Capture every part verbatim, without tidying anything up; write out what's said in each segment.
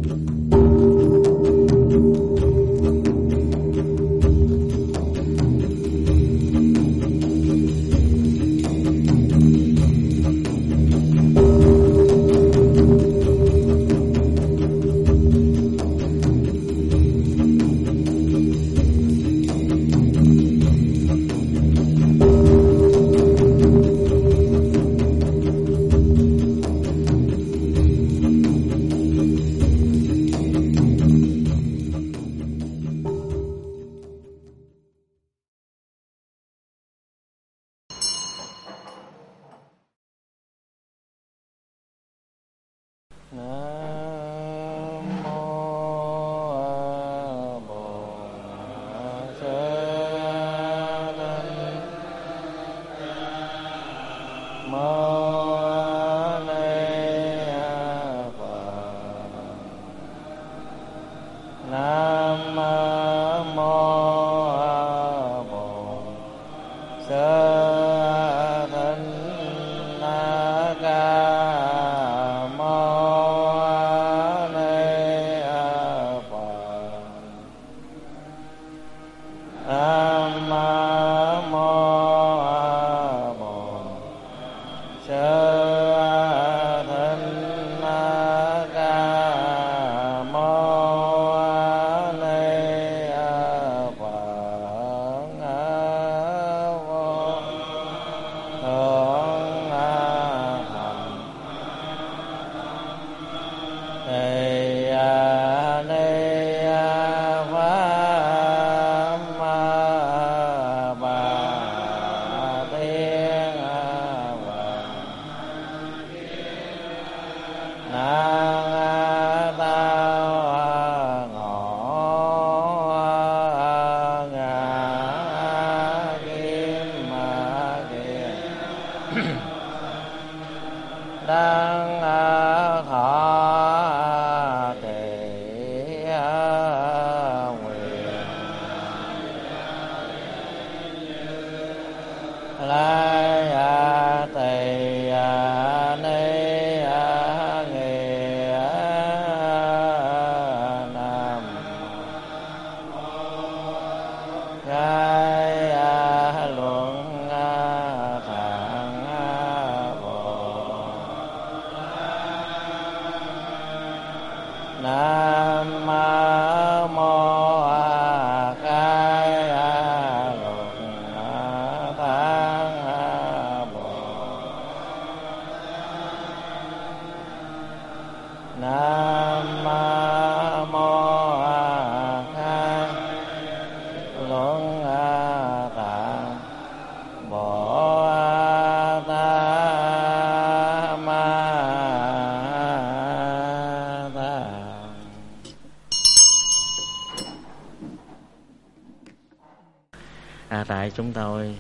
À, tại chúng tôi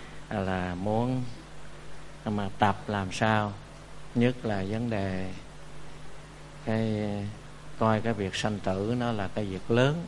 là muốn mà tập làm sao, nhất là vấn đề cái coi cái việc sanh tử nó là cái việc lớn,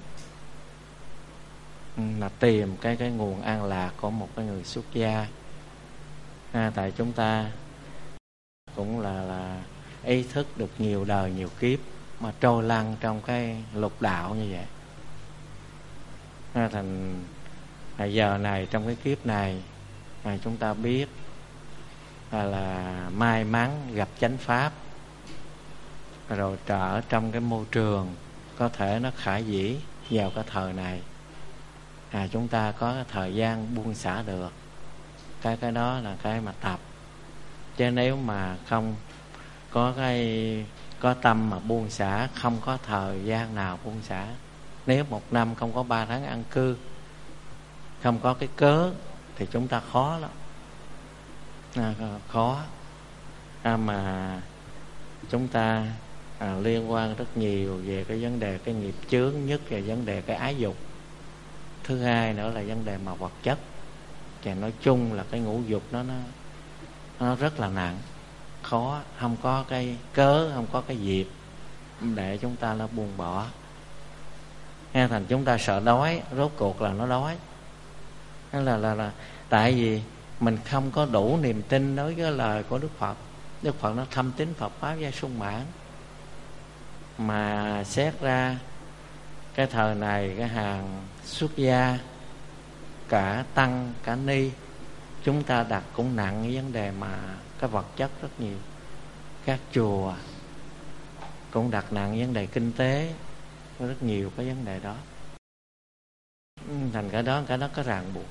là tìm cái cái nguồn an lạc của một cái người xuất gia. À, tại chúng ta cũng là là ý thức được nhiều đời nhiều kiếp mà trôi lăn trong cái lục đạo như vậy. À, thành à, giờ này trong cái kiếp này à, chúng ta biết à, là may mắn gặp chánh pháp, rồi trở trong cái môi trường có thể nó khả dĩ vào cái thời này, à, chúng ta có cái thời gian buông xả được. Cái cái đó là cái mà tập. Chứ nếu mà không có cái có tâm mà buông xả, không có thời gian nào buông xả. Nếu một năm không có ba tháng an cư, không có cái cớ thì chúng ta khó lắm, à, khó à, mà chúng ta à, liên quan rất nhiều về cái vấn đề cái nghiệp chướng, nhất là vấn đề cái ái dục. Thứ hai nữa là vấn đề mà vật chất. Và nói chung là cái ngũ dục nó nó nó rất là nặng, khó, không có cái cớ, không có cái dịp để chúng ta nó buông bỏ. Nghe thành chúng ta sợ đói, rốt cuộc là nó đói. Đó là, là, là tại vì mình không có đủ niềm tin đối với lời của Đức Phật. Đức Phật nó thâm tín Phật pháp gia sung mãn. Mà xét ra cái thời này cái hàng xuất gia, cả tăng cả ni, chúng ta đặt cũng nặng cái vấn đề mà cái vật chất rất nhiều. Các chùa cũng đặt nặng vấn đề kinh tế, có rất nhiều cái vấn đề đó. Thành cái đó cái đó có ràng buộc,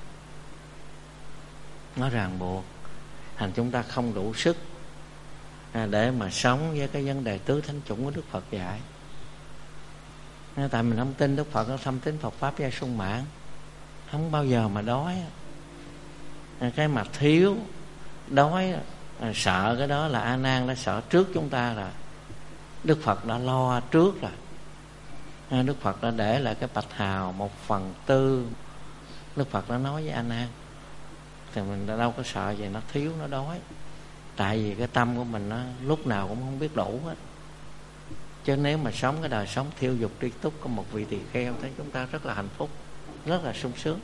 nó ràng buộc thành chúng ta không đủ sức để mà sống với cái vấn đề tứ thánh chủng của Đức Phật dạy. Tại mình không tin Đức Phật, nó thâm tín Phật Pháp gia sung mãn, không bao giờ mà đói. Cái mặt thiếu đói, sợ cái đó là A Nan đã sợ trước chúng ta rồi. Đức Phật đã lo trước rồi. Đức Phật đã để lại cái bạch hào một phần tư. Đức Phật đã nói với A Nan, thì mình đâu có sợ gì nó thiếu, nó đói. Tại vì cái tâm của mình nó lúc nào cũng không biết đủ hết. Chứ nếu mà sống cái đời sống thiêu dục tri túc của một vị tỳ kheo, thấy chúng ta rất là hạnh phúc, rất là sung sướng.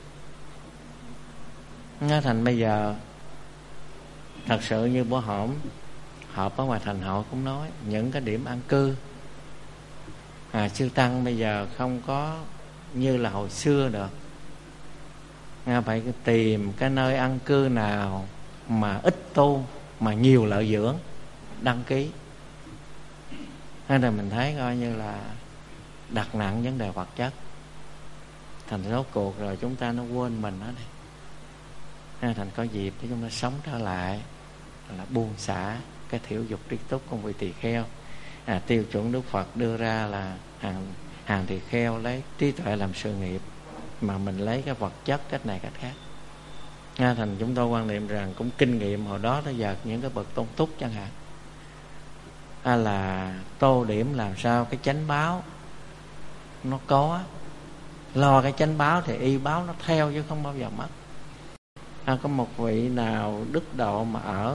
Nghe thành bây giờ thật sự như bữa hổm họp ở ngoài thành hội cũng nói, những cái điểm an cư à, chư tăng bây giờ không có như là hồi xưa được. Nghe phải tìm cái nơi an cư nào mà ít tu mà nhiều lợi dưỡng, đăng ký. Hay là mình thấy coi như là đặt nặng vấn đề vật chất, thành rốt cuộc rồi chúng ta nó quên mình đó đi. Hay thành có dịp để chúng ta sống trở lại, là buông xả cái thiểu dục tri túc của vị tỳ kheo. À, tiêu chuẩn Đức Phật đưa ra là hàng hàng tỳ kheo lấy trí tuệ làm sự nghiệp, mà mình lấy cái vật chất cách này cách khác. Nghe thành chúng tôi quan niệm rằng cũng kinh nghiệm hồi đó tới giờ những cái bậc tôn túc chẳng hạn, à, là tô điểm làm sao cái chánh báo nó có, lo cái chánh báo thì y báo nó theo chứ không bao giờ mất. À, có một vị nào đức độ mà ở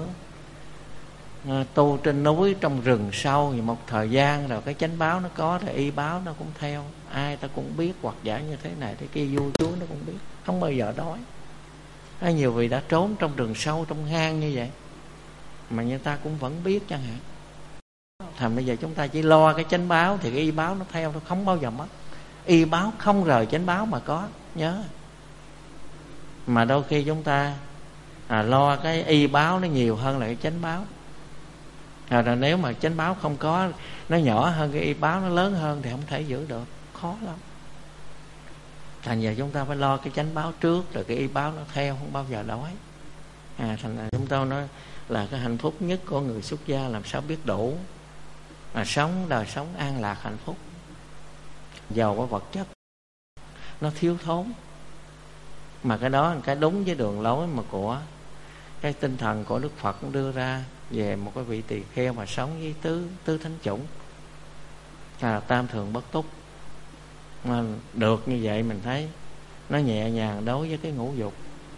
à, tu trên núi trong rừng sâu thì một thời gian rồi cái chánh báo nó có thì y báo nó cũng theo, ai ta cũng biết hoặc giả như thế này thế kia, vua chúa nó cũng biết, không bao giờ đói. À, nhiều vị đã trốn trong rừng sâu trong hang như vậy mà người ta cũng vẫn biết chẳng hạn. Thành bây giờ chúng ta chỉ lo cái chánh báo thì cái y báo nó theo, nó không bao giờ mất. Y báo không rời chánh báo mà có, nhớ. Mà đôi khi chúng ta à, lo cái y báo nó nhiều hơn là cái chánh báo. À, rồi nếu mà chánh báo không có, nó nhỏ hơn cái y báo, nó lớn hơn thì không thể giữ được, khó lắm. Thành giờ chúng ta phải lo cái chánh báo trước, rồi cái y báo nó theo, không bao giờ đói. À, thành ra chúng tôi nói là cái hạnh phúc nhất của người xuất gia làm sao biết đủ, mà sống đời sống an lạc hạnh phúc, giàu có vật chất nó thiếu thốn. Mà cái đó là cái đúng với đường lối mà của cái tinh thần của Đức Phật cũng đưa ra về một cái vị tỳ kheo mà sống với tứ tứ thánh chủng, là tam thường bất túc. Mà được như vậy mình thấy nó nhẹ nhàng đối với cái ngũ dục.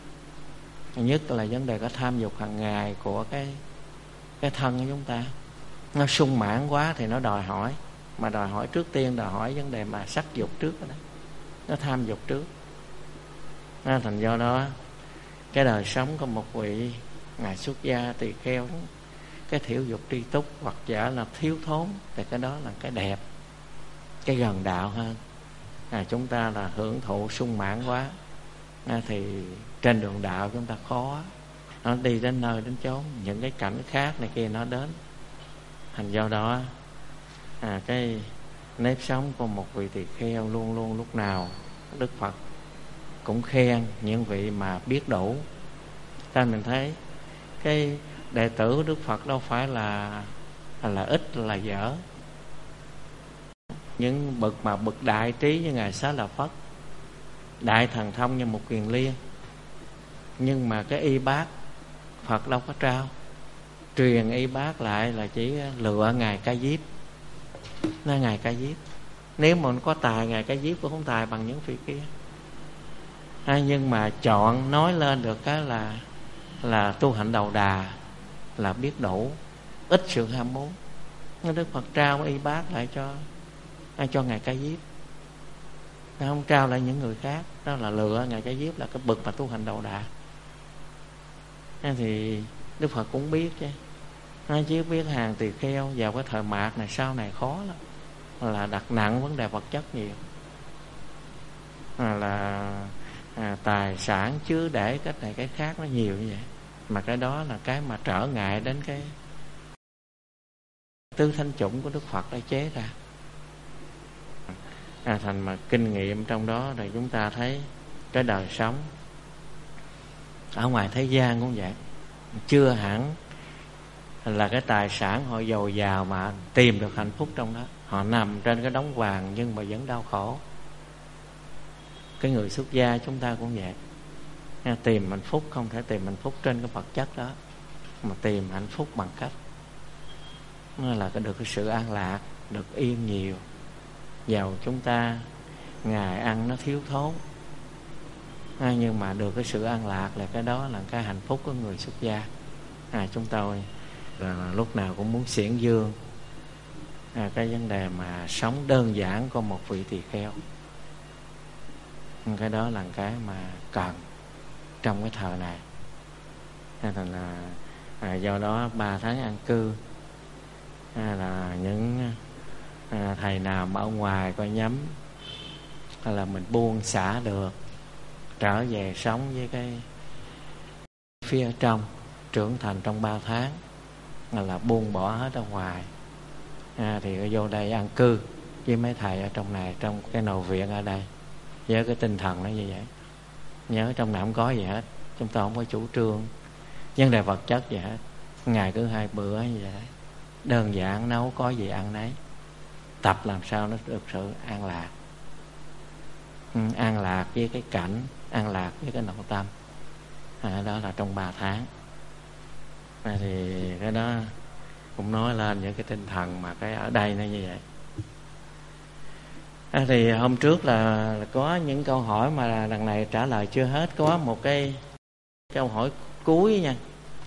Nhất là vấn đề cái tham dục hàng ngày của cái cái thân của chúng ta, nó sung mãn quá thì nó đòi hỏi, mà đòi hỏi trước tiên đòi hỏi vấn đề mà sắc dục trước đó, nó tham dục trước. Nên thành do đó cái đời sống của một vị ngài xuất gia tỳ kheo, cái thiểu dục tri túc hoặc giả là thiếu thốn, thì cái đó là cái đẹp, cái gần đạo hơn. À, chúng ta là hưởng thụ sung mãn quá à, thì trên đường đạo chúng ta khó, nó đi đến nơi đến chốn những cái cảnh khác này kia nó đến. Thành do đó à, cái nếp sống của một vị tỳ kheo luôn luôn lúc nào Đức Phật cũng khen những vị mà biết đủ. Ta mình thấy cái đệ tử của Đức Phật đâu phải là là ít là dở. Những bậc mà bậc đại trí như ngài Xá Lợi Phất, đại thần thông như một Kiền Liên, nhưng mà cái y bát Phật đâu có trao, truyền y bát lại là chỉ lựa ngài Ca Diếp. Nó ngài Ca Diếp, nếu mà có tài ngài Ca Diếp cũng không tài bằng những vị kia. À, nhưng mà chọn nói lên được cái là là tu hạnh đầu đà, là biết đủ, ít sự ham muốn. Đức Phật trao y bát lại cho cho ngài Ca Diếp, không trao lại những người khác. Đó là lựa ngài Ca Diếp là cái bậc mà tu hành đầu đà. À, thì Đức Phật cũng biết chứ, chứ biết hàng tỳ kheo vào cái thời mạt này sau này khó lắm. là đặt nặng vấn đề vật chất nhiều, à, là à, tài sản chứa để cái này cái khác nó nhiều như vậy, mà cái đó là cái mà trở ngại đến cái tứ thánh chủng của Đức Phật đã chế ra. À, thành mà kinh nghiệm trong đó thì chúng ta thấy cái đời sống ở ngoài thế gian cũng vậy, chưa hẳn là cái tài sản họ dồi dào mà tìm được hạnh phúc trong đó. Họ nằm trên cái đống vàng nhưng mà vẫn đau khổ. Cái người xuất gia chúng ta cũng vậy, tìm hạnh phúc không thể tìm hạnh phúc trên cái vật chất đó, mà tìm hạnh phúc bằng cách nó là được cái sự an lạc, được yên nhiều. Giàu chúng ta ngày ăn nó thiếu thốn, à, nhưng mà được cái sự an lạc là cái đó là cái hạnh phúc của người xuất gia. À, chúng tôi là lúc nào cũng muốn xiển dương à, cái vấn đề mà sống đơn giản của một vị tỳ kheo. Cái đó là cái mà cần trong cái thời này. À, thành là à, do đó ba tháng an cư à, là những à, thầy nào mà ở ngoài coi nhắm là mình buông xả được, trở về sống với cái phía trong, trưởng thành trong ba tháng là, là buông bỏ hết ở ngoài. À, thì vô đây an cư với mấy thầy ở trong này, trong cái nội viện ở đây, với cái tinh thần nó như vậy. Nhớ trong này không có gì hết, chúng ta không có chủ trương vấn đề vật chất gì hết, ngày cứ hai bữa như vậy, đơn giản nấu có gì ăn nấy, tập làm sao nó được sự an lạc. Ừ, an lạc với cái cảnh, an lạc với cái nội tâm. À, đó là trong ba tháng. À, thì cái đó cũng nói lên những cái tinh thần mà cái ở đây nó như vậy. À, thì hôm trước là, là có những câu hỏi mà lần này trả lời chưa hết. Có một cái câu hỏi cuối nha,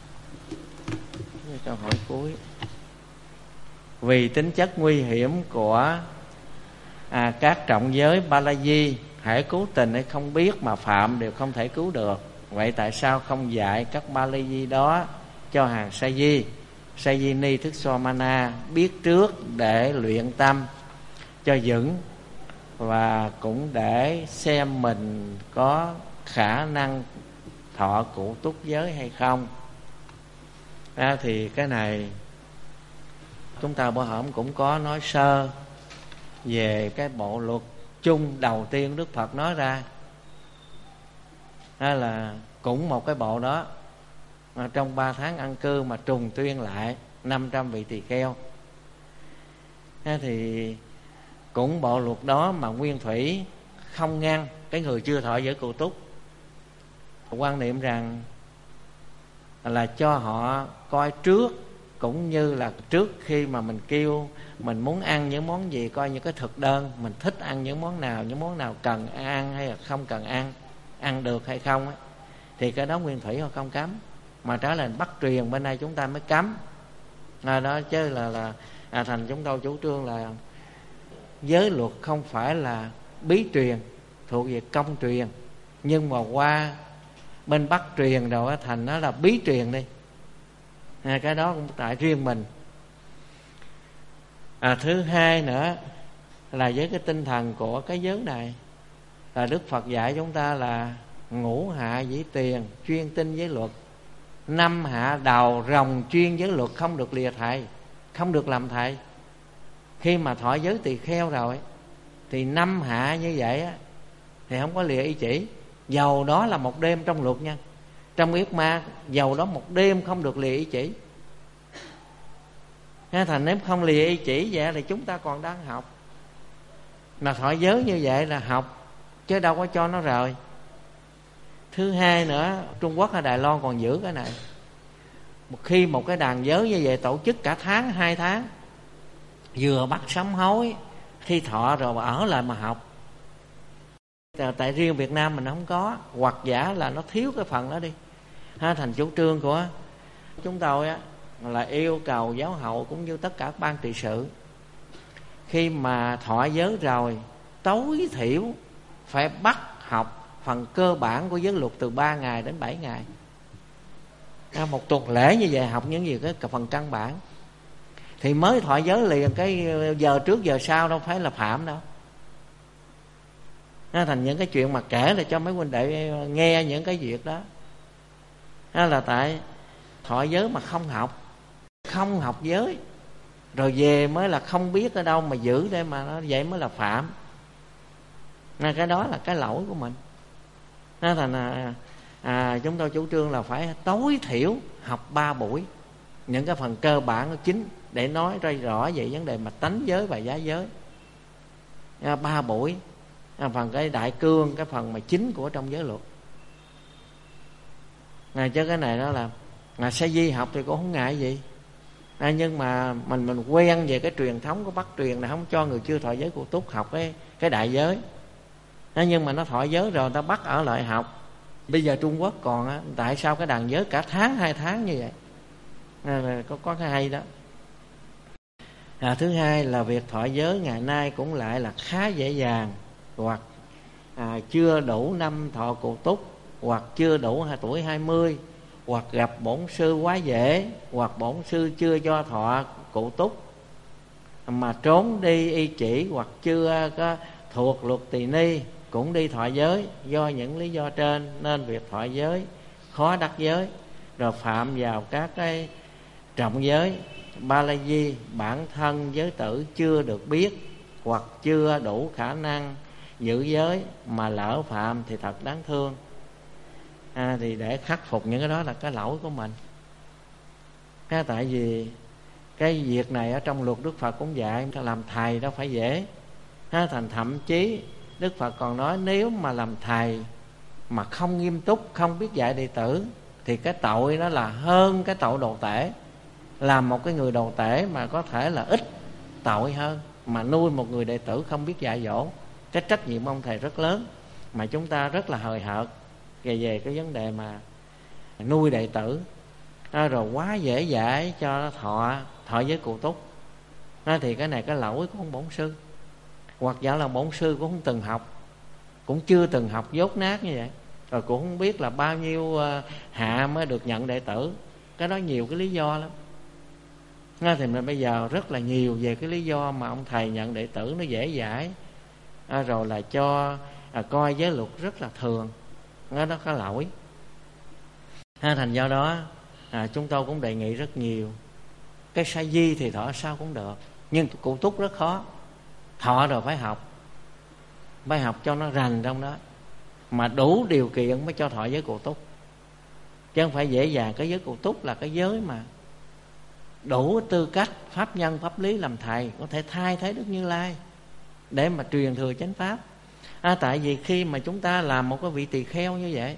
câu hỏi cuối. Vì tính chất nguy hiểm của à, các trọng giới ba la di, hễ cố tình hay không biết mà phạm đều không thể cứu được. Vậy tại sao không dạy các ba la di đó cho hàng sa di, sa di ni thức so mana biết trước để luyện tâm cho vững, và cũng để xem mình có khả năng thọ cụ túc giới hay không. À, thì cái này chúng ta bữa hổm cũng có nói sơ về cái bộ luật chung đầu tiên Đức Phật nói ra. Đó là cũng một cái bộ đó mà trong ba tháng ăn cư mà trùng tuyên lại năm trăm vị tỳ kheo. À, thì cũng bộ luật đó mà Nguyên Thủy không ngăn cái người chưa thọ giới cụ túc, quan niệm rằng là cho họ coi trước, cũng như là trước khi mà mình kêu mình muốn ăn những món gì, coi như cái thực đơn mình thích ăn những món nào, những món nào cần ăn hay là không cần ăn, ăn được hay không ấy. Thì cái đó Nguyên Thủy họ không cấm, mà trở lại bắt truyền bên đây chúng ta mới cấm. À, đó chứ là là à, thành chúng tôi chủ trương là giới luật không phải là bí truyền, thuộc về công truyền, nhưng mà qua bên Bắc truyền rồi thành nó là bí truyền đi. À, cái đó cũng tại riêng mình. À, thứ hai nữa là với cái tinh thần của cái giới này là Đức Phật dạy chúng ta là ngũ hạ dĩ tiền chuyên tinh giới luật, năm hạ đầu rồng chuyên giới luật, không được lìa thầy, không được làm thầy. Khi mà thọ giới tỳ kheo rồi thì năm hạ như vậy á, thì không có lìa ý chỉ, dầu đó là một đêm trong luật nha. Trong yết ma dầu đó một đêm không được lìa ý chỉ. Nên thành nếu không lìa ý chỉ vậy thì chúng ta còn đang học. Mà thọ giới như vậy là học, chứ đâu có cho nó rời. Thứ hai nữa, Trung Quốc hay Đài Loan còn giữ cái này. Một khi một cái đàn giới như vậy tổ chức cả tháng, hai tháng, vừa bắt sám hối, khi thọ rồi mà ở lại mà học. Tại riêng Việt Nam mình không có, hoặc giả là nó thiếu cái phần đó đi. Ha, thành chủ trương của chúng tôi á, là yêu cầu giáo hậu cũng như tất cả các ban trị sự, khi mà thọ giới rồi tối thiểu phải bắt học phần cơ bản của giới luật từ ba ngày đến bảy ngày. À, một tuần lễ như vậy học những gì cái phần căn bản. thì mới thọ giới liền, cái giờ trước giờ sau đâu phải là phạm đâu. Nó thành những cái chuyện mà kể là cho mấy huynh đệ nghe những cái việc đó. Đó là tại thọ giới mà không học, không học giới, rồi về mới là không biết ở đâu mà giữ để mà nó vậy mới là phạm. Nên cái đó là cái lỗi của mình. Nó thành à, à, chúng tôi chủ trương là phải tối thiểu học ba buổi những cái phần cơ bản của chính, để nói ra rõ về vấn đề mà tánh giới và giá giới. À, ba buổi à, phần cái đại cương, cái phần mà chính của trong giới luật. À, chứ cái này đó là à, sa di học thì cũng không ngại gì. À, nhưng mà mình mình quen về cái truyền thống của Bắc truyền là không cho người chưa thọ giới cụ túc học cái cái đại giới. À, nhưng mà nó thọ giới rồi người ta bắt ở lại học. Bây giờ Trung Quốc còn á, tại sao cái đàn giới cả tháng hai tháng như vậy? À, có có cái hay đó. À, thứ hai là việc thọ giới ngày nay cũng lại là khá dễ dàng, hoặc à, chưa đủ năm thọ cụ túc, hoặc chưa đủ tuổi hai mươi, hoặc gặp bổn sư quá dễ, hoặc bổn sư chưa cho thọ cụ túc mà trốn đi y chỉ, hoặc chưa có thuộc luật tỳ ni cũng đi thọ giới. Do những lý do trên nên việc thọ giới khó đắc giới, rồi phạm vào các cái trọng giới ba la di bản thân giới tử chưa được biết, hoặc chưa đủ khả năng giữ giới mà lỡ phạm thì thật đáng thương. À, thì để khắc phục những cái đó là cái lỗi của mình. Cái tại vì cái việc này ở trong luật Đức Phật cũng dạy ta làm thầy đâu phải dễ. Ha, thành thậm chí Đức Phật còn nói nếu mà làm thầy mà không nghiêm túc, không biết dạy đệ tử thì cái tội đó là hơn cái tội đồ tể. Làm một cái người đồ tể mà có thể là ít tội hơn, mà nuôi một người đệ tử không biết dạy dỗ, cái trách nhiệm ông thầy rất lớn. Mà chúng ta rất là hời hợt về về cái vấn đề mà nuôi đệ tử. À, rồi quá dễ dãi cho thọ thọ giới cụ túc. À, thì cái này cái lỗi của ông bổn sư, hoặc giả là bổn sư cũng không từng học, cũng chưa từng học dốt nát như vậy, rồi cũng không biết là bao nhiêu hạ mới được nhận đệ tử. Cái đó nhiều cái lý do lắm. À, thì mình bây giờ rất là nhiều về cái lý do mà ông thầy nhận đệ tử nó dễ dãi. À, rồi là cho à, coi giới luật rất là thường. Đó, đó có lỗi. À, thành do đó à, chúng tôi cũng đề nghị rất nhiều. Cái sa di thì thọ sao cũng được, nhưng cụ túc rất khó. Thọ rồi phải học, phải học cho nó rành trong đó, mà đủ điều kiện mới cho thọ giới cụ túc. Chứ không phải dễ dàng. Cái giới cụ túc là cái giới mà đủ tư cách pháp nhân pháp lý làm thầy, có thể thay thế Đức Như Lai để mà truyền thừa chánh pháp. À, tại vì khi mà chúng ta làm một cái vị tỳ kheo như vậy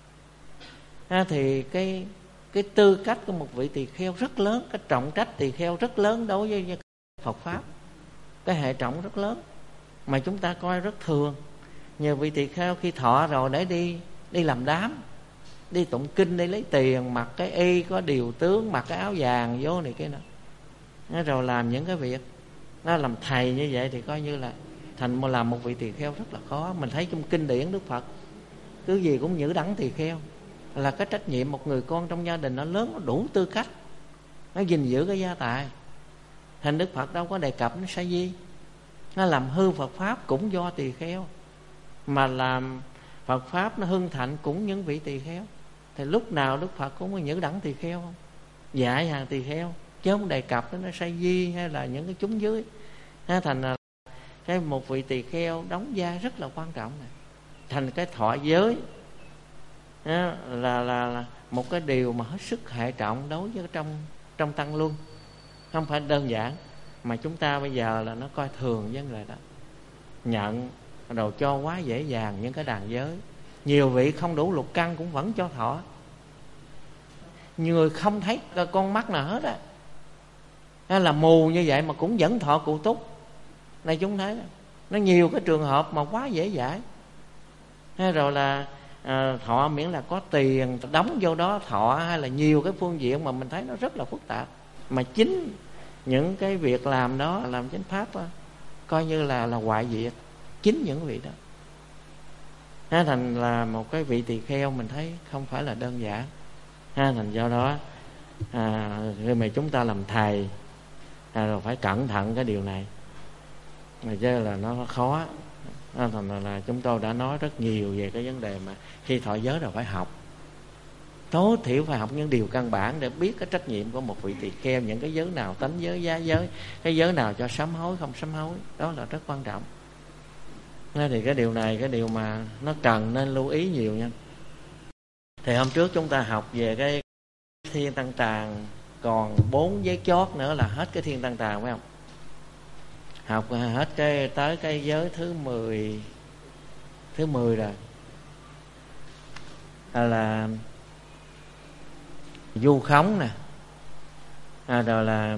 à, thì cái cái tư cách của một vị tỳ kheo rất lớn, cái trọng trách tỳ kheo rất lớn đối với Phật pháp, cái hệ trọng rất lớn mà chúng ta coi rất thường. Nhiều vị tỳ kheo khi thọ rồi để đi đi làm đám, đi tụng kinh, đi lấy tiền, mặc cái y có điều tướng, mặc cái áo vàng vô này kia nọ, rồi làm những cái việc nó làm thầy như vậy thì coi như là thành mà làm một vị tỳ kheo rất là khó. Mình thấy trong kinh điển Đức Phật cứ gì cũng nhữ đẳng tỳ kheo, là cái trách nhiệm một người con trong gia đình nó lớn, nó đủ tư cách, nó gìn giữ cái gia tài. Thành Đức Phật đâu có đề cập đến sa di. Nó làm hư Phật pháp cũng do tỳ kheo, mà làm Phật pháp nó hưng thạnh cũng những vị tỳ kheo. Thì lúc nào Đức Phật cũng có nhữ đẳng tỳ kheo không? Dạy hàng tỳ kheo, chứ không đề cập đến sa di hay là những cái chúng dưới. Thành là cái một vị tỳ kheo đóng vai rất là quan trọng này. Thành cái thọ giới là, là, là một cái điều mà hết sức hệ trọng đối với trong, trong tăng luân. Không phải đơn giản. Mà chúng ta bây giờ là nó coi thường vấn đề đó, nhận rồi cho quá dễ dàng những cái đàn giới. Nhiều vị không đủ lục căn cũng vẫn cho thọ. Nhiều người không thấy con mắt nào hết á, hay là mù như vậy mà cũng vẫn thọ cụ túc. Này chúng thấy nó nhiều cái trường hợp mà quá dễ dãi. Hay rồi là à, thọ miễn là có tiền đóng vô đó thọ, hay là nhiều cái phương diện mà mình thấy nó rất là phức tạp. Mà chính những cái việc làm đó, làm chánh pháp đó, coi như là là hoại diệt chính những vị đó. Ha, thành là một cái vị tỳ kheo mình thấy không phải là đơn giản. Ha, thành do đó à, khi mà chúng ta làm thầy à, rồi phải cẩn thận cái điều này, mà chứ là nó khó. Thành là, là chúng tôi đã nói rất nhiều về cái vấn đề mà khi thọ giới rồi phải học, tối thiểu phải học những điều căn bản để biết cái trách nhiệm của một vị tỳ kheo, những cái giới nào tánh giới, giá giới, cái giới nào cho sám hối không sám hối, đó là rất quan trọng. Nên thì cái điều này cái điều mà nó cần nên lưu ý nhiều nha. Thì hôm trước chúng ta học về cái thiên tăng tràng, còn bốn giới chót nữa là hết cái thiên tăng tràng, phải không? Học hết cái tới cái giới thứ mười, thứ mười rồi à, là du khống nè, à, rồi là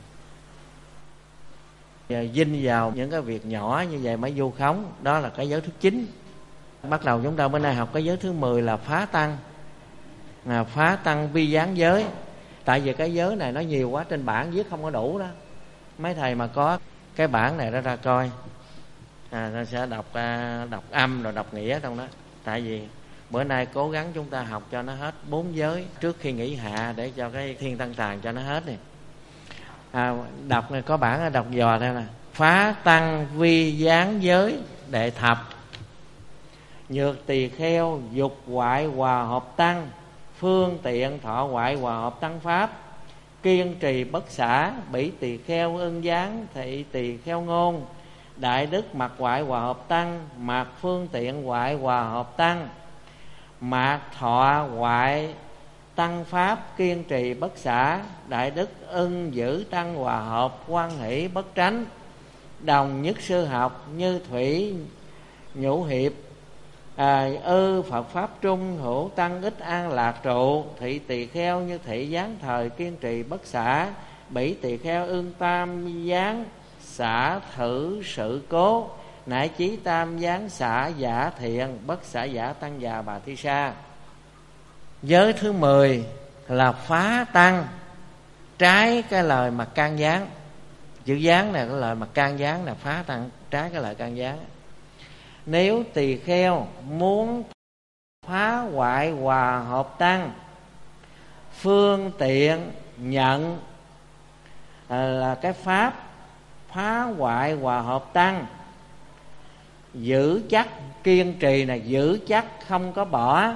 dinh vào những cái việc nhỏ như vậy mới du khống, đó là cái giới thứ chín. Bắt đầu chúng ta bữa nay học cái giới thứ mười là phá tăng, à, phá tăng vi gián giới. Tại vì cái giới này nó nhiều quá, trên bản viết không có đủ đó. Mấy thầy mà có cái bản này ra ra coi, à, nó sẽ đọc à, đọc âm rồi đọc nghĩa trong đó. Tại vì bữa nay cố gắng chúng ta học cho nó hết bốn giới trước khi nghỉ hạ, để cho cái thiên tăng tràng cho nó hết này. À, đọc này có bản đọc dò đây nè: phá tăng vi gián giới đệ thập, nhược tỳ kheo dục hoại hòa hợp tăng, phương tiện thọ hoại hòa hợp tăng pháp, kiên trì bất xả, bỉ tỳ kheo ưng gián, thị tỳ kheo ngôn, đại đức mặc hoại hòa hợp tăng, mặc phương tiện hoại hòa hợp tăng, mạc thọ hoại tăng pháp, kiên trì bất xả, đại đức ưng giữ tăng hòa hợp, quan hỷ bất tránh, đồng nhất sư học, như thủy nhũ hiệp, à, ư Phật pháp trung, hữu tăng ích an lạc trụ, thị tỳ kheo như thị gián thời, kiên trì bất xả, bỉ tỳ kheo ương tam gián, xả thử sự cố, nại chí tam gián xả giả thiện, bất xả giả tăng già bà thi sa. Giới thứ mười là phá tăng, trái cái lời mặt can gián. Chữ gián này, cái lời mặt can gián là phá tăng, trái cái lời can gián. Nếu tỳ kheo muốn phá hoại hòa hợp tăng, phương tiện nhận là cái pháp phá hoại hòa hợp tăng, giữ chắc, kiên trì này, giữ chắc không có bỏ.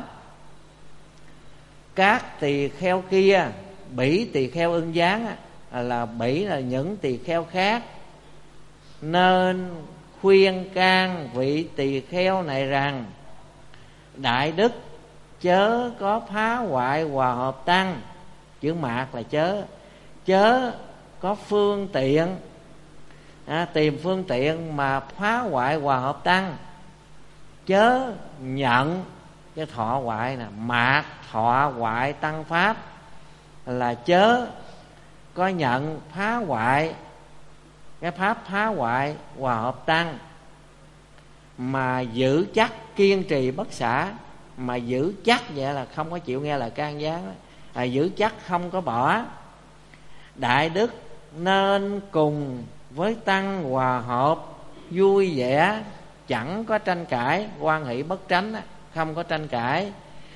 Các tỳ kheo kia, bỉ tỳ kheo ưng gián là bỉ là những tỳ kheo khác, nên khuyên can vị tỳ kheo này rằng: đại đức chớ có phá hoại hòa hợp tăng, chữ mạc là chớ, chớ có phương tiện, à, tìm phương tiện mà phá hoại hòa hợp tăng, chớ nhận cái thọ hoại nè, mạc thọ hoại tăng pháp là chớ có nhận phá hoại cái pháp phá hoại hòa hợp tăng, mà giữ chắc kiên trì bất xả. Mà giữ chắc vậy là không có chịu nghe lời can gián, à, giữ chắc không có bỏ. Đại đức nên cùng với tăng hòa hợp, vui vẻ, chẳng có tranh cãi, quan hỷ bất tránh, không có tranh cãi.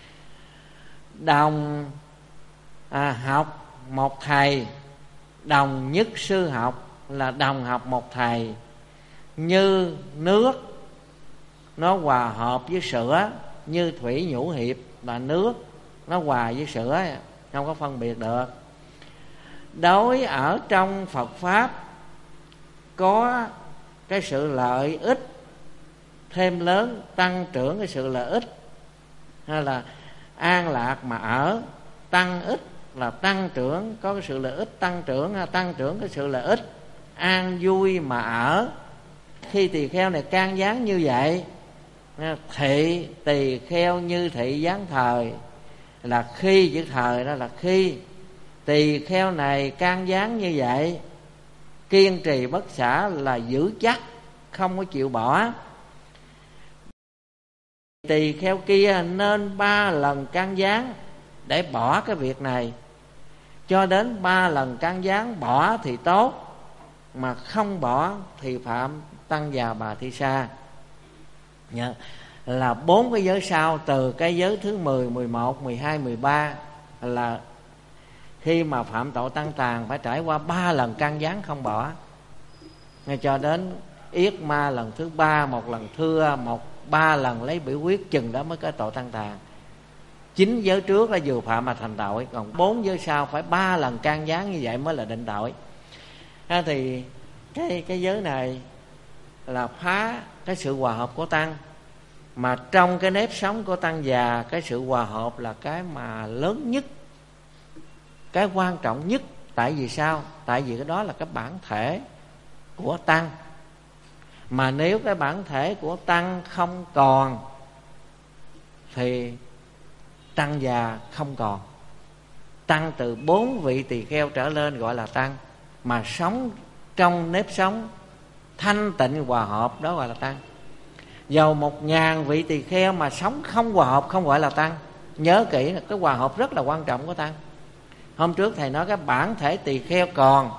Đồng à, học một thầy, đồng nhất sư học là đồng học một thầy, như nước nó hòa hợp với sữa, như thủy nhũ hiệp là nước nó hòa với sữa, không có phân biệt được. Đối ở trong Phật pháp có cái sự lợi ích thêm lớn, tăng trưởng cái sự lợi ích, hay là an lạc mà ở, tăng ích là tăng trưởng, có cái sự lợi ích tăng trưởng, tăng trưởng cái sự lợi ích, an vui mà ở. Khi tỳ kheo này can gián như vậy, thị tỳ kheo như thị gián thời, là khi, chữ thời đó là khi tỳ kheo này can gián như vậy, kiên trì bất xả là giữ chắc không có chịu bỏ. Tỳ kheo kia nên ba lần can gián để bỏ cái việc này, cho đến ba lần can gián bỏ thì tốt, mà không bỏ thì phạm tăng già bà thi sa. Nhớ là bốn cái giới sau, từ cái giới thứ mười, mười một, mười hai, mười ba là khi mà phạm tội tăng tàn phải trải qua ba lần can gián không bỏ, ngay cho đến yết ma lần thứ ba, một lần thưa, một ba lần lấy biểu quyết, chừng đó mới có tội tăng tàn. Chín giới trước là vừa phạm mà thành tội, còn bốn giới sau phải ba lần can gián như vậy mới là định tội. À, thì cái cái giới này là phá cái sự hòa hợp của tăng, mà trong cái nếp sống của tăng già, cái sự hòa hợp là cái mà lớn nhất, cái quan trọng nhất. Tại vì sao? Tại vì cái đó là cái bản thể của tăng, mà nếu cái bản thể của tăng không còn thì tăng già không còn. Tăng từ bốn vị tỳ kheo trở lên gọi là tăng, mà sống trong nếp sống thanh tịnh hòa hợp đó gọi là tăng. Dầu một ngàn vị tỳ kheo mà sống không hòa hợp không gọi là tăng. Nhớ kỹ là cái hòa hợp rất là quan trọng của tăng. Hôm trước thầy nói cái bản thể tỳ kheo còn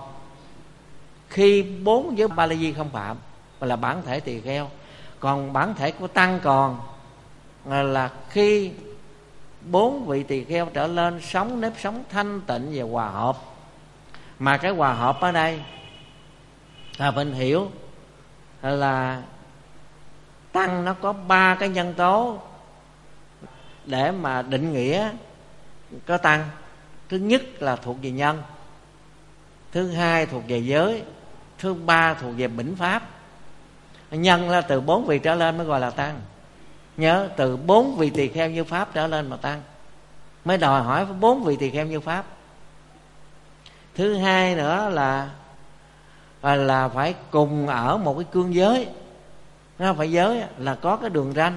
khi bốn giới ba la di không phạm, gọi là bản thể tỳ kheo. Còn bản thể của tăng còn là khi bốn vị tỳ kheo trở lên sống nếp sống thanh tịnh và hòa hợp. Mà cái hòa hợp ở đây là mình hiểu là tăng nó có ba cái nhân tố để mà định nghĩa có tăng. Thứ nhất là thuộc về nhân, thứ hai thuộc về giới, thứ ba thuộc về bỉnh pháp. Nhân là từ bốn vị trở lên mới gọi là tăng. Nhớ từ bốn vị tỳ kheo như pháp trở lên mà tăng, mới đòi hỏi bốn vị tỳ kheo như pháp. Thứ hai nữa là là phải cùng ở một cái cương giới. Nó phải giới là có cái đường ranh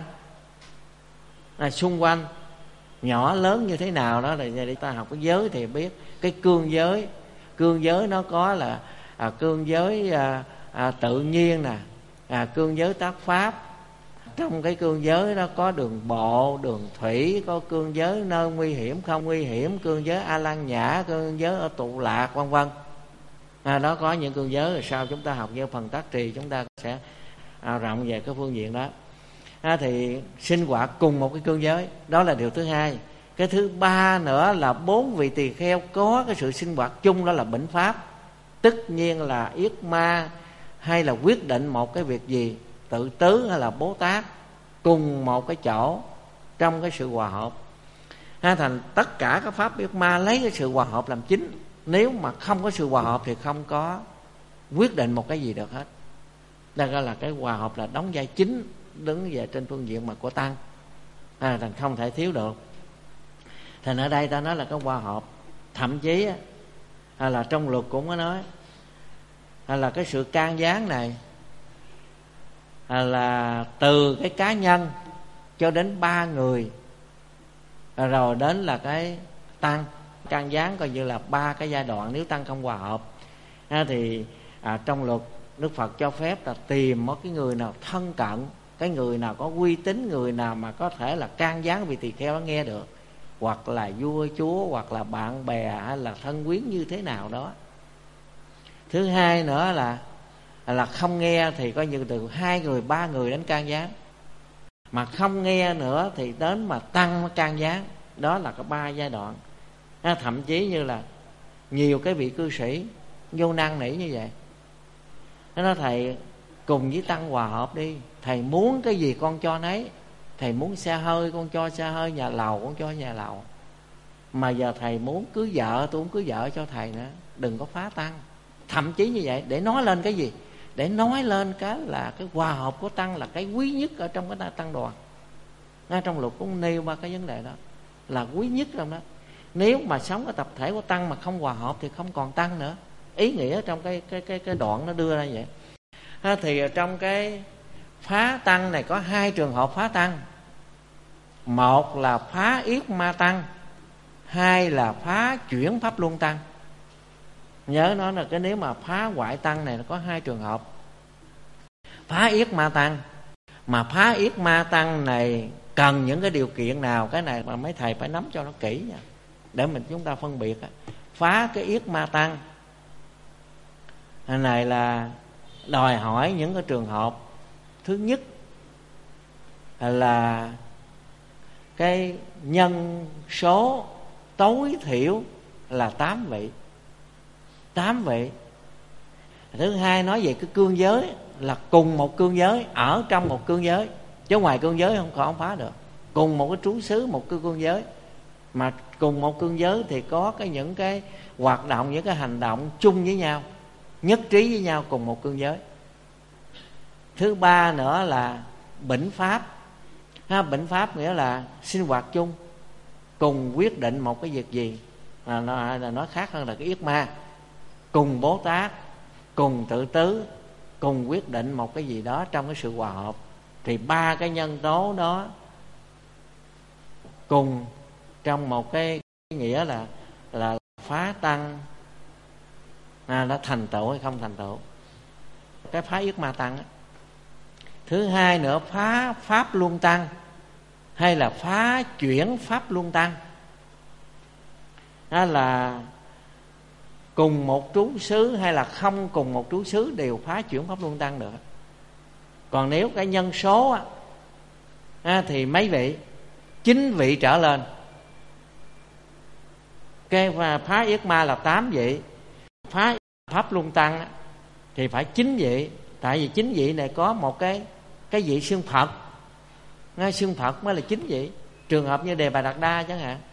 là xung quanh, nhỏ lớn như thế nào đó, là để ta học cái giới thì biết. Cái cương giới, cương giới nó có là à, cương giới à, à, tự nhiên nè, à, cương giới tác pháp. Trong cái cương giới đó có đường bộ, đường thủy, có cương giới nơi nguy hiểm không nguy hiểm, cương giới a lan nhã, cương giới ở tụ lạc, vân vân. À, đó có những cương giới. Rồi sau chúng ta học với phần tác trì chúng ta sẽ à, rộng về cái phương diện đó. À, thì sinh hoạt cùng một cái cương giới, đó là điều thứ hai. Cái thứ ba nữa là bốn vị tỳ kheo có cái sự sinh hoạt chung, đó là bỉnh pháp. Tất nhiên là yết ma hay là quyết định một cái việc gì, tự tứ hay là Bố Tát, cùng một cái chỗ trong cái sự hòa hợp. Ha, thành tất cả các pháp yết ma lấy cái sự hòa hợp làm chính. Nếu mà không có sự hòa hợp thì không có quyết định một cái gì được hết. Đây là cái hòa hợp là đóng vai chính đứng về trên phương diện mà của tăng. À, thành không thể thiếu được. Thành ở đây ta nói là cái hòa hợp. Thậm chí à, là trong luật cũng có nói à, là cái sự can gián này à, là từ cái cá nhân cho đến ba người à, rồi đến là cái tăng. Can gián coi như là ba cái giai đoạn nếu tăng không hòa hợp. À, thì à, trong luật Đức Phật cho phép là tìm một cái người nào thân cận, cái người nào có uy tín, người nào mà có thể là can gián vị tỳ kheo nghe được, hoặc là vua chúa, hoặc là bạn bè, hay là thân quyến như thế nào đó. Thứ hai nữa là là không nghe thì coi như từ hai người ba người đến can gián. Mà không nghe nữa thì đến mà tăng can gián. Đó là có ba giai đoạn. À, thậm chí như là nhiều cái vị cư sĩ vô năn nỉ như vậy. Nó nói thầy cùng với tăng hòa hợp đi, thầy muốn cái gì con cho nấy. Thầy muốn xe hơi con cho xe hơi, nhà lầu con cho nhà lầu. Mà giờ thầy muốn cưới vợ, tôi muốn cưới vợ cho thầy nữa, đừng có phá tăng. Thậm chí như vậy để nói lên cái gì? Để nói lên cái là cái hòa hợp của tăng là cái quý nhất ở trong cái tăng đoàn. Ngay trong luật cũng nêu ba cái vấn đề đó là quý nhất trong đó. Nếu mà sống ở tập thể của tăng mà không hòa hợp thì không còn tăng nữa. Ý nghĩa trong cái cái cái cái đoạn nó đưa ra vậy. À, thì trong cái phá tăng này có hai trường hợp phá tăng. Một là phá yết ma tăng, hai là phá chuyển pháp luân tăng. Nhớ nó là cái nếu mà phá ngoại tăng này nó có hai trường hợp. Phá yết ma tăng, mà phá yết ma tăng này cần những cái điều kiện nào, cái này mà mấy thầy phải nắm cho nó kỹ nha, để mình chúng ta phân biệt. Phá cái yết ma tăng này là đòi hỏi những cái trường hợp. Thứ nhất là cái nhân số tối thiểu là tám vị. Tám vị. Thứ hai nói về cái cương giới là cùng một cương giới, ở trong một cương giới, chứ ngoài cương giới không không phá được. Cùng một cái trú xứ, một cái cương giới, mà cùng một cương giới thì có cái những cái hoạt động, những cái hành động chung với nhau, nhất trí với nhau cùng một cương giới. Thứ ba nữa là bỉnh pháp. Ha, bỉnh pháp nghĩa là sinh hoạt chung, cùng quyết định một cái việc gì, là nó, là nó khác hơn là cái yết ma. Cùng Bố Tát, cùng Tự Tứ, cùng quyết định một cái gì đó trong cái sự hòa hợp. Thì ba cái nhân tố đó cùng trong một cái nghĩa là là phá tăng, à, nó thành tựu hay không thành tựu cái phá yết ma tăng á. Thứ hai nữa phá pháp luân tăng, hay là phá chuyển pháp luân tăng. Đó là cùng một trú xứ hay là không cùng một trú xứ đều phá chuyển pháp luân tăng được. Còn nếu cái nhân số á, á, thì mấy vị? Chín vị trở lên. Cái phá yết ma là tám vị, phá pháp luân tăng á, thì phải chín vị. Tại vì chín vị này có một cái cái vị xưng Phật, ngay xưng Phật mới là chín vị. Trường hợp như Đề Bà Đạt Đa chẳng hạn.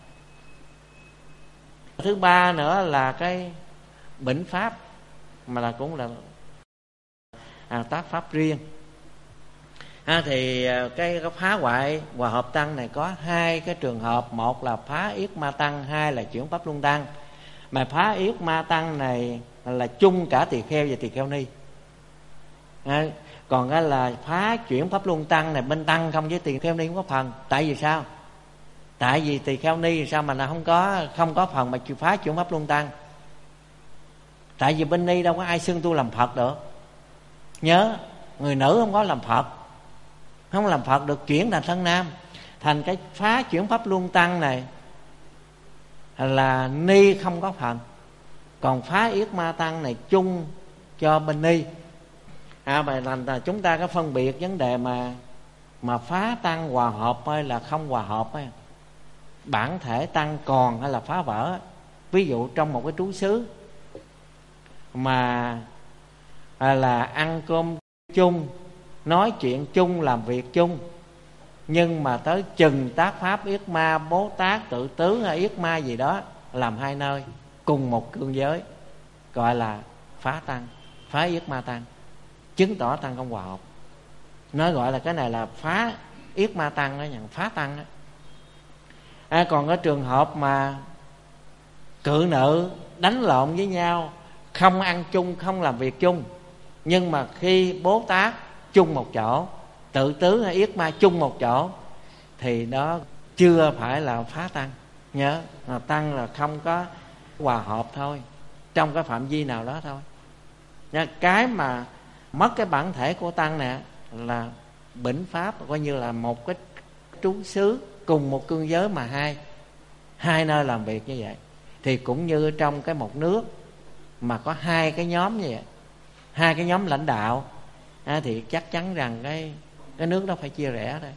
Thứ ba nữa là cái bỉnh pháp, mà là cũng là à, tác pháp riêng. À, thì cái, cái phá hoại hòa hợp tăng này có hai cái trường hợp. Một là phá yết ma tăng, hai là chuyển pháp luân tăng. Mà phá yết ma tăng này là chung cả tỳ kheo và tỳ kheo ni. À, còn cái là phá chuyển pháp luân tăng này bên tăng không, với tỳ kheo ni không có phần. Tại vì sao? Tại vì tỳ kheo ni sao mà nó không có không có phần mà phá chuyển pháp luân tăng? Tại vì bên ni đâu có ai xưng tu làm Phật được. Nhớ, người nữ không có làm Phật, không làm Phật được, chuyển thành thân nam. Thành cái phá chuyển pháp luân tăng này là ni không có phần. Còn phá yết ma tăng này chung cho bên ni. À, bài thành là chúng ta có phân biệt vấn đề mà mà phá tăng hòa hợp hay là không hòa hợp ấy. Bản thể tăng còn hay là phá vỡ. Ví dụ trong một cái trú xứ mà à, là ăn cơm chung, nói chuyện chung, làm việc chung, nhưng mà tới chừng tác pháp yết ma, Bố Tát, Tự Tứ hay yết ma gì đó làm hai nơi cùng một cương giới, gọi là phá tăng, phá yết ma tăng, chứng tỏ tăng không hòa hợp. Nói gọi là cái này là phá yết ma tăng đó, nhận phá tăng đó. À, còn cái trường hợp mà cự nữ đánh lộn với nhau, không ăn chung, không làm việc chung, nhưng mà khi Bố Tát chung một chỗ, Tự Tứ hay yết ma chung một chỗ, thì đó chưa phải là phá tăng. Nhớ là tăng là không có hòa hợp thôi, trong cái phạm vi nào đó thôi. Cái mà mất cái bản thể của tăng nè là bỉnh pháp, coi như là một cái trú xứ cùng một cương giới mà hai hai nơi làm việc như vậy. Thì cũng như trong cái một nước mà có hai cái nhóm như vậy, hai cái nhóm lãnh đạo, à, thì chắc chắn rằng cái cái nước đó phải chia rẽ đây.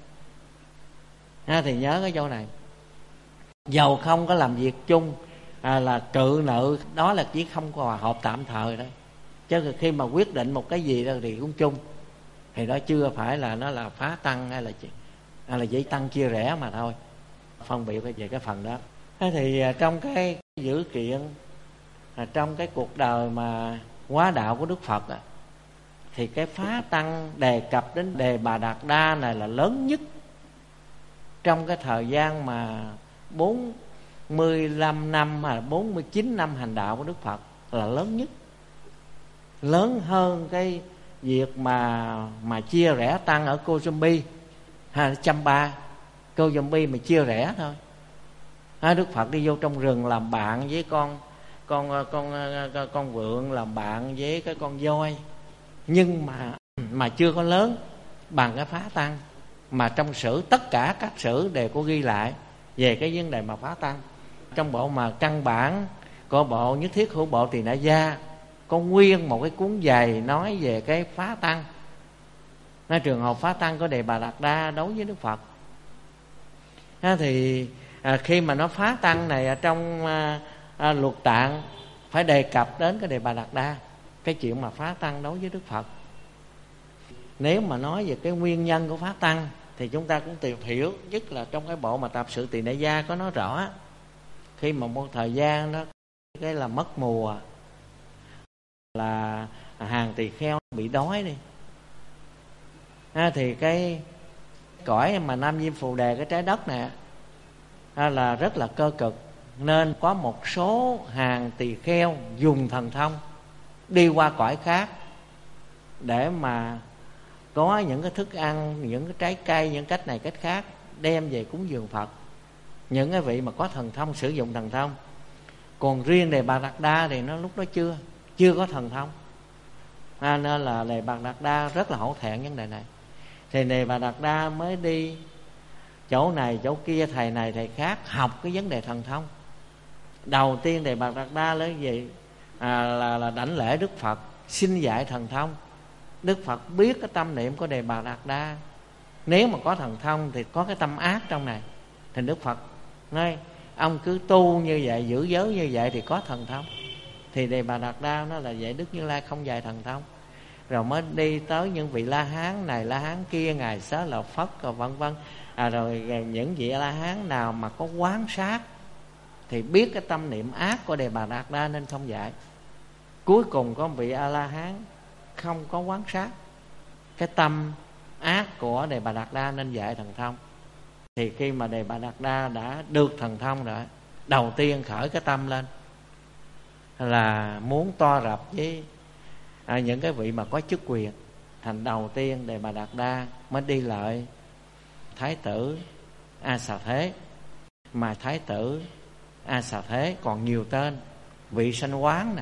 À, thì nhớ cái chỗ này, dầu không có làm việc chung, à, là cự nữ, đó là chỉ không có hòa hợp tạm thời đó. Chứ khi mà quyết định một cái gì đó thì cũng chung, thì đó chưa phải là nó là phá tăng hay là hay là chỉ tăng chia rẽ mà thôi. Phân biệt về cái phần đó. Thế thì trong cái dữ kiện, trong cái cuộc đời mà hóa đạo của Đức Phật á, thì cái phá tăng đề cập đến Đề Bà Đạt Đa này là lớn nhất trong cái thời gian mà bốn mươi lăm năm hay bốn mươi chín năm hành đạo của Đức Phật, là lớn nhất. Lớn hơn cái việc mà mà chia rẽ tăng ở Kozumbi hay Champa. Kozumbi mà chia rẽ thôi. À, Đức Phật đi vô trong rừng làm bạn với con con con con, con vượn, làm bạn với cái con voi, nhưng mà mà chưa có lớn bằng cái phá tăng. Mà trong sử, tất cả các sử đều có ghi lại về cái vấn đề mà phá tăng. Trong bộ mà căn bản của bộ Nhất Thiết Hữu Bộ Tỳ Na Gia có nguyên một cái cuốn dày nói về cái phá tăng. Nó trường hợp phá tăng của Đề Bà Đạt Đa đối với Đức Phật. À, thì à, khi mà nó phá tăng này ở trong à, à, Luật Tạng phải đề cập đến cái Đề Bà Đạt Đa, cái chuyện mà phá tăng đối với Đức Phật. Nếu mà nói về cái nguyên nhân của phá tăng thì chúng ta cũng tìm hiểu, nhất là trong cái bộ mà Tạp Sự Tỳ Đại Gia có nói rõ, khi mà một thời gian đó cái là mất mùa, là hàng tỳ kheo bị đói đi, à, thì cái cõi mà Nam Diêm Phù Đề, cái trái đất này à, là rất là cơ cực, nên có một số hàng tỳ kheo dùng thần thông đi qua cõi khác để mà có những cái thức ăn, những cái trái cây, những cách này cách khác đem về cúng dường Phật. Những cái vị mà có thần thông sử dụng thần thông. Còn riêng Đề Bà Đạt Đa thì nó lúc đó chưa chưa có thần thông, à, nên là Đề Bà Đạt Đa rất là hổ thẹn vấn đề này. Thì Đề Bà Đạt Đa mới đi chỗ này chỗ kia, thầy này thầy khác, học cái vấn đề thần thông. Đầu tiên Đề Bà Đạt Đa lấy gì à, là, là đảnh lễ Đức Phật, xin dạy thần thông. Đức Phật biết cái tâm niệm của Đề Bà Đạt Đa, nếu mà có thần thông thì có cái tâm ác trong này, thì Đức Phật nói ông cứ tu như vậy, giữ giới như vậy thì có thần thông. Thì Đề Bà Đạt Đa nó là vậy, Đức Như Lai không dạy thần thông. Rồi mới đi tới những vị La Hán này La Hán kia, Ngài Xá Lợi Phất rồi vân vân, à, rồi những vị La Hán nào mà có quán sát thì biết cái tâm niệm ác của Đề Bà Đạt Đa nên không dạy. Cuối cùng có một vị A La Hán không có quán sát cái tâm ác của Đề Bà Đạt Đa nên dạy thần thông. Thì khi mà Đề Bà Đạt Đa đã được thần thông rồi, đầu tiên khởi cái tâm lên là muốn to rập với à, những cái vị mà có chức quyền. Thành đầu tiên Đề Bà Đạt Đa mới đi lại Thái tử A Xà Thế. Mà Thái tử A Xà Thế còn nhiều tên, Vị Sanh Quán nè,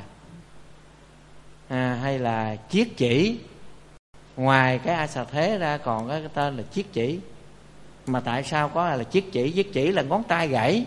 à, hay là Chiết Chỉ. Ngoài cái A Xà Thế ra còn có cái tên là Chiết Chỉ. Mà tại sao có là Chiết Chỉ? Chiết Chỉ là ngón tay gãy.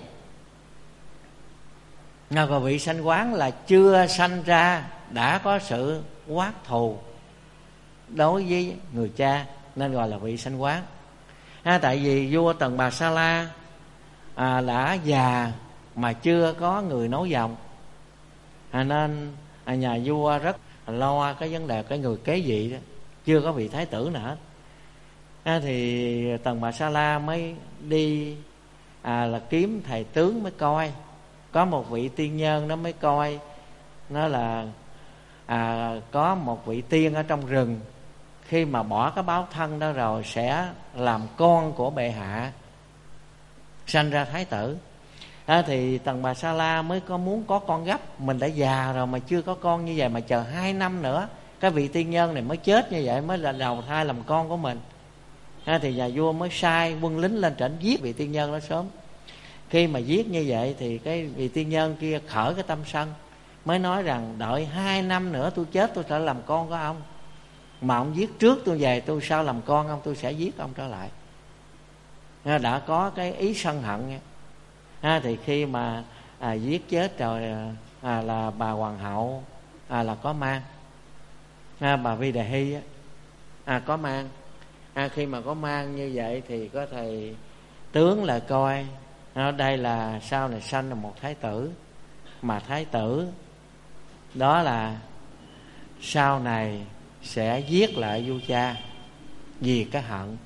Còn Vị Sanh Quán là chưa sanh ra đã có sự quát thù đối với người cha, nên gọi là Vị Sanh Quán. À, tại vì vua Tần Bà Sa La à, đã già mà chưa có người nối dòng, à, nên à, nhà vua rất lo cái vấn đề cái người kế vị đó, chưa có vị thái tử nào hết. À, thì Tần Bà Sa La mới đi à, là kiếm thầy tướng mới coi. Có một vị tiên nhân nó mới coi, nó là à, có một vị tiên ở trong rừng, khi mà bỏ cái báo thân đó rồi sẽ làm con của bệ hạ, sanh ra thái tử. À, thì Tần Bà Sa La mới có muốn có con gấp. Mình đã già rồi mà chưa có con như vậy, mà chờ hai năm nữa cái vị tiên nhân này mới chết như vậy, mới là đầu thai làm con của mình. À, thì nhà vua mới sai quân lính lên trển giết vị tiên nhân đó sớm. Khi mà giết như vậy thì cái vị tiên nhân kia khởi cái tâm sân, mới nói rằng đợi hai năm nữa tôi chết tôi sẽ làm con của ông, mà ông giết trước tôi về tôi sao làm con ông, tôi sẽ giết ông trở lại. À, đã có cái ý sân hận nha. À, thì khi mà à, giết chết rồi à, là bà hoàng hậu à, là có mang, à, bà Vi Đề Hy á, à, có mang. À, khi mà có mang như vậy thì có thầy tướng là coi à, đây là sau này sanh là một thái tử, mà thái tử đó là sau này sẽ giết lại vua cha vì cái hận.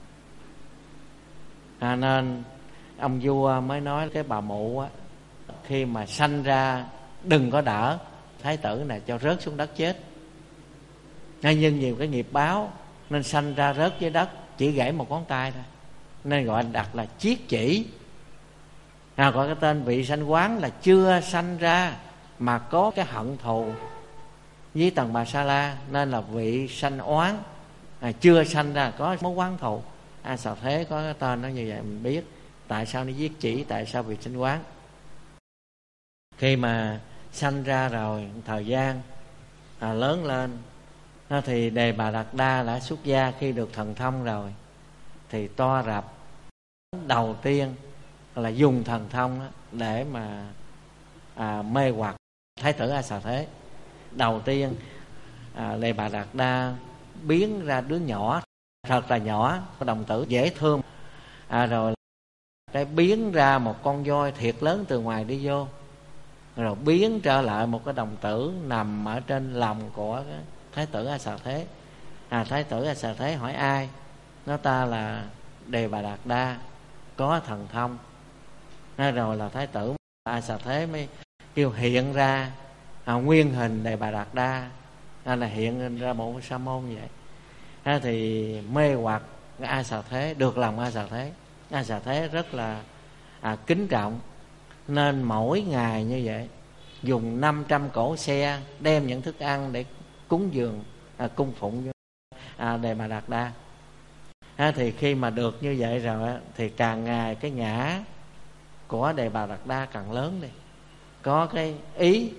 À, nên ông vua mới nói cái bà mụ á, khi mà sanh ra đừng có đỡ thái tử này cho rớt xuống đất chết. À, nhưng nhiều cái nghiệp báo nên sanh ra rớt dưới đất, chỉ gãy một ngón tay thôi, nên gọi đặt là Chiết Chỉ. À, gọi cái tên Vị Sanh Quán là chưa sanh ra mà có cái hận thù với Tần Bà Sa La, nên là Vị Sanh Oán, à, chưa sanh ra có mối oán thù. A Xà Thế có cái tên nó như vậy, mình biết tại sao nó giết chỉ, tại sao Vị Sanh Quán. Khi mà sanh ra rồi thời gian à, lớn lên à, thì Đề Bà Đạt Đa đã xuất gia. Khi được thần thông rồi thì to rập đầu tiên là dùng thần thông để mà à, mê hoặc thái tử A Xà Thế. Đầu tiên à, Đề Bà Đạt Đa biến ra đứa nhỏ thật là nhỏ, đồng tử dễ thương, à, rồi cái biến ra một con voi thiệt lớn từ ngoài đi vô, rồi biến trở lại một cái đồng tử nằm ở trên lòng của Thái tử A Xà Thế. à, Thái tử A Xà Thế hỏi ai? Nó ta là Đề Bà Đạt Đa, có thần thông. Nói rồi là Thái tử A Xà Thế mới kêu hiện ra à, nguyên hình Đề Bà Đạt Đa, à, là hiện ra một sa môn như vậy. à, Thì mê hoặc A Xà Thế, được lòng A Xà Thế. A Xà Thế rất là à, kính trọng, nên mỗi ngày như vậy dùng năm trăm cỗ xe đem những thức ăn để cúng dường à, cung phụng với à, Đề Bà Đạt Đa. à, Thì khi mà được như vậy rồi thì càng ngày cái ngã của Đề Bà Đạt Đa càng lớn đi, có cái ý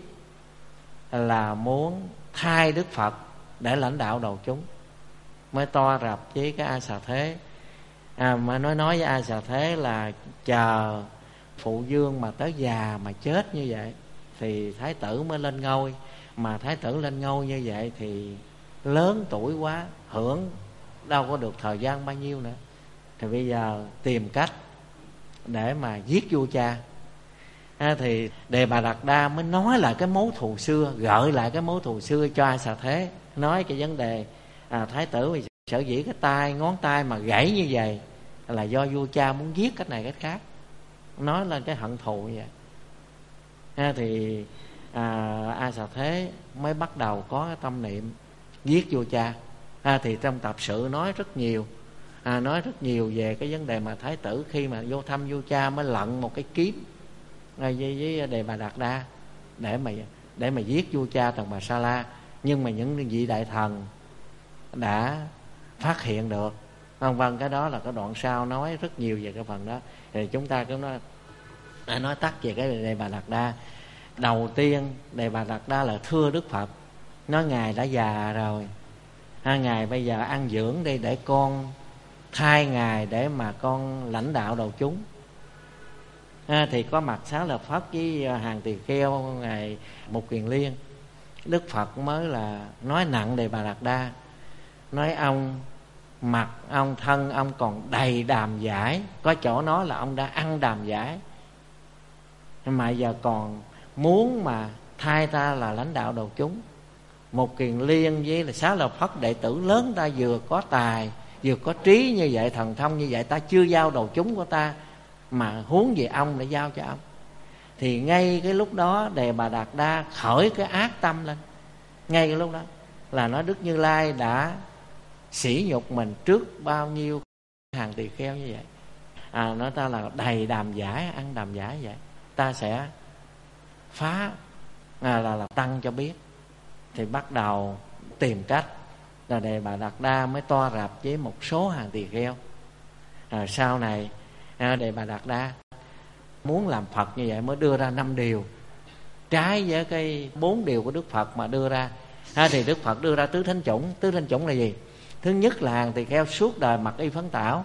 là muốn thay Đức Phật để lãnh đạo đầu chúng, mới to rập với cái A Xà Thế. à, Mà nói nói với A Xà Thế là chờ phụ vương mà tới già mà chết như vậy thì Thái tử mới lên ngôi. Mà Thái tử lên ngôi như vậy thì lớn tuổi quá, hưởng đâu có được thời gian bao nhiêu nữa. Thì bây giờ tìm cách để mà giết vua cha. à, Thì Đề Bà Đạt Đa mới nói lại cái mối thù xưa, gợi lại cái mối thù xưa cho A Xà Thế. Nói cái vấn đề à, Thái tử vì sở dĩ cái tay, ngón tay mà gãy như vậy là do vua cha muốn giết cách này cách khác. Nói lên cái hận thù như vậy. à, Thì à, A Xà Thế mới bắt đầu có cái tâm niệm giết vua cha. à, Thì trong tập sự nói rất nhiều, à, nói rất nhiều về cái vấn đề mà Thái tử khi mà vô thăm vua cha mới lận một cái kiếm với, với Đề Bà Đạt Đa để mà để mà giết vua cha Tần Bà Sa La. Nhưng mà những vị đại thần đã phát hiện được. Vân vân, cái đó là cái đoạn sau nói rất nhiều về cái phần đó. Thì chúng ta cũng nói, nói tắt về cái Đề Bà Đạt Đa. Đầu tiên Đề Bà Đạt Đa là thưa Đức Phật, nói ngài đã già rồi, à, ngài bây giờ ăn dưỡng đi để con thay ngài để mà con lãnh đạo đầu chúng. à, Thì có mặt Xá Lợi Phất với Hàng Tỳ Kheo, ngài Mục Kiền Liên. Đức Phật mới là nói nặng Đề Bà Đạt Đa, nói ông mặt ông thân ông còn đầy đàm giải, có chỗ nói là ông đã ăn đàm giải, mà giờ còn muốn mà thay ta là lãnh đạo đầu chúng. Một Kiền Liên với là Xá Lợi Phất đệ tử lớn ta, vừa có tài vừa có trí như vậy, thần thông như vậy, ta chưa giao đầu chúng của ta, mà huống gì ông để giao cho ông. Thì ngay cái lúc đó Đề Bà Đạt Đa khởi cái ác tâm lên. Ngay cái lúc đó là nói Đức Như Lai đã sỉ nhục mình trước bao nhiêu Hàng Tỳ Kheo như vậy. à, Nói ta là đầy đàm giải, ăn đàm giải vậy, ta sẽ phá à, là, là tăng cho biết. Thì bắt đầu tìm cách, là Đề Bà Đạt Đa mới to rạp với một số Hàng Tỳ Kheo. à, Sau này à, Đề Bà Đạt Đa muốn làm Phật như vậy mới đưa ra năm điều, trái với cái bốn điều của Đức Phật mà đưa ra. à, Thì Đức Phật đưa ra tứ thánh chủng. Tứ thánh chủng là gì? Thứ nhất là Hàng Tỳ Kheo suốt đời mặc y phấn tảo,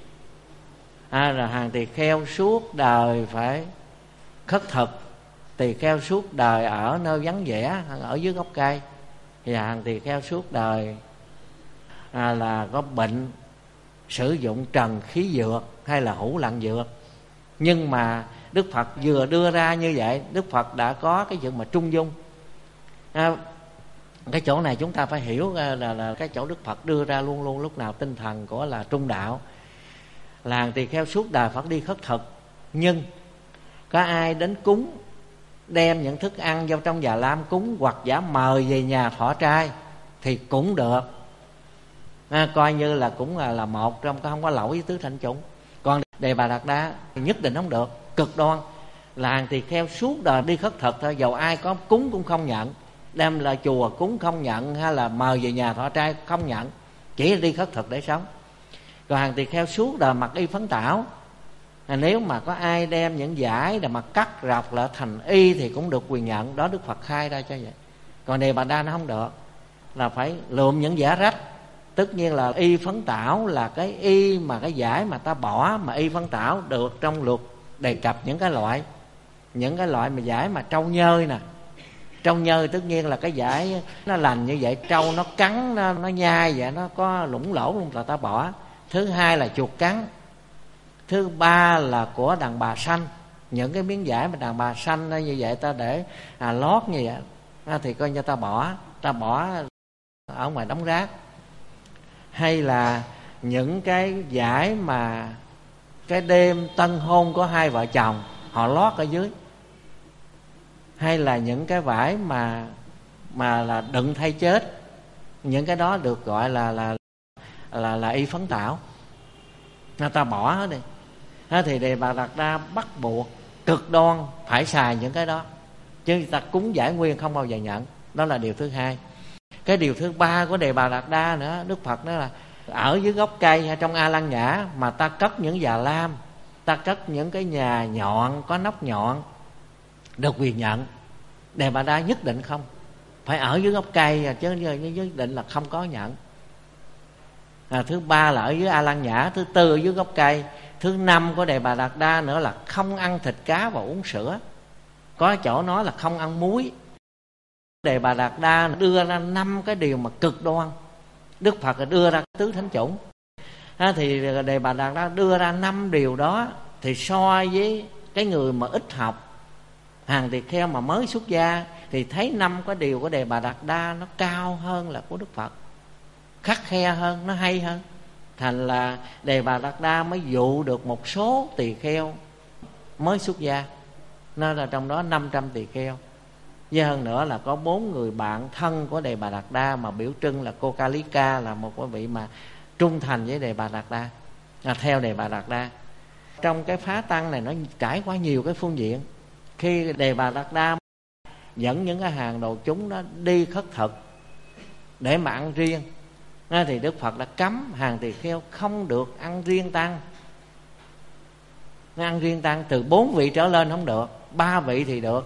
à, là Hàng Tỳ Kheo suốt đời phải khất thực, Tỳ Kheo suốt đời ở nơi vắng vẻ, ở dưới gốc cây, và Hàng Tỳ Kheo suốt đời à, là có bệnh sử dụng trần khí dược hay là hữu lặng dược. Nhưng mà Đức Phật vừa đưa ra như vậy, Đức Phật đã có cái chuyện mà trung dung. à, Cái chỗ này chúng ta phải hiểu là, là, là cái chỗ Đức Phật đưa ra luôn luôn lúc nào tinh thần của là trung đạo. Là Hàng Tỳ Kheo suốt đời Phật đi khất thực, nhưng có ai đến cúng, đem những thức ăn vào trong già lam cúng, hoặc giả mời về nhà thọ trai thì cũng được, à, coi như là cũng là, là một trong, không có lỗi với tứ thánh chủng. Còn Đề Bà Đạt Đa thì nhất định không được, cực đoan. Là Hàng Tỳ Kheo suốt đời đi khất thực thôi, dầu ai có cúng cũng không nhận, đem lại chùa cúng không nhận, hay là mời về nhà thọ trai không nhận, chỉ đi khất thực để sống. Còn Hàng Tỳ Kheo suốt đời mặc y phấn tảo, à, nếu mà có ai đem những giải để mà cắt rọc lại thành y thì cũng được quyền nhận. Đó Đức Phật khai ra cho vậy. Còn Đề Bà Đa nó không được, là phải lượm những giả rách. Tất nhiên là y phấn tảo là cái y mà cái giải mà ta bỏ, mà y phấn tảo được trong luật đề cập những cái loại, những cái loại mà giải mà trâu nhơi nè. Trâu nhơi tất nhiên là cái giải nó lành như vậy, trâu nó cắn, nó, nó nhai vậy, nó có lủng lỗ luôn là ta bỏ. Thứ hai là chuột cắn. Thứ ba là của đàn bà sanh, Những cái miếng vải mà đàn bà xanh như vậy ta để à, lót như vậy à, thì coi như ta bỏ, ta bỏ ở ngoài đống rác. Hay là những cái vải mà cái đêm tân hôn của hai vợ chồng họ lót ở dưới. Hay là những cái vải mà mà là đựng thay chết, những cái đó được gọi là là là là y phấn tảo, người ta bỏ hết đi. Thế thì Đề Bà Đạt Đa bắt buộc cực đoan phải xài những cái đó, chứ người ta cúng giải nguyên không bao giờ nhận. Đó là điều thứ hai. Cái điều thứ ba của Đề Bà Đạt Đa nữa, Đức Phật nói là ở dưới gốc cây hay trong A Lăng Nhã mà ta cất những già lam, ta cất những cái nhà nhọn có nóc nhọn, được quyền nhận. Đề Bà Đa nhất định không, phải ở dưới gốc cây, chứ nhất định là không có nhận. À, thứ ba là ở dưới A Lăng Nhã, thứ tư ở dưới gốc cây, thứ năm của Đề Bà Đạt Đa nữa là không ăn thịt cá và uống sữa. Có chỗ nói là không ăn muối. Đề Bà Đạt Đa đưa ra năm cái điều mà cực đoan. Đức Phật đưa ra tứ thánh chủng. À, thì Đề Bà Đạt Đa đưa ra năm điều đó, thì so với cái người mà ít học, hàng tỳ kheo mà mới xuất gia, thì thấy năm cái điều của Đề Bà Đạt Đa nó cao hơn là của Đức Phật, khắt khe hơn, nó hay hơn. Thành là Đề Bà Đạt Đa mới dụ được một số tỳ kheo mới xuất gia, nên là trong đó năm trăm tỳ kheo. Với hơn nữa là có bốn người bạn thân của Đề Bà Đạt Đa mà biểu trưng là cô Ca Lý Ca, là một cái vị mà trung thành với Đề Bà Đạt Đa, à, theo Đề Bà Đạt Đa. Trong cái phá tăng này nó trải qua nhiều cái phương diện. Khi Đề Bà Đạt Đa dẫn những cái hàng đồ chúng nó đi khất thực để mà ăn riêng, thì Đức Phật đã cấm hàng tỳ kheo không được ăn riêng tăng. Ăn riêng tăng từ bốn vị trở lên không được, ba vị thì được.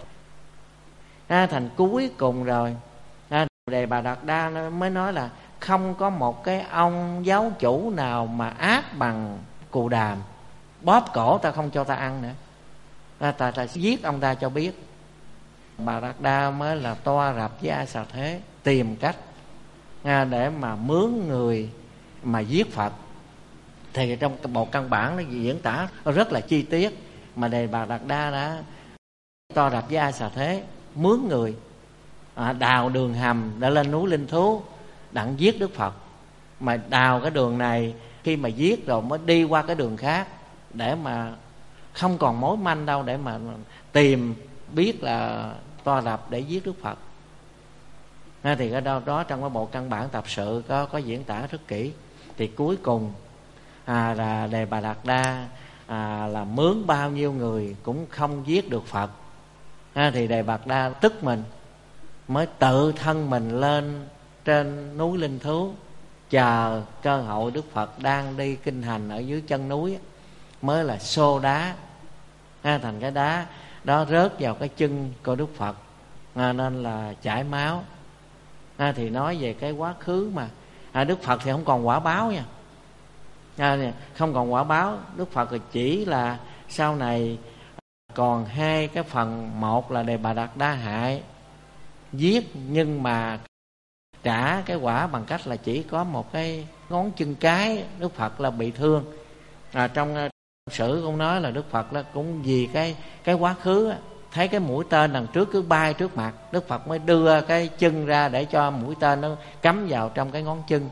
À, thành cuối cùng rồi à, Đề Bà Đạt Đa mới nói là không có một cái ông giáo chủ nào mà ác bằng Cù Đàm, bóp cổ ta không cho ta ăn nữa, à, ta, ta giết ông ta cho biết. Bà Đạt Đa mới là toa rập với A Xà Thế, tìm cách à, để mà mướn người mà giết Phật. Thì trong bộ căn bản nó diễn tả rất là chi tiết, mà Đề Bà Đạt Đa đã toa rập với A Xà Thế, mướn người à, đào đường hầm để lên núi Linh Thú đặng giết Đức Phật. Mà đào cái đường này, khi mà giết rồi mới đi qua cái đường khác, để mà không còn mối manh đâu, để mà tìm biết là toa rập để giết Đức Phật. À, thì cái đó, đó trong cái bộ căn bản tập sự có có diễn tả rất kỹ. Thì cuối cùng à, là Đề Bà Đạt Đa à, là mướn bao nhiêu người cũng không giết được Phật. À, thì Đề Bà Đạt Đa tức mình, mới tự thân mình lên trên núi Linh Thú, chờ cơ hội Đức Phật đang đi kinh hành ở dưới chân núi, mới là xô đá à, thành cái đá đó rớt vào cái chân của Đức Phật, à, nên là chảy máu. À, thì nói về cái quá khứ mà à, Đức Phật thì không còn quả báo nha, à, không còn quả báo. Đức Phật thì chỉ là sau này còn hai cái phần. Một là Đề Bà Đạt Đa hại giết, nhưng mà trả cái quả bằng cách là chỉ có một cái ngón chân cái Đức Phật là bị thương. À, trong sử cũng nói là Đức Phật là cũng vì cái cái quá khứ á, thấy cái mũi tên đằng trước cứ bay trước mặt, Đức Phật mới đưa cái chân ra để cho mũi tên nó cắm vào trong cái ngón chân,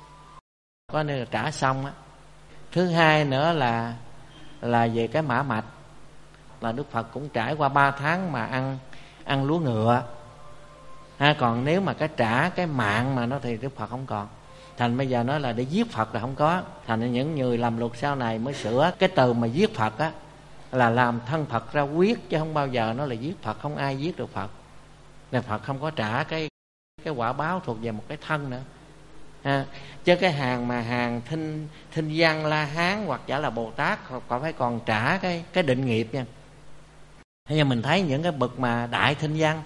có nên là trả xong á. Thứ hai nữa là là về cái mã mạch, là Đức Phật cũng trải qua ba tháng mà ăn ăn lúa ngựa. À, còn nếu mà cái trả cái mạng mà nó thì Đức Phật không còn. Thành bây giờ nói là để giết Phật là không có. Thành những người làm luật sau này mới sửa cái từ mà giết Phật á, là làm thân Phật ra quyết, chứ không bao giờ nó là giết Phật. Không ai giết được Phật, nên Phật không có trả cái cái quả báo thuộc về một cái thân nữa. À, chứ cái hàng mà hàng thinh thinh văn La Hán hoặc giả là Bồ Tát còn phải còn trả cái cái định nghiệp nha. Thế nhưng mình thấy những cái bậc mà đại thinh văn,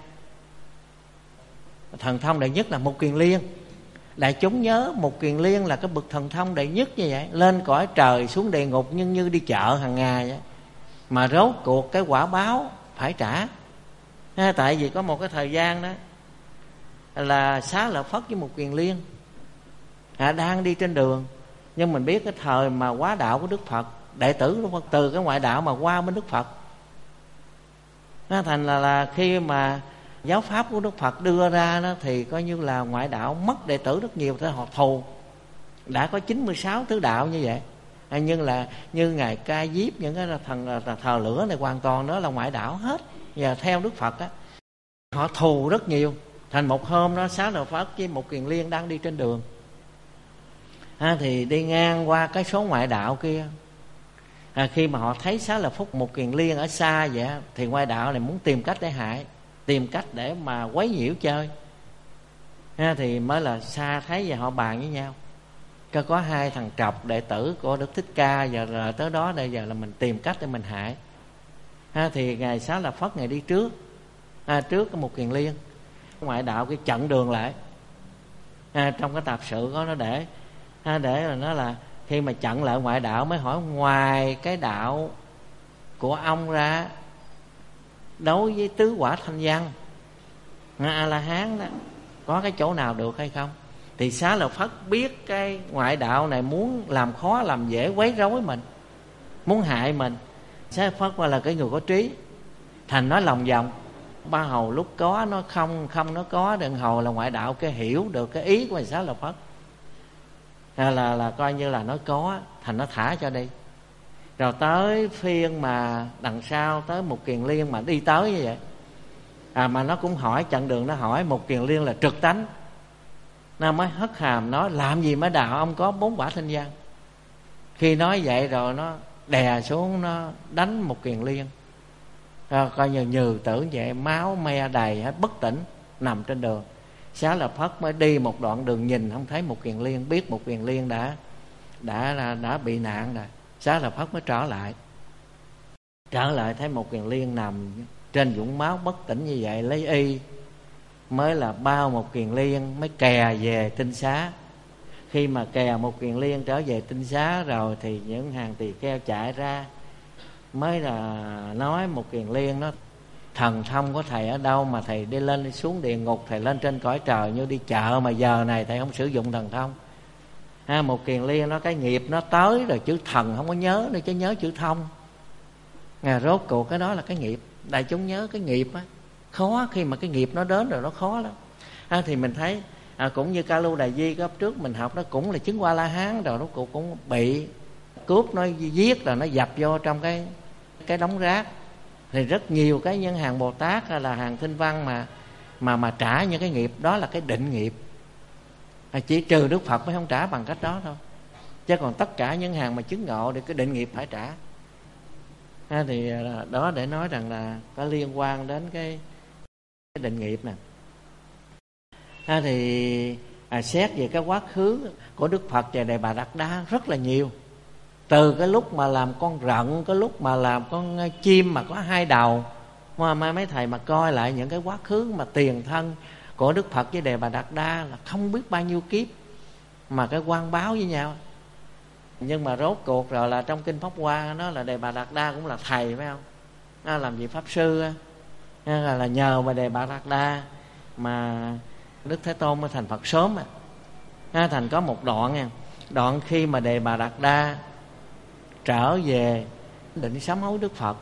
thần thông đệ nhất là Mục Kiền Liên. Đại chúng nhớ Mục Kiền Liên là cái bậc thần thông đệ nhất như vậy, lên cõi trời xuống địa ngục nhưng như đi chợ hàng ngày vậy. Mà rốt cuộc cái quả báo phải trả. À, tại vì có một cái thời gian đó là Xá Lợi Phất với Mục Kiền Liên à, đang đi trên đường. Nhưng mình biết cái thời mà hóa đạo của Đức Phật, đệ tử Đức Phật từ cái ngoại đạo mà qua bên Đức Phật, Nó thành là, là khi mà giáo pháp của Đức Phật đưa ra đó, thì coi như là ngoại đạo mất đệ tử rất nhiều, thế họ thù. Đã có chín mươi sáu tứ đạo như vậy, nhưng là như ngài Ca Diếp, những cái thần thờ lửa này hoàn toàn đó là ngoại đạo hết. Và theo Đức Phật á, họ thù rất nhiều. Thành một hôm đó, Xá Lợi Phất với một Kiền Liên đang đi trên đường, à, thì đi ngang qua cái số ngoại đạo kia. À, khi mà họ thấy Xá Lợi Phất một Kiền Liên ở xa vậy, thì ngoại đạo này muốn tìm cách để hại, tìm cách để mà quấy nhiễu chơi. À, thì mới là xa thấy và họ bàn với nhau, có có hai thằng trọc đệ tử của Đức Thích Ca, giờ là tới đó đây, giờ là mình tìm cách để mình hại. À, thì ngài Xá Lợi Phất ngài đi trước, à, trước có một Kiền Liên, ngoại đạo cái chặn đường lại. À, trong cái tạp sự có nó để, à, để là nó là khi mà chặn lại ngoại đạo mới hỏi ngoài cái đạo của ông ra, đối với tứ quả thanh văn A La Hán đó, có cái chỗ nào được hay không? Thì Xá Lợi Phất biết cái ngoại đạo này muốn làm khó làm dễ, quấy rối mình, muốn hại mình. Xá Lợi Phất là cái người có trí, thành nói lòng vòng. Ba hầu lúc có nó không, không nó có, đừng hầu là ngoại đạo cái hiểu được cái ý của Xá Lợi Phất, là, là là coi như là nó có, thành nó thả cho đi. Rồi tới phiên mà đằng sau tới một Kiền Liên mà đi tới như vậy, à, mà nó cũng hỏi chặn đường, nó hỏi một Kiền Liên là trực tánh, nó mới hất hàm nói làm gì mà đạo ông có bốn quả thanh văn. Khi nói vậy rồi nó đè xuống, nó đánh một Kiền Liên, à, coi như nhừ tử vậy, máu me đầy hết, bất tỉnh nằm trên đường. Xá Lợi Phất mới đi một đoạn đường nhìn không thấy một Kiền Liên, biết một Kiền Liên đã đã đã, đã bị nạn rồi. Xá Lợi Phất mới trở lại, trở lại thấy một Kiền Liên nằm trên vũng máu bất tỉnh như vậy, lấy y mới là bao một Kiền Liên mới kè về Tinh Xá. Khi mà kè một Kiền Liên trở về Tinh Xá rồi thì những hàng tỳ kheo chạy ra, mới là nói một Kiền Liên nó thần thông của thầy ở đâu mà thầy đi lên đi xuống địa ngục, thầy lên trên cõi trời như đi chợ, mà giờ này thầy không sử dụng thần thông. Ha, một Kiền Liên nó cái nghiệp nó tới rồi, chữ thần không có nhớ nữa, chứ nhớ chữ thông. À, rốt cuộc cái đó là cái nghiệp. Đại chúng nhớ cái nghiệp á khó, khi mà cái nghiệp nó đến rồi nó khó lắm. À, thì mình thấy à, cũng như Ca Lu Đà Di cấp trước mình học, nó cũng là chứng qua La Hán rồi, nó cũng cũng bị cướp, nó giết rồi nó dập vô trong cái cái đống rác. Thì rất nhiều cái nhân hàng Bồ Tát hay là hàng Thanh Văn mà mà mà trả những cái nghiệp đó là cái định nghiệp. À, chỉ trừ Đức Phật mới không trả bằng cách đó thôi, chứ còn tất cả những hàng mà chứng ngộ thì cái định nghiệp phải trả. À, thì đó để nói rằng là có liên quan đến cái, cái định nghiệp nè. À, thì à, xét về cái quá khứ của Đức Phật và Đề Bà Đạt Đa rất là nhiều. Từ cái lúc mà làm con rận, cái lúc mà làm con chim mà có hai đầu, mà mấy thầy mà coi lại những cái quá khứ mà tiền thân của Đức Phật với Đề Bà Đạt Đa là không biết bao nhiêu kiếp mà cái quan báo với nhau. Nhưng mà rốt cuộc rồi là trong kinh Pháp Hoa nó là Đề Bà Đạt Đa cũng là thầy, phải không? Nó làm gì pháp sư á, là, là nhờ mà Đề Bà Đạt Đa mà Đức Thế Tôn mới thành Phật sớm. À, thành có một đoạn nha, đoạn khi mà Đề Bà Đạt Đa trở về định sám hối Đức Phật,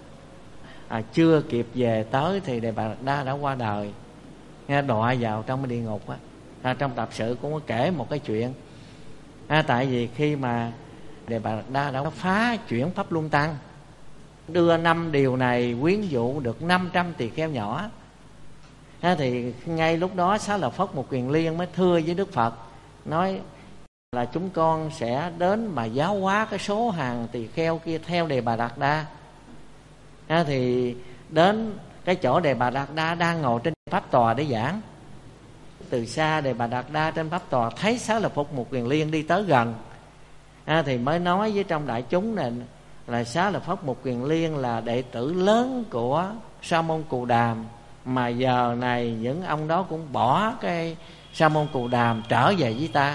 à, chưa kịp về tới thì Đề Bà Đạt Đa đã qua đời, nghe đọa vào trong cái địa ngục á. À, trong tập sự cũng có kể một cái chuyện. À, tại vì khi mà Đề Bà Đạt Đa đã phá chuyển Pháp Luân Tăng, đưa năm điều này quyến dụ được năm trăm tỳ kheo nhỏ. À, thì ngay lúc đó Xá Lợi Phất một Kiền Liên mới thưa với Đức Phật, nói là chúng con sẽ đến mà giáo hóa cái số hàng tỳ kheo kia theo Đề Bà Đạt Đa. À, thì đến cái chỗ Đề Bà Đạt Đa đang ngồi trên pháp tòa để giảng. Từ xa Đề Bà Đạt Đa trên pháp tòa thấy Xá Lợi Phất một Kiền Liên đi tới gần, à, thì mới nói với trong đại chúng này là Xá Lợi Phất một Kiền Liên là đệ tử lớn của Sa Môn Cù Đàm, mà giờ này những ông đó cũng bỏ cái Sa Môn Cù Đàm trở về với ta.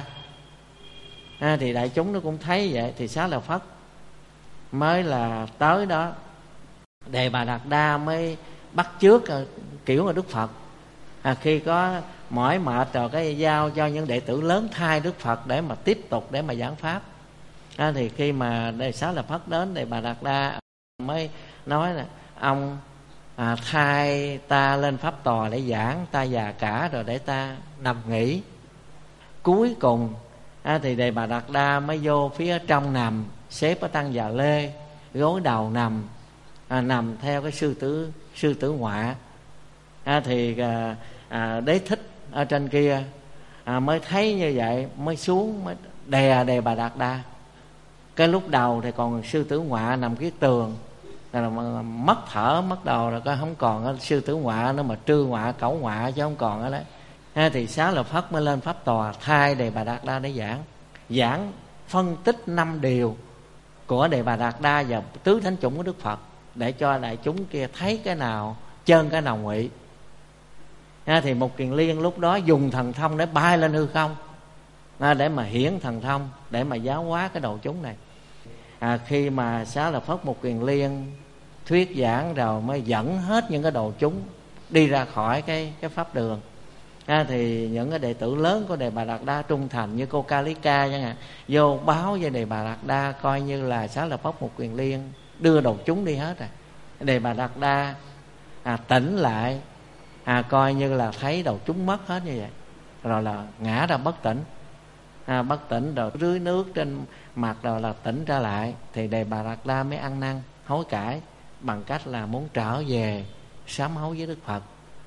À, thì đại chúng nó cũng thấy vậy, thì Xá Lợi Phất mới là tới đó. Đề Bà Đạt Đa mới bắt chước kiểu của Đức Phật, à, khi có mỏi mệt rồi cái giao cho những đệ tử lớn thay Đức Phật để mà tiếp tục để mà giảng pháp. À, thì khi mà Đề Xá Lợi Phất đến, Đề Bà Đạt Đa mới nói là ông à, thay ta lên pháp tòa để giảng, ta già cả rồi để ta nằm nghỉ. Cuối cùng à, thì Đề Bà Đạt Đa mới vô phía trong nằm, xếp ở tăng già lê, gối đầu nằm, à, nằm theo cái sư tử sư tử họa. À, thì à, à, Đế Thích ở trên kia à, mới thấy như vậy, mới xuống mới đè Đề Bà Đạt Đa. Cái lúc đầu thì còn sư tử họa nằm cái tường, rồi mất thở mất đầu rồi, có không còn sư tử họa nữa mà trư họa cẩu họa chứ không còn ở đấy. À, thì Xá Lợi Phất mới lên pháp tòa thay Đề Bà Đạt Đa để giảng, giảng phân tích năm điều của Đề Bà Đạt Đa và tứ thánh chủng của Đức Phật, để cho đại chúng kia thấy cái nào chân cái nào ngụy. À, thì Mục Kiền Liên lúc đó dùng thần thông để bay lên hư không, à, để mà hiển thần thông, để mà giáo hóa cái đồ chúng này. À, khi mà Xá Lợi Phất Mục Kiền Liên thuyết giảng rồi mới dẫn hết những cái đồ chúng đi ra khỏi cái cái pháp đường. À, thì những cái đệ tử lớn của Đề Bà Đạt Đa trung thành như cô Kalika chẳng hạn, vô báo với Đề Bà Đạt Đa coi như là Xá Lợi Phất Mục Kiền Liên đưa đồ chúng đi hết rồi. Đề Bà Đạt Đa à, tỉnh lại, à, coi như là thấy đầu chúng mất hết như vậy, rồi là ngã ra bất tỉnh. À, bất tỉnh rồi rưới nước trên mặt rồi là tỉnh ra lại. Thì Đề Bà Đạt Đa mới ăn năn hối cải bằng cách là muốn trở về sám hối với Đức Phật.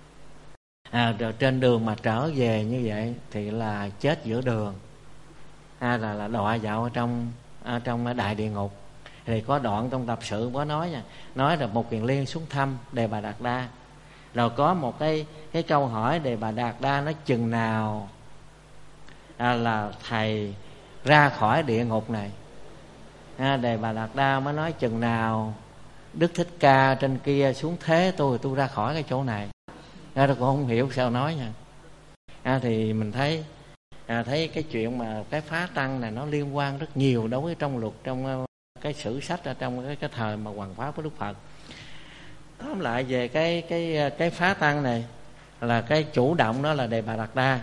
À, rồi trên đường mà trở về như vậy thì là chết giữa đường, à, là là đọa vào ở trong ở trong đại địa ngục. Thì có đoạn trong tập sự có nói nha, nói là Mục Kiền Liên xuống thăm Đề Bà Đạt Đa, rồi có một cái cái câu hỏi Đề Bà Đạt Đa nói chừng nào à, là thầy ra khỏi địa ngục này. À, Đề Bà Đạt Đa mới nói chừng nào Đức Thích Ca trên kia xuống thế tôi tôi ra khỏi cái chỗ này. À, tôi cũng không hiểu sao nói nha. À, thì mình thấy à, thấy cái chuyện mà cái phá tăng này nó liên quan rất nhiều đối với trong luật, trong cái sử sách ở trong cái, cái thời mà hoằng pháp của Đức Phật. Tóm lại về cái cái cái phá tăng này là cái chủ động đó là Đề Bà Đạt Đa.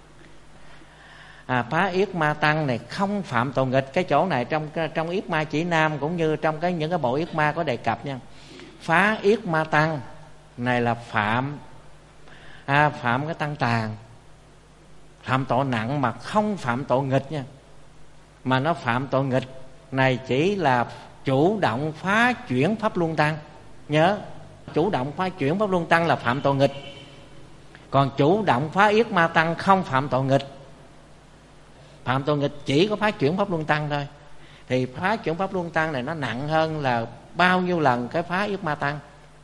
À, phá yết ma tăng này không phạm tội nghịch. Cái chỗ này trong trong yết ma chỉ nam cũng như trong cái những cái bộ yết ma có đề cập nha. Phá yết ma tăng này là phạm à, phạm cái tăng tàn, phạm tội nặng mà không phạm tội nghịch nha. Mà nó phạm tội nghịch này chỉ là chủ động phá chuyển pháp luân tăng. Nhớ, chủ động phá chuyển pháp luân tăng là phạm tội nghịch, còn chủ động phá yết ma tăng không phạm tội nghịch. Phạm tội nghịch chỉ có phá chuyển pháp luân tăng thôi. Thì phá chuyển pháp luân tăng này nó nặng hơn là bao nhiêu lần cái phá yết ma tăng.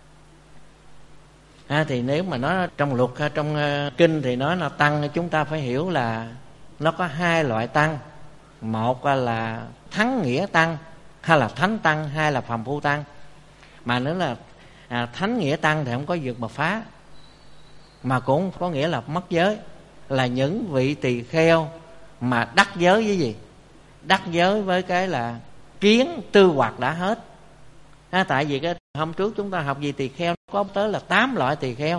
À, thì nếu mà nói trong luật, trong uh, kinh thì nói là tăng, chúng ta phải hiểu là nó có hai loại tăng. Một là thắng nghĩa tăng, hay là thánh tăng, hai là phàm phu tăng. Mà nữa là à, thánh nghĩa tăng thì không có việc mà phá, mà cũng có nghĩa là mất giới. Là những vị tỳ kheo mà đắc giới với gì? Đắc giới với cái là kiến tư hoặc đã hết. À, tại vì cái hôm trước chúng ta học gì tỳ kheo có tới là tám loại tỳ kheo: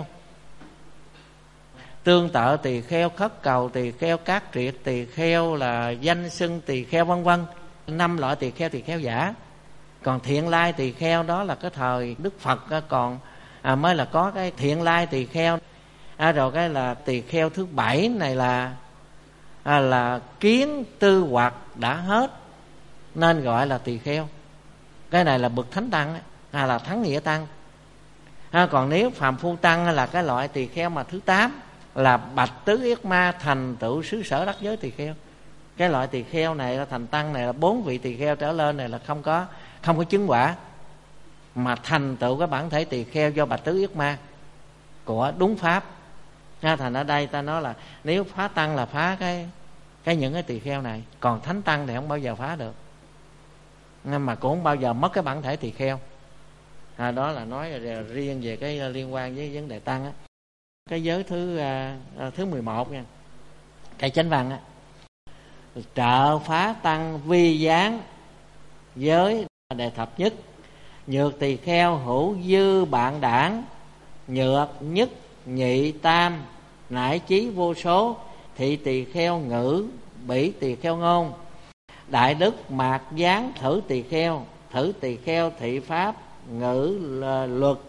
tương tự tỳ kheo, khất cầu tỳ kheo, cát triệt tỳ kheo, là danh xưng tỳ kheo, vân vân. Năm loại tỳ kheo, tỳ kheo giả. Còn thiện lai tỳ kheo đó là cái thời Đức Phật còn à, mới là có cái thiện lai tỳ kheo. À, rồi cái là tỳ kheo thứ bảy này là à, là kiến tư hoặc đã hết, nên gọi là tỳ kheo. Cái này là bậc thánh tăng, à, là thắng nghĩa tăng. À, còn nếu phàm phu tăng là cái loại tỳ kheo mà thứ tám, là bạch tứ yết ma thành tựu xứ sở đắc giới tỳ kheo. Cái loại tỳ kheo này là thành tăng này là bốn vị tỳ kheo trở lên này là không có không có chứng quả, mà thành tựu cái bản thể tỳ kheo do bạch tứ yết ma của đúng pháp. À, thành ở đây ta nói là nếu phá tăng là phá cái cái những cái tỳ kheo này, còn thánh tăng thì không bao giờ phá được, nhưng mà cũng không bao giờ mất cái bản thể tỳ kheo. À, đó là nói riêng về cái liên quan với vấn đề tăng á. Cái giới thứ à, thứ mười một nha, cái chánh văn á: trợ phá tăng vi gián giới đề thập nhất, nhược tỳ kheo hữu dư bạn đảng, nhược nhất nhị tam nải chí vô số, thị tỳ kheo ngữ bỉ tỳ kheo ngôn, đại đức mạc gián thử tỳ kheo, thử tỳ kheo thị pháp ngữ luật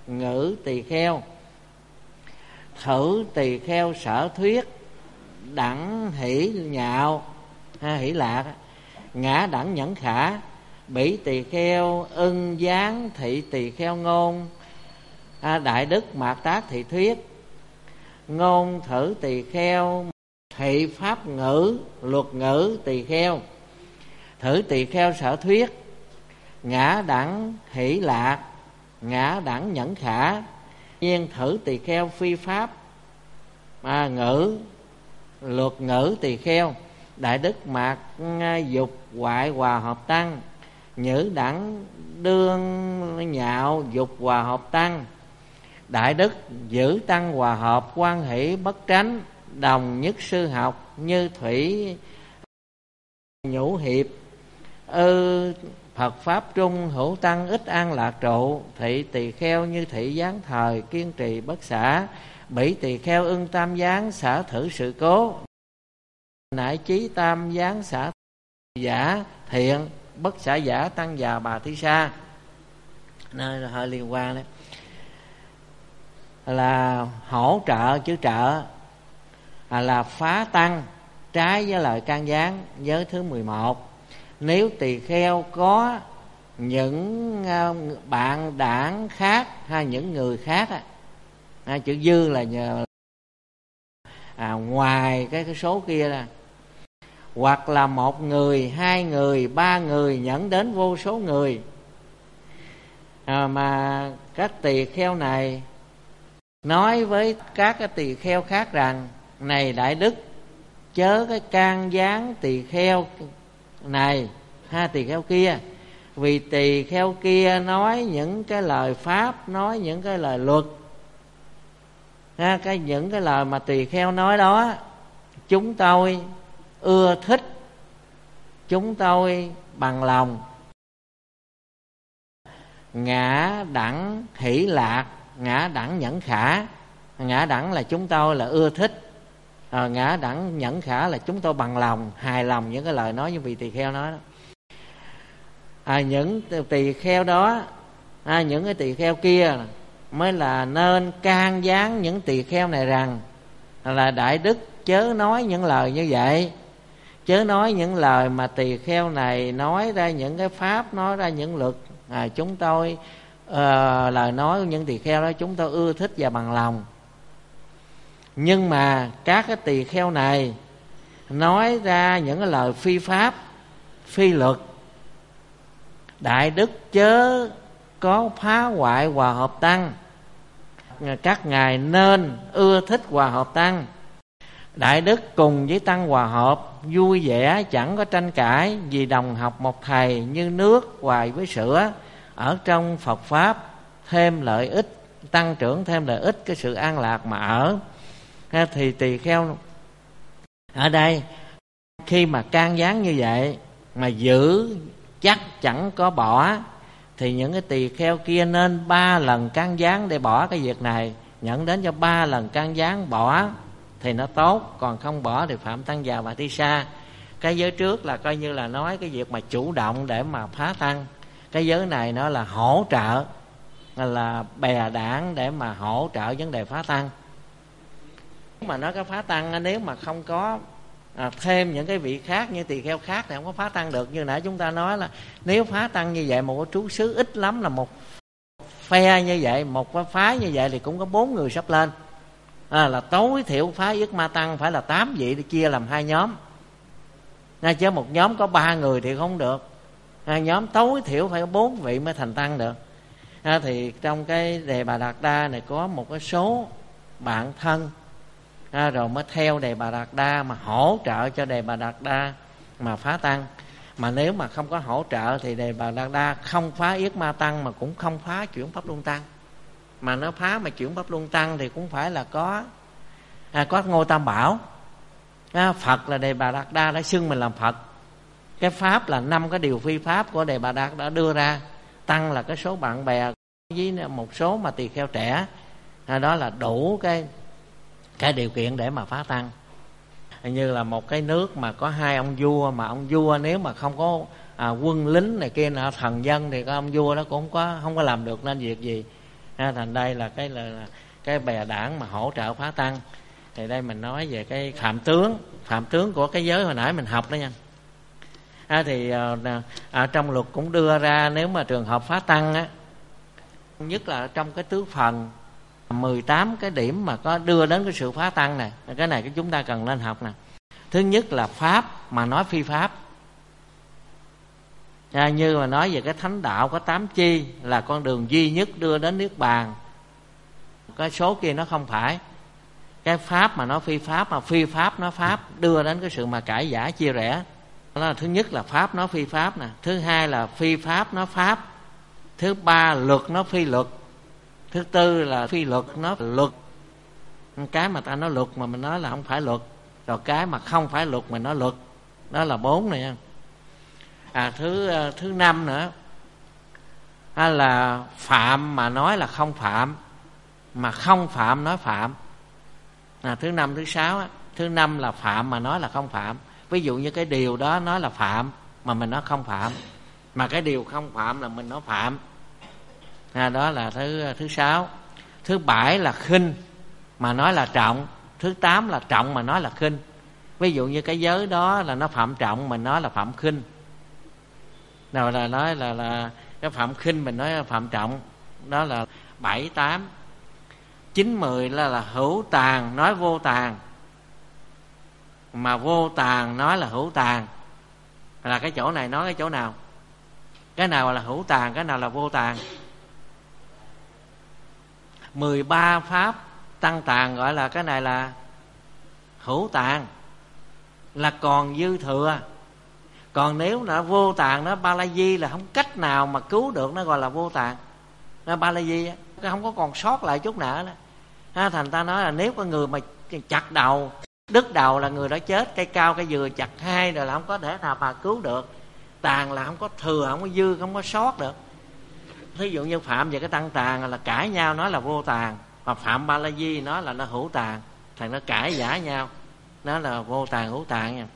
ngữ tỳ kheo, thử tỳ kheo sở thuyết, đẳng hỷ nhạo ha, hỷ lạc, ngã đẳng nhẫn khả, bỉ tỳ kheo, ưng gián thị tỳ kheo ngôn, à, đại đức mạt tác thị thuyết, ngôn thử tỳ kheo, thị pháp ngữ, luật ngữ tỳ kheo, thử tỳ kheo sở thuyết, ngã đẳng hỷ lạc, ngã đẳng nhẫn khả, nhiên thử tỳ kheo phi pháp, à, ngữ, luật ngữ tỳ kheo, đại đức mạt dục hoại hòa hợp tăng, nhữ đẳng đương nhạo dục hòa hợp tăng, đại đức giữ tăng hòa hợp, quan hỷ bất tránh, đồng nhất sư học, như thủy nhũ hiệp, ư Phật pháp trung hữu tăng ít an lạc trụ, thị tỳ kheo như thị gián thời, kiên trì bất xả, bỉ tỳ kheo ưng tam gián, xả thử sự cố, nại chí tam gián xả giả thiện, bất xả giả tăng già bà thi sa. Nơi hơi liên quan đấy, là hỗ trợ chứ trợ, à, là phá tăng trái với lời can gián. Giới thứ mười một, nếu tỳ kheo có những bạn đảng khác hay những người khác, à, chữ dư là nhờ à, ngoài cái, cái số kia là, hoặc là một người, hai người, ba người dẫn đến vô số người, à, mà các tỳ kheo này nói với các cái tỳ kheo khác rằng: này đại đức, chớ cái can gián tỳ kheo này ha, tỳ kheo kia, vì tỳ kheo kia nói những cái lời pháp, nói những cái lời luật ha, cái những cái lời mà tỳ kheo nói đó chúng tôi ưa thích, chúng tôi bằng lòng. Ngã đẳng hỷ lạc, ngã đẳng nhẫn khả, ngã đẳng là chúng tôi là ưa thích, à, ngã đẳng nhẫn khả là chúng tôi bằng lòng, hài lòng những cái lời nói như vị tỳ kheo nói đó. À, những tỳ kheo đó, à, những cái tỳ kheo kia mới là nên can gián những tỳ kheo này rằng là đại đức chớ nói những lời như vậy, chớ nói những lời mà tỳ kheo này nói ra những cái pháp, nói ra những luật, à, chúng tôi uh, lời nói của những tỳ kheo đó chúng tôi ưa thích và bằng lòng. Nhưng mà các cái tỳ kheo này nói ra những cái lời phi pháp, phi luật, đại đức chớ có phá hoại hòa hợp tăng, các ngài nên ưa thích hòa hợp tăng. Đại đức cùng với tăng hòa hợp, vui vẻ chẳng có tranh cãi, vì đồng học một thầy, như nước hoài với sữa, ở trong Phật pháp thêm lợi ích, tăng trưởng thêm lợi ích cái sự an lạc mà ở. Thì tỳ kheo ở đây khi mà can gián như vậy mà giữ chắc chẳng có bỏ, thì những cái tỳ kheo kia nên ba lần can gián để bỏ cái việc này, nhận đến cho ba lần can gián bỏ thì nó tốt, còn không bỏ thì phạm tăng già bà thi sa. Cái giới trước là coi như là nói cái việc mà chủ động để mà phá tăng, cái giới này nó là hỗ trợ, là bè đảng để mà hỗ trợ vấn đề phá tăng. Mà nói cái phá tăng, nếu mà không có à, thêm những cái vị khác như tỳ kheo khác thì không có phá tăng được. Như nãy chúng ta nói là nếu phá tăng như vậy, một cái trú xứ ít lắm là một phe như vậy, một cái phái như vậy thì cũng có bốn người sắp lên, à, là tối thiểu phái Yết Ma Tăng phải là tám vị để chia làm hai nhóm, à, chứ một nhóm có ba người thì không được, à, nhóm tối thiểu phải có bốn vị mới thành tăng được. À, thì trong cái Đề Bà Đạt Đa này có một cái số bạn thân, à, rồi mới theo Đề Bà Đạt Đa mà hỗ trợ cho Đề Bà Đạt Đa mà phá tăng. Mà nếu mà không có hỗ trợ thì Đề Bà Đạt Đa không phá Yết Ma Tăng mà cũng không phá chuyển Pháp Luân Tăng. Mà nó phá mà chuyển Pháp Luân Tăng thì cũng phải là có à, có Ngôi Tam Bảo, à, Phật là Đề Bà Đạt Đa đã xưng mình làm Phật. Cái pháp là năm cái điều phi pháp của Đề Bà Đạt đã đưa ra. Tăng là cái số bạn bè với một số mà tỳ kheo trẻ, à, đó là đủ cái cái điều kiện để mà phá tăng. Như là một cái nước mà có hai ông vua, mà ông vua nếu mà không có à, quân lính này kia là thần dân thì cái ông vua đó cũng không có không có làm được nên việc gì. ha, thành đây là cái là, là cái bè đảng mà hỗ trợ phá tăng. Thì đây mình nói về cái phạm tướng, phạm tướng của cái giới hồi nãy mình học đó nha. À, thì à, à, trong luật cũng đưa ra nếu mà trường hợp phá tăng á, nhất là trong cái tứ phần mười tám cái điểm mà có đưa đến cái sự phá tăng này, cái này cái chúng ta cần nên học nè. Thứ nhất là pháp mà nói phi pháp. À, như mà nói về cái thánh đạo có tám chi là con đường duy nhất đưa đến niết bàn, cái số kia nó không phải. Cái pháp mà nó phi pháp, mà phi pháp nó pháp đưa đến cái sự mà cãi giả chia rẽ. Đó là thứ nhất là pháp nó phi pháp nè. Thứ hai là phi pháp nó pháp. Thứ ba luật nó phi luật. Thứ tư là phi luật nó luật. Cái mà ta nói luật mà mình nói là không phải luật. Rồi cái mà không phải luật mình nói luật. Đó là bốn này nha. À, thứ thứ năm nữa à, là phạm mà nói là không phạm, mà không phạm nói phạm. À, thứ năm thứ sáu á. Thứ năm là phạm mà nói là không phạm. Ví dụ như cái điều đó nói là phạm mà mình nói không phạm, mà cái điều không phạm là mình nói phạm. À, đó là thứ thứ sáu. Thứ bảy là khinh mà nói là trọng. Thứ tám là trọng mà nói là khinh. Ví dụ như cái giới đó là nó phạm trọng, mình nói là phạm khinh. Rồi là nói là là cái phạm khinh mình nói là phạm trọng. Đó là bảy tám. Chín mười là là hữu tàn nói vô tàn, mà vô tàn nói là hữu tàn. Là cái chỗ này nói cái chỗ nào? Cái nào là hữu tàn, cái nào là vô tàn? Mười ba pháp tăng tàn gọi là cái này là hữu tàn, là còn dư thừa. Còn nếu nó vô tàn, nó ba la di là không cách nào mà cứu được, nó gọi là vô tàn. Nó ba la di nó không có còn sót lại chút nào đó. Ha, thành ta nói là nếu có người mà chặt đầu, đứt đầu là người đó chết. Cây cao cây dừa chặt hai rồi là không có thể nào mà cứu được. Tàn là không có thừa, không có dư, không có sót được. Ví dụ như phạm về cái tăng tàn là cãi nhau nói là vô tàn, và phạm ba la di nói là nó hữu tàn, thành nó cãi giả nhau, nó là vô tàn hữu tàn nha.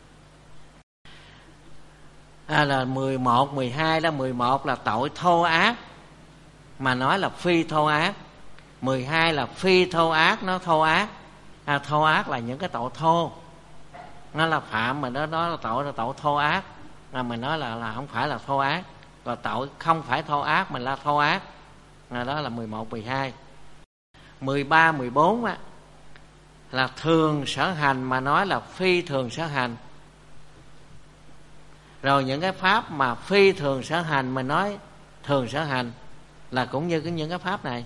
À, là mười một, mười hai đó. Mười một là tội thô ác mà nói là phi thô ác. Mười hai là phi thô ác nó thô ác. À, thô ác là những cái tội thô, nó là phạm mà nó đó là tội là tội thô ác. À, mình nói là là không phải là thô ác. Và tội không phải thô ác mình là thô ác. À, đó là mười một, mười hai. Mười ba, mười bốn á, là thường sở hành mà nói là phi thường sở hành. Rồi những cái pháp mà phi thường sở hành mình nói thường sở hành, là cũng như cái những cái pháp này.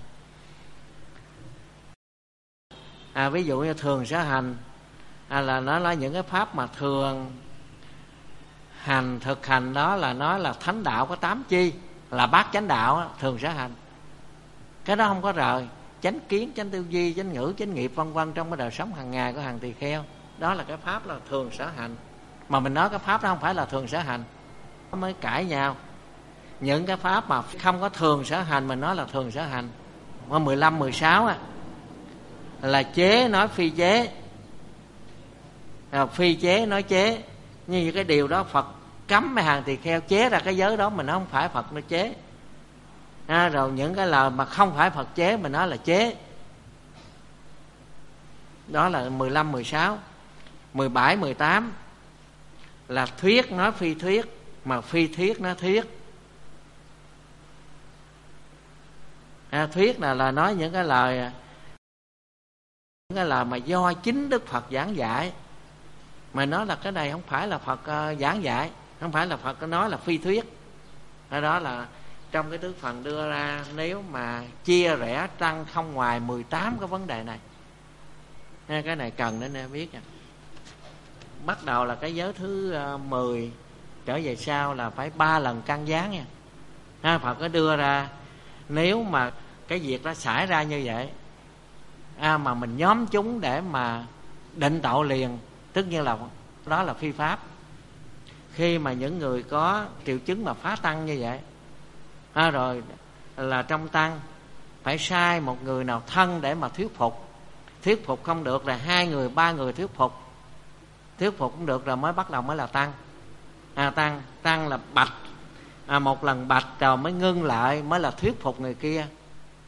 À, ví dụ như thường sở hành à, là nó là những cái pháp mà thường hành, thực hành, đó là nói là thánh đạo có tám chi, là bát chánh đạo, thường sở hành. Cái đó không có rời. Chánh kiến, chánh tư duy, chánh ngữ, chánh nghiệp vân vân trong cái đời sống hàng ngày của hàng tỳ kheo. Đó là cái pháp là thường sở hành. Mà mình nói cái pháp đó không phải là thường sở hành, nó mới cãi nhau. Những cái pháp mà không có thường sở hành mình nói là thường sở hành. mười lăm, mười sáu á, là chế nói phi chế, à, phi chế nói chế. Như cái điều đó Phật cấm mấy hàng tỳ kheo chế ra cái giới đó, mình nói không phải Phật nó chế. À, rồi những cái lời mà không phải Phật chế mình nói là chế. Đó là mười lăm, mười sáu. Mười bảy, mười tám là thuyết nói phi thuyết, mà phi thuyết nói thuyết. À, thuyết là, là nói những cái lời những cái lời mà do chính Đức Phật giảng dạy, mà nói là cái này không phải là Phật uh, giảng dạy, không phải là Phật nói, là phi thuyết. Đó, đó là trong cái tứ phần đưa ra. Nếu mà chia rẽ tăng không ngoài mười tám cái vấn đề này. Nên cái này cần để nên biết nha. Bắt đầu là cái giới thứ uh, mười trở về sau là phải ba lần căn gián nha. À, Phật có đưa ra nếu mà cái việc đó xảy ra như vậy, à, mà mình nhóm chúng để mà định tội liền, tất nhiên là đó là phi pháp. Khi mà những người có triệu chứng mà phá tăng như vậy, à, rồi là trong tăng phải sai một người nào thân để mà thuyết phục. Thuyết phục không được là hai người, ba người thuyết phục. Thuyết phục cũng được rồi mới bắt đầu mới là tăng. À, tăng tăng là bạch, à, một lần bạch rồi mới ngưng lại, mới là thuyết phục người kia.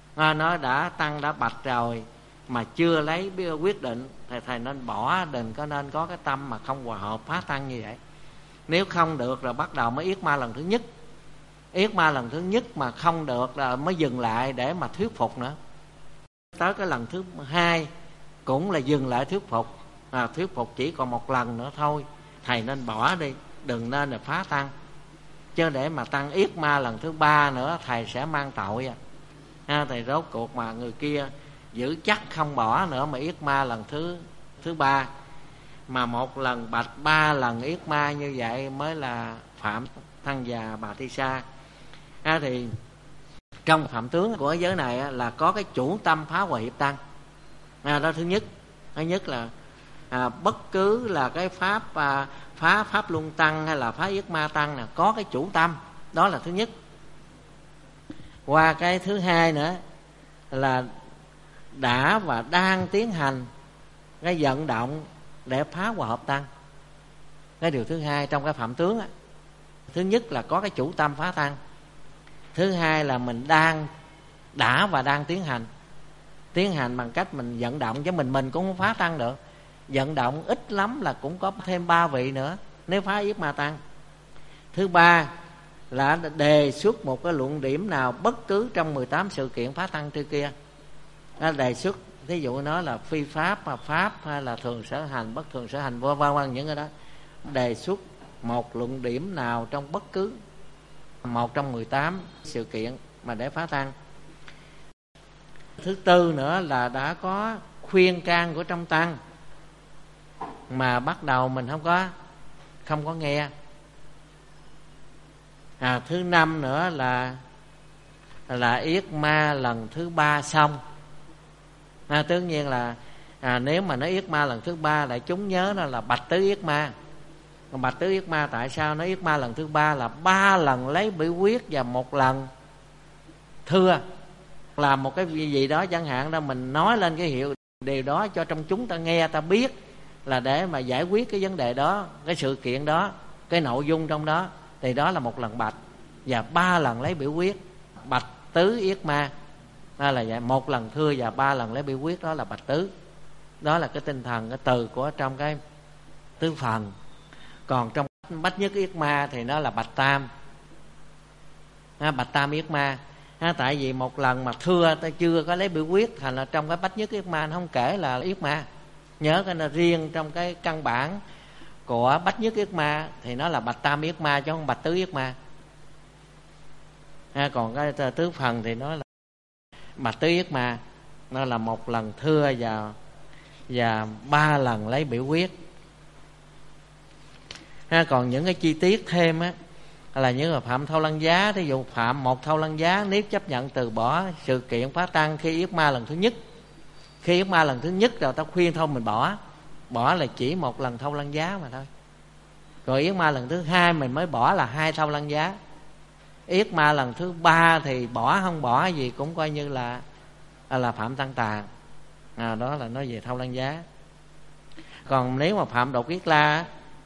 à, nó đã tăng đã bạch rồi mà chưa lấy quyết định thì thầy nên bỏ, đừng có nên có cái tâm mà không hòa hợp phá tăng như vậy. Nếu không được rồi bắt đầu mới yết ma lần thứ nhất. Yết ma lần thứ nhất mà không được là mới dừng lại để mà thuyết phục nữa. Tới cái lần thứ hai cũng là dừng lại thuyết phục, à, thuyết phục chỉ còn một lần nữa thôi, thầy nên bỏ đi, đừng nên là phá tăng. Chứ để mà tăng yết ma lần thứ ba nữa thầy sẽ mang tội à. À, thầy rốt cuộc mà người kia giữ chắc không bỏ nữa mà yết ma lần thứ thứ ba, mà một lần bạch ba lần yết ma như vậy mới là phạm tăng già bà thi sa. À, thì trong phạm tướng của giới này là có cái chủ tâm phá hòa hiệp tăng. À, đó thứ nhất. Thứ nhất là à, bất cứ là cái pháp à, phá pháp luân tăng hay là phá yết ma tăng là có cái chủ tâm, đó là thứ nhất. Qua cái thứ hai nữa là đã và đang tiến hành cái vận động để phá hòa hợp tăng. Cái điều thứ hai trong cái phạm tướng á, thứ nhất là có cái chủ tâm phá tăng, thứ hai là mình đang đã và đang tiến hành. Tiến hành bằng cách mình vận động, chứ mình mình cũng không phá tăng được. Vận động ít lắm là cũng có thêm ba vị nữa nếu phá yết ma tăng. Thứ ba là đề xuất một cái luận điểm nào bất cứ trong mười tám sự kiện phá tăng trước kia. Nó đề xuất, thí dụ nó là phi pháp, mà pháp hay là thường sở hành, bất thường sở hành, vân vân những cái đó. Đề xuất một luận điểm nào trong bất cứ một trong mười tám sự kiện mà để phá tăng. Thứ tư nữa là đã có khuyên can của trong tăng mà bắt đầu mình không có không có nghe. À, thứ năm nữa là là yết ma lần thứ ba xong. À, tất nhiên là à, nếu mà nó yết ma lần thứ ba lại chúng nhớ nó là bạch tứ yết ma. Còn bạch tứ yết ma tại sao nó yết ma lần thứ ba là ba lần lấy biểu quyết và một lần thưa, làm một cái gì đó chẳng hạn đó, mình nói lên cái hiệu điều đó cho trong chúng ta nghe, ta biết là để mà giải quyết cái vấn đề đó, cái sự kiện đó, cái nội dung trong đó, thì đó là một lần bạch và ba lần lấy biểu quyết. Bạch tứ yết ma đó là vậy, một lần thưa và ba lần lấy biểu quyết, đó là bạch tứ. Đó là cái tinh thần, cái từ của trong cái tứ phần. Còn trong bách nhất yết ma thì nó là bạch tam, à, bạch tam yết ma. À, tại vì một lần mà thưa ta chưa có lấy biểu quyết, thành là trong cái bách nhất yết ma nó không kể là yết ma. Nhớ cái nó riêng trong cái căn bản của bách nhất yết ma thì nó là bạch tam yết ma chứ không bạch tứ yết ma. À, còn cái tứ phần thì nó là bạch tứ yết ma, nó là một lần thưa và và ba lần lấy biểu quyết. À, còn những cái chi tiết thêm á là những là phạm thâu lăng giá. Thí dụ phạm một thâu lăng giá nếu chấp nhận từ bỏ sự kiện phá tăng khi yết ma lần thứ nhất. Khi yết ma lần thứ nhất rồi ta khuyên thôi mình bỏ. Bỏ là chỉ một lần thâu lăng giá mà thôi. Rồi yết ma lần thứ hai mình mới bỏ là hai thâu lăng giá. Yết ma lần thứ ba thì bỏ không bỏ gì cũng coi như là là phạm tăng tà. À, đó là nói về thâu lăng giá. Còn nếu mà phạm đột yết la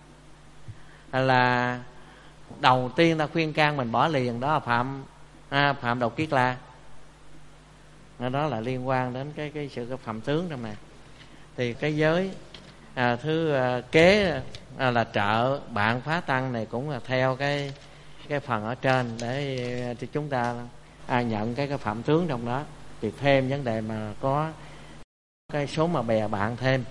là đầu tiên ta khuyên can mình bỏ liền, đó là phạm à, phạm đột kiết la. Đó là liên quan đến cái cái sự cái phạm tướng trong này. Thì cái giới à, thứ à, kế à, là trợ bạn phá tăng này cũng là theo cái cái phần ở trên để cho chúng ta à, nhận cái cái phạm tướng trong đó. Thì thêm vấn đề mà có cái số mà bè bạn thêm.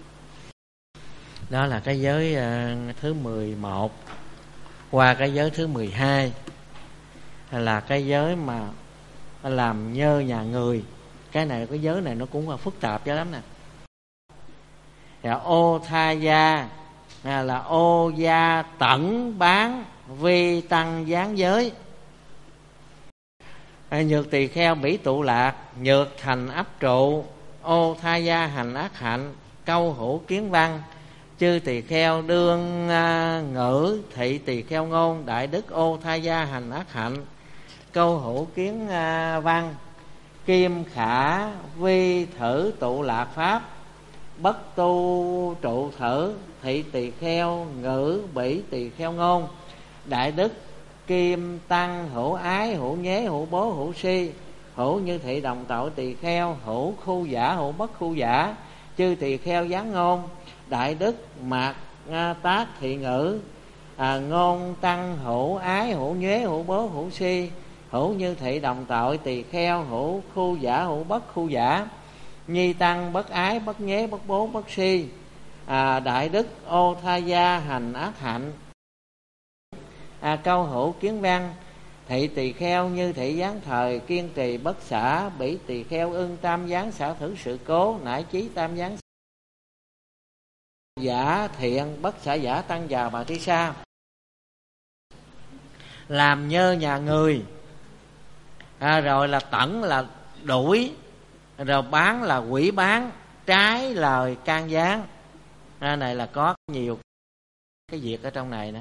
Đó là cái giới à, thứ mười một. Qua cái giới thứ mười hai là cái giới mà làm nhơ nhà người. Cái này, cái giới này nó cũng là phức tạp cho lắm nè. Và ô tha gia là ô gia tẩn bán vi tăng gián giới. Nhược tỳ kheo bỉ tụ lạc, nhược thành ấp trụ, ô tha gia hành ác hạnh, câu hữu kiến văn, chư tỳ kheo đương uh, ngữ, thị tỳ kheo ngôn, đại đức ô tha gia hành ác hạnh, câu hữu kiến uh, văn, kim khả vi thử tụ lạc pháp, bất tu trụ thử, thị tỳ kheo ngữ, bỉ tỳ kheo ngôn, đại đức kim tăng hữu ái, hữu nhế, hữu bố, hữu si, hữu như thị đồng tội tỳ kheo, hữu khu giả, hữu bất khu giả, chư tỳ kheo gián ngôn, đại đức mạt tác thị ngữ, à, ngôn tăng hữu ái, hữu nhuế, hữu bố, hữu si, hữu như thị đồng tội tỳ kheo, hữu khu giả, hữu bất khu giả, nhi tăng bất ái, bất nhuế, bất bố, bất si, à, đại đức ô tha gia hành ác hạnh, à, câu hữu kiến văn, thị tỳ kheo như thị gián thời, kiên trì bất xả, bỉ tỳ kheo ưng tam gián xả thử sự cố, nải chí tam gián giả thiện, bất xả giả tăng già bà thi sa, làm nhơ nhà người, à, rồi là tẩn là đuổi, rồi bán là quỷ bán, trái lời can gián, à, này là có nhiều cái việc ở trong này nè.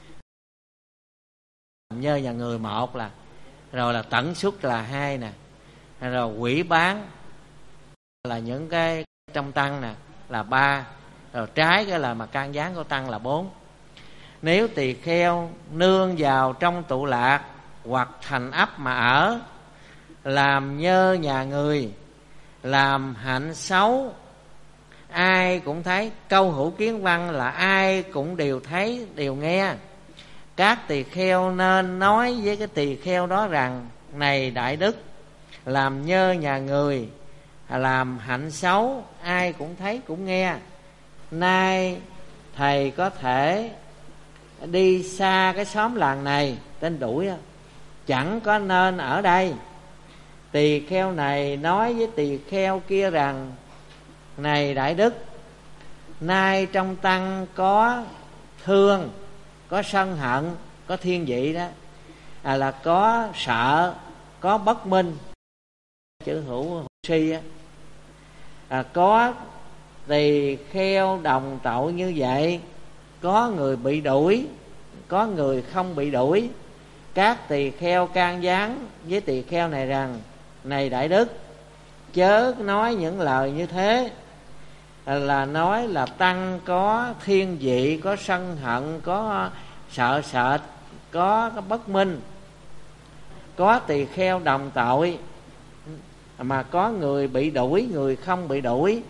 Nhơ nhà người một là, rồi là tẩn xuất là hai nè, rồi quỷ bán là những cái trong tăng nè là ba, rồi trái cái là mà can gián của tăng là bốn. Nếu tỳ kheo nương vào trong tụ lạc hoặc thành ấp mà ở, làm nhơ nhà người, làm hạnh xấu, ai cũng thấy, câu hữu kiến văn là ai cũng đều thấy đều nghe, các tỳ kheo nên nói với cái tỳ kheo đó rằng: này đại đức, làm nhơ nhà người, làm hạnh xấu, ai cũng thấy cũng nghe, nay thầy có thể đi xa cái xóm làng này, tên đuổi, chẳng có nên ở đây. Tỳ kheo này nói với tỳ kheo kia rằng: này đại đức, nay trong tăng có thương, có sân hận, có thiên vị đó, à, là có sợ, có bất minh, chữ hữu si á, à, có tỳ kheo đồng tội như vậy, có người bị đuổi, có người không bị đuổi. Các tỳ kheo can gián với tỳ kheo này rằng: này đại đức, chớ nói những lời như thế, là nói là tăng có thiên vị, có sân hận, có sợ sệt, có, có bất minh, có tỳ kheo đồng tội, mà có người bị đuổi, người không bị đuổi.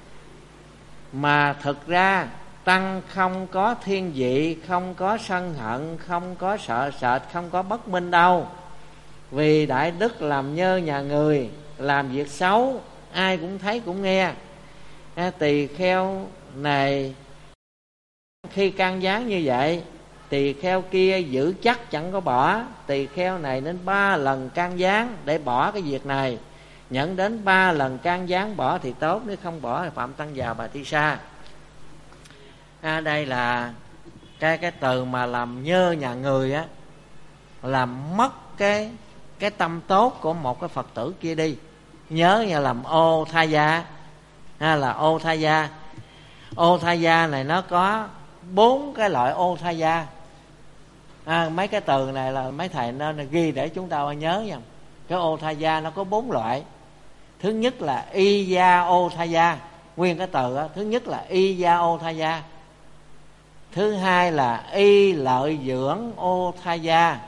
Mà thực ra tăng không có thiên vị, không có sân hận, không có sợ sệt, không có bất minh đâu. Vì đại đức làm nhơ nhà người, làm việc xấu, ai cũng thấy cũng nghe. Tỳ kheo này khi can gián như vậy, tỳ kheo kia giữ chắc chẳng có bỏ. Tỳ kheo này nên ba lần can gián để bỏ cái việc này. Nhận đến ba lần can gián bỏ thì tốt, nếu không bỏ thì phạm tăng già bà thi sa. À, đây là cái cái từ mà làm nhơ nhà người á, làm mất cái cái tâm tốt của một cái Phật tử kia đi. Nhớ như làm ô tha gia, ha, là ô tha gia. Ô tha gia này nó có bốn cái loại ô tha gia. À, mấy cái từ này là mấy thầy nên ghi để chúng ta nhớ nha. Cái ô tha gia nó có bốn loại. Thứ nhất là y gia ô tha gia, nguyên cái từ đó. Thứ nhất là y gia ô tha gia. Thứ hai là y lợi dưỡng ô tha gia.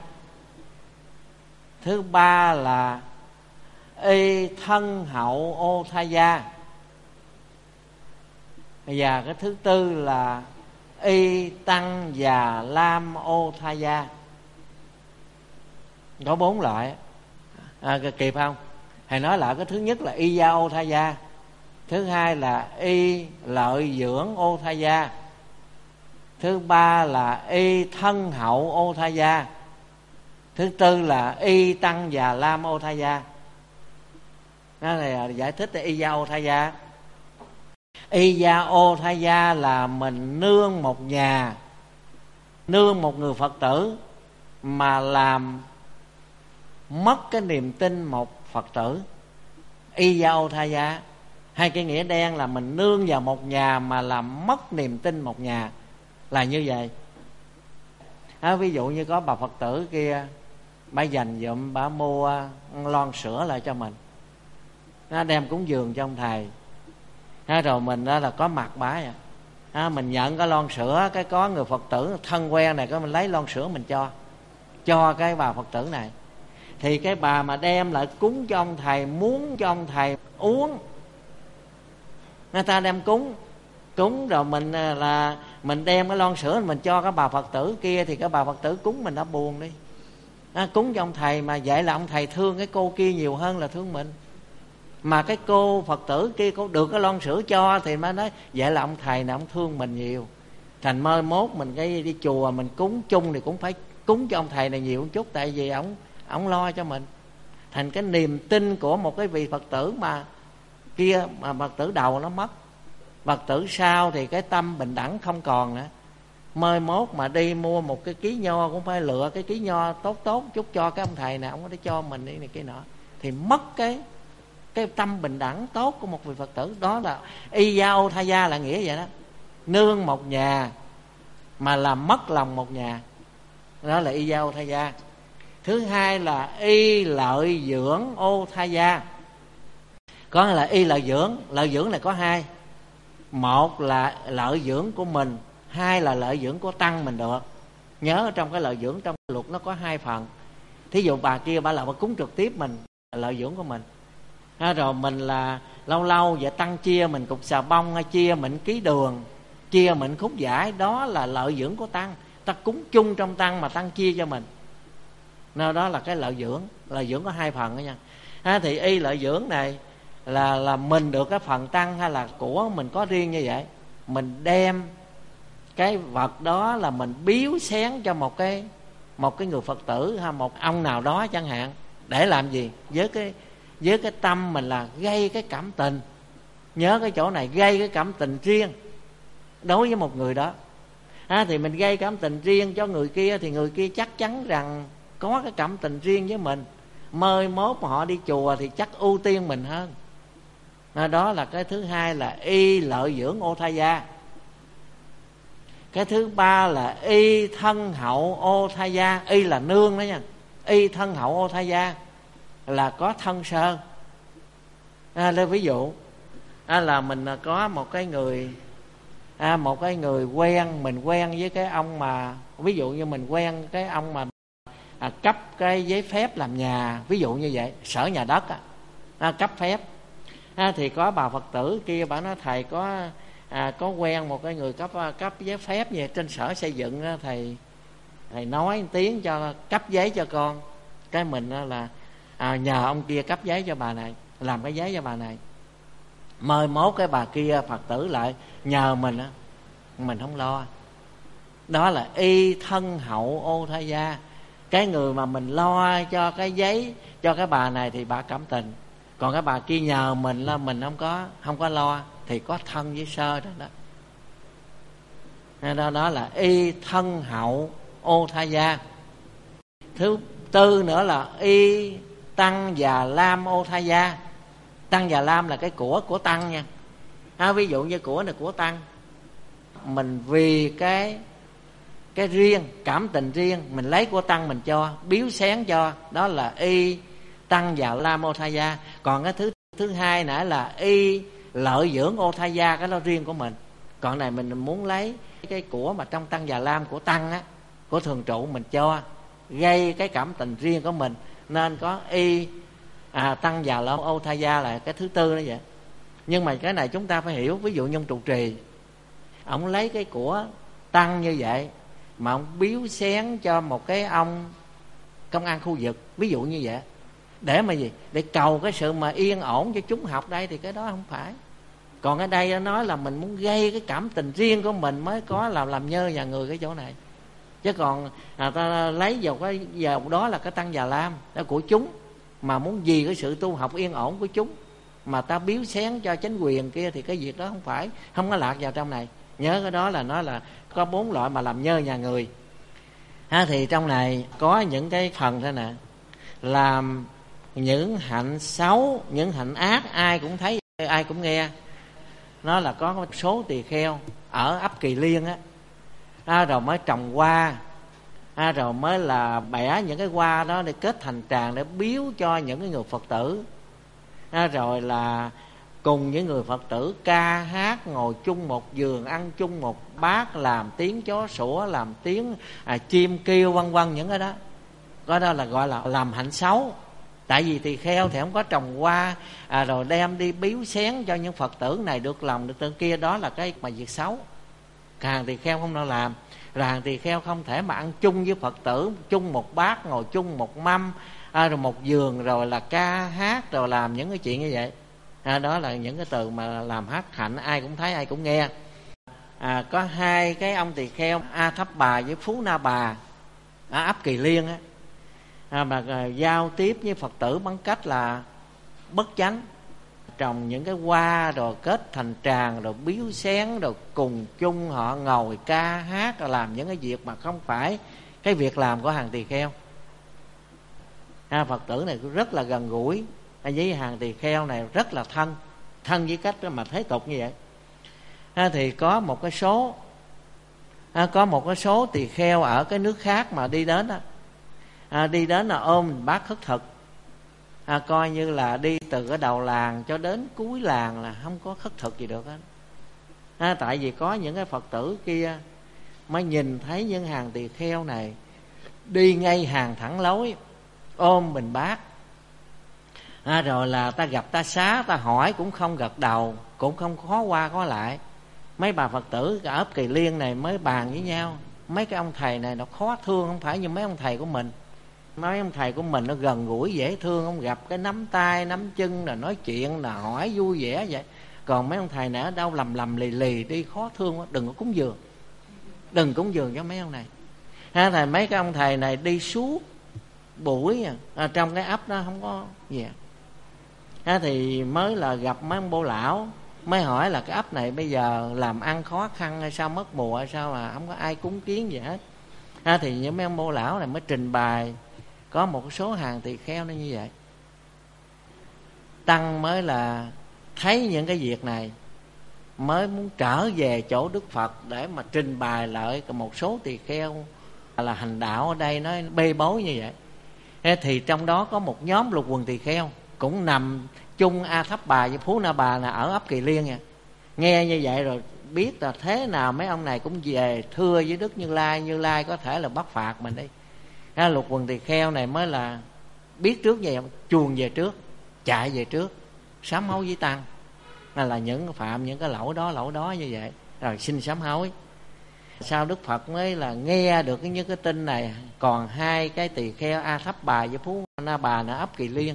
Thứ ba là y thân hậu ô tha gia. Và cái thứ tư là y tăng già lam ô tha gia. Có bốn loại. À, kịp không? Thầy nói lại, cái thứ nhất là y gia ô tha gia, thứ hai là y lợi dưỡng ô tha gia, thứ ba là y thân hậu ô tha gia, thứ tư là y tăng già lam ô tha gia. Đó là giải thích là y gia ô tha gia. Y gia ô tha gia là mình nương một nhà, nương một người Phật tử mà làm mất cái niềm tin một Phật tử. Y gia ô tha gia, hai cái nghĩa đen là mình nương vào một nhà mà làm mất niềm tin một nhà, là như vậy. À, ví dụ như có bà Phật tử kia, bà dành dụm, bà mua lon sữa lại cho mình, nó đem cúng dường cho ông thầy. À, rồi mình đó là có mặt bả vậy. À, mình nhận cái lon sữa, cái có người Phật tử thân quen này, có mình lấy lon sữa mình cho cho cái bà Phật tử này. thì cái bà mà đem lại cúng cho ông thầy, muốn cho ông thầy uống, người ta đem cúng cúng rồi mình là mình đem cái lon sữa mình cho cái bà Phật tử kia, thì cái bà Phật tử cúng mình đã buồn đi. À, cúng cho ông thầy mà vậy là ông thầy thương cái cô kia nhiều hơn là thương mình. Mà cái cô Phật tử kia có được cái lon sữa cho thì mới nói vậy là ông thầy này ông thương mình nhiều. Thành mai mốt mình cái đi chùa mình cúng chung thì cũng phải cúng cho ông thầy này nhiều một chút, tại vì ông ông lo cho mình. Thành cái niềm tin của một cái vị Phật tử mà kia, mà Phật tử đầu nó mất, Phật tử sau thì cái tâm bình đẳng không còn nữa. Mai mốt mà đi mua một cái ký nho cũng phải lựa cái ký nho tốt tốt chút cho cái ông thầy này, ông có để cho mình đi này kia nọ, thì mất cái cái tâm bình đẳng tốt của một vị Phật tử. Đó là y gia ô tha gia là nghĩa vậy đó, nương một nhà mà làm mất lòng một nhà, đó là y gia ô tha gia. Thứ hai là y lợi dưỡng ô tha gia. Có là y lợi dưỡng, lợi dưỡng này có hai, một là lợi dưỡng của mình, hai là lợi dưỡng của tăng mình được. Nhớ ở trong cái lợi dưỡng trong luật nó có hai phần. Thí dụ bà kia bà là bà cúng trực tiếp mình, là lợi dưỡng của mình. À, rồi mình là lâu lâu vậy tăng chia mình cục xà bông, hay chia mình ký đường, chia mình khúc giải, đó là lợi dưỡng của tăng. Ta cúng chung trong tăng mà tăng chia cho mình, nên đó là cái lợi dưỡng. Lợi dưỡng có hai phần đó nha. À, thì y lợi dưỡng này là là mình được cái phần tăng hay là của mình có riêng như vậy, mình đem cái vật đó là mình biếu xén cho một cái một cái người Phật tử hay một ông nào đó chẳng hạn, để làm gì? Với cái với cái tâm mình là gây cái cảm tình. Nhớ cái chỗ này, gây cái cảm tình riêng đối với một người đó. À, thì mình gây cảm tình riêng cho người kia thì người kia chắc chắn rằng có cái cảm tình riêng với mình. Mai mốt mà họ đi chùa thì chắc ưu tiên mình hơn. À, đó là cái thứ hai là y lợi dưỡng ô tha gia. Cái thứ ba là y thân hậu ô tha gia. Y là nương đó nha. Y thân hậu ô tha gia là có thân sơ. À, lấy ví dụ à, là mình có một cái người à, một cái người quen, mình quen với cái ông mà, ví dụ như mình quen cái ông mà à, cấp cái giấy phép làm nhà, ví dụ như vậy, sở nhà đất à, à, cấp phép. À, thì có bà Phật tử kia bà nói thầy có à, có quen một cái người cấp cấp giấy phép về trên sở xây dựng đó, thầy thầy nói tiếng cho cấp giấy cho con. Cái mình là à, nhờ ông kia cấp giấy cho bà này, làm cái giấy cho bà này. Mai mốt cái bà kia Phật tử lại nhờ mình á, mình không lo. Đó là y thân hậu ô tha gia. Cái người mà mình lo cho cái giấy cho cái bà này thì bà cảm tình, còn cái bà kia nhờ mình là mình không có không có lo thì có thân với sơ đó. Đó, đó, đó là y thân hậu ô tha gia. Thứ tư nữa là y tăng và lam ô tha gia. Tăng và lam là cái của của tăng nha. À, ví dụ như của này của tăng, mình vì cái cái riêng, cảm tình riêng, mình lấy của tăng mình cho, biếu xén cho, đó là y tăng và lam ô tha gia. Còn cái thứ thứ hai nãy là y lợi dưỡng ô tha gia, cái đó riêng của mình. Còn này mình muốn lấy cái của mà trong tăng và lam của tăng á, của thường trụ mình cho, gây cái cảm tình riêng của mình, nên có y à, tăng và lam ô tha gia là cái thứ tư đó vậy. Nhưng mà cái này chúng ta phải hiểu, ví dụ như ông trụ trì, ông lấy cái của tăng như vậy mà ông biếu xén cho một cái ông công an khu vực, ví dụ như vậy, để mà gì? Để cầu cái sự mà yên ổn cho chúng học đây, thì cái đó không phải. Còn ở đây nó nói là mình muốn gây cái cảm tình riêng của mình mới có làm làm nhơ nhà người cái chỗ này. Chứ còn à, ta lấy vào cái vào đó là cái tăng già lam đó của chúng, mà muốn vì cái sự tu học yên ổn của chúng mà ta biếu xén cho chính quyền kia thì cái việc đó không phải, không có lạc vào trong này. Nhớ cái đó là nó là có bốn loại mà làm nhơ nhà người. Ha, thì trong này có những cái phần thế nè, làm những hạnh xấu, những hạnh ác ai cũng thấy, ai cũng nghe. Nó là có một số tỳ kheo ở ấp Kỳ Liên á, à, rồi mới trồng hoa, à, rồi mới là bẻ những cái hoa đó để kết thành tràng để biếu cho những cái người Phật tử, à, rồi là cùng những người Phật tử ca hát, ngồi chung một giường, ăn chung một bát, làm tiếng chó sủa, làm tiếng à, chim kêu, vân vân những cái đó. có đó là gọi là làm hạnh xấu. Tại vì tỳ kheo thì không có trồng hoa à, rồi đem đi biếu xén cho những Phật tử này được lòng được tên kia, đó là cái mà việc xấu. Hàng tỳ kheo không nên làm. Rồi hàng tỳ kheo không thể mà ăn chung với Phật tử, chung một bát, ngồi chung một mâm, à, rồi một giường, rồi là ca hát, rồi làm những cái chuyện như vậy. À, đó là những cái từ mà làm hát hạnh, ai cũng thấy ai cũng nghe. À, có hai cái ông tỳ kheo A Thấp Bà với Phú Na Bà ở ấp Kỳ Liên á, à, mà à, giao tiếp với Phật tử bằng cách là bất chánh, trồng những cái hoa rồi kết thành tràng, rồi biếu xén, rồi cùng chung họ ngồi ca hát, rồi làm những cái việc mà không phải cái việc làm của hàng tỳ kheo. À, Phật tử này rất là gần gũi với hàng tỳ kheo này, rất là thân thân với cách mà thế tục như vậy. À, thì có một cái số à, có một cái số tỳ kheo ở cái nước khác mà đi đến đó, à, đi đến là ôm bát khất thực, à, coi như là đi từ cái đầu làng cho đến cuối làng là không có khất thực gì được hết. À, tại vì có những cái Phật tử kia mới nhìn thấy những hàng tỳ kheo này đi ngay hàng thẳng lối, ôm bình bát, à, rồi là ta gặp ta xá, ta hỏi cũng không gật đầu, cũng không khó qua khó lại. Mấy bà Phật tử ở ấp Kỳ Liên này mới bàn với nhau, mấy cái ông thầy này nó khó thương không phải như mấy ông thầy của mình. Mấy ông thầy của mình nó gần gũi dễ thương, không gặp cái nắm tay nắm chân là nói chuyện là hỏi vui vẻ vậy. Còn mấy ông thầy này ở đâu lầm lầm lì lì đi, khó thương quá. Đừng có cúng dường, đừng cúng dường cho mấy ông này. Ha, thầy mấy cái ông thầy này đi suốt buổi à, trong cái ấp đó không có gì. Ha, thì mới là gặp mấy ông Bô Lão, mới hỏi là cái ấp này bây giờ làm ăn khó khăn hay sao, mất mùa hay sao mà không có ai cúng kiến gì hết. Ha, thì những mấy ông Bô Lão này mới trình bày có một số hàng tỳ kheo nó như vậy. Tăng mới là thấy những cái việc này, mới muốn trở về chỗ Đức Phật để mà trình bày lại một số tỳ kheo là hành đạo ở đây nó bê bối như vậy. Thế thì trong đó có một nhóm lục quần tỳ kheo cũng nằm chung A Thấp Bà với Phú Na Bà là ở ấp Kỳ Liên nha. Nghe như vậy rồi biết là thế nào mấy ông này cũng về thưa với Đức Như Lai, Như Lai có thể là bắt phạt mình đi. À, lục quần tỳ kheo này mới là biết trước vậy, chuồn về trước, chạy về trước, sám hối với tăng là, là những phạm những cái lỗi đó lỗi đó như vậy, rồi xin sám hối. Sau Đức Phật mới là nghe được những cái tin này, còn hai cái tỳ kheo A Thấp Bà với Phú Na Bà ở ấp Kỳ Liên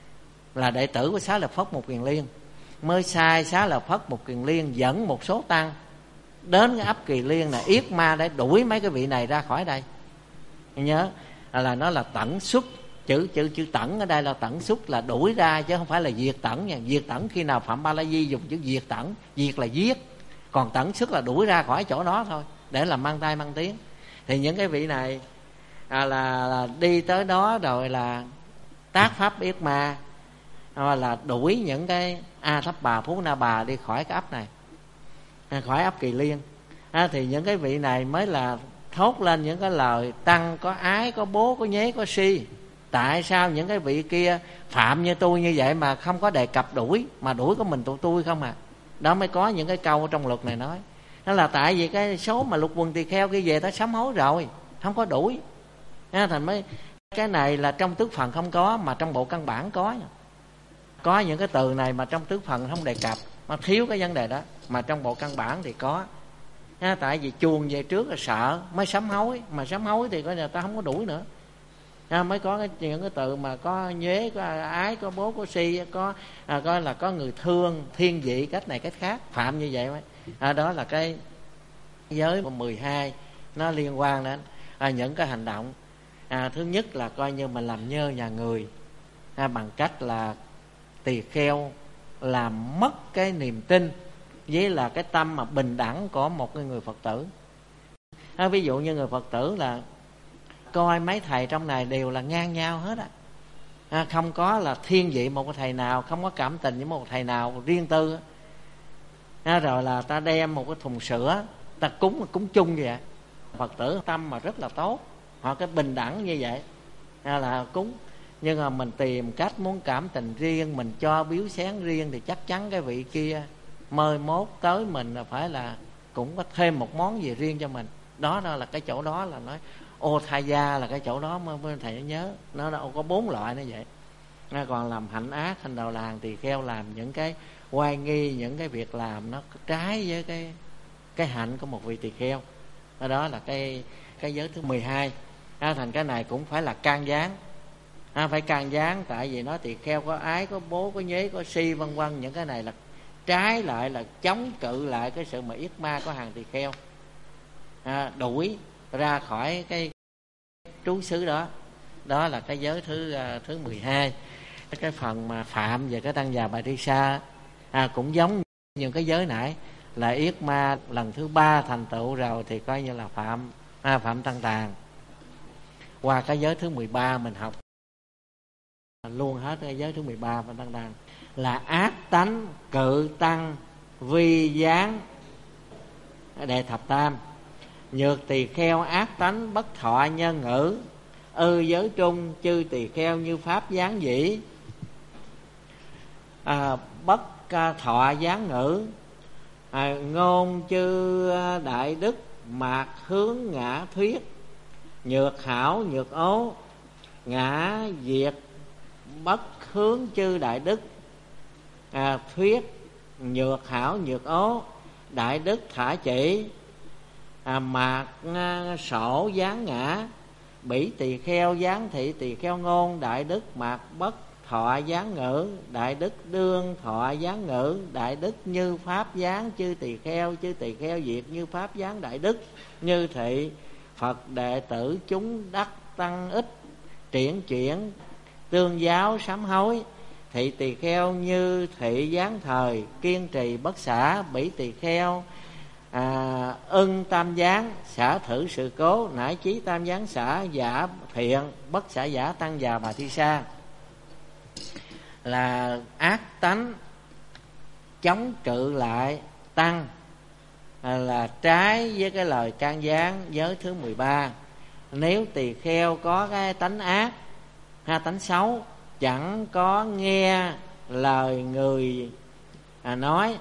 là đệ tử của Xá Lợi Phất Một Kiền Liên, mới sai Xá Lợi Phất Một Kiền Liên dẫn một số tăng đến cái ấp Kỳ Liên này yết ma để đuổi mấy cái vị này ra khỏi đây. Nhớ là nó là tẩn xuất, chữ chữ chữ tẩn ở đây là tẩn xuất, là đuổi ra chứ không phải là diệt tẩn nha. Diệt tẩn khi nào Phạm Ba La Di dùng chữ diệt tẩn, diệt là giết, còn tẩn xuất là đuổi ra khỏi chỗ đó thôi, để làm mang tay mang tiếng. Thì những cái vị này à, là, là đi tới đó rồi là tác pháp yết ma, à, là đuổi những cái A Thấp Bà Phú Na Bà đi khỏi cái ấp này, à, khỏi ấp Kỳ Liên. À, thì những cái vị này mới là thốt lên những cái lời tăng có ái, có bố, có nhế, có si. Tại sao những cái vị kia phạm như tôi như vậy mà không có đề cập đuổi, mà đuổi có mình tụi tôi không à? Đó mới có những cái câu trong luật này nói. Đó là tại vì cái số mà lục quần tỳ kheo kia về ta sám hối rồi, không có đuổi. Nên thành mới cái này là trong tứ phần không có, mà trong bộ căn bản có. Có những cái từ này mà trong tứ phần không đề cập, mà thiếu cái vấn đề đó, mà trong bộ căn bản thì có. À, tại vì chuồn về trước là sợ mới sám hối, mà sám hối thì coi là ta không có đuổi nữa. À, mới có cái, những cái từ mà có nhế, có ái, có bố, có si, có à, coi là có người thương, thiên vị, cách này cách khác, phạm như vậy mới. À, đó là cái giới mười hai nó liên quan đến à, những cái hành động. À, thứ nhất là coi như mình làm nhơ nhà người, à, bằng cách là tỳ kheo làm mất cái niềm tin với là cái tâm mà bình đẳng của một cái người Phật tử. À, ví dụ như người Phật tử là coi mấy thầy trong này đều là ngang nhau hết á, à, không có là thiên vị một thầy nào, không có cảm tình với một thầy nào riêng tư. À, rồi là ta đem một cái thùng sữa ta cúng là cúng chung vậy. Phật tử tâm mà rất là tốt, họ cái bình đẳng như vậy, à, là cúng. Nhưng mà mình tìm cách muốn cảm tình riêng, mình cho biếu xén riêng, thì chắc chắn cái vị kia mời mốt tới mình là phải là cũng có thêm một món gì riêng cho mình. Đó, đó là cái chỗ đó là nói Othaya là cái chỗ đó mới thầy nhớ, nó đâu có bốn loại nó vậy. Nó còn làm hạnh ác, hành đầu làng tỳ kheo làm những cái oai nghi, những cái việc làm nó trái với cái cái hạnh của một vị tỳ kheo. Đó là cái cái giới thứ mười hai. À, thành cái này cũng phải là can gián. À, phải can gián, tại vì nó tỳ kheo có ái, có bố, có nhế, có si vân vân. Những cái này là trái lại, là chống cự lại cái sự mà yết ma của hàng tỳ kheo, à, đuổi ra khỏi cái trú xứ đó. Đó là cái giới thứ uh, thứ mười hai. Cái phần mà phạm về cái tăng già bà thi sa, à, cũng giống như cái giới nãy, là yết ma lần thứ ba thành tựu rồi thì coi như là phạm à, phạm tăng tàn. Qua cái giới thứ mười ba mình học luôn hết cái giới thứ mười ba phạm tăng tàn, là ác tánh cự tăng vi gián đệ thập tam. Nhược tỳ kheo ác tánh bất thọ nhân ngữ, ư giới trung chư tỳ kheo như pháp gián dĩ. À, bất thọ gián ngữ, à, ngôn chư đại đức mạc hướng ngã thuyết. Nhược hảo nhược ố, ngã diệt bất hướng chư đại đức. À, thuyết nhược hảo nhược ố, đại đức thả chỉ. À, mạc sổ gián ngã, bỉ tỳ kheo gián thị tỳ kheo ngôn. Đại đức mạc bất thọ gián ngữ, đại đức đương thọ gián ngữ. Đại đức như pháp gián chư tỳ kheo, chư tỳ kheo diệt như pháp gián đại đức. Như thị Phật đệ tử chúng đắc tăng ích, triển chuyển tương giáo sám hối. Thị tỳ kheo như thị gián thời, kiên trì bất xả. Bỉ tỳ kheo à, ưng tam gián, xả thử sự cố. Nải chí tam gián xả giả thiện, bất xả giả tăng già bà thi sa. Là ác tánh chống cự lại tăng, à, là trái với cái lời can gián giới thứ mười ba. Nếu tỳ kheo có cái tánh ác ha, tánh xấu, chẳng có nghe lời người à, nói.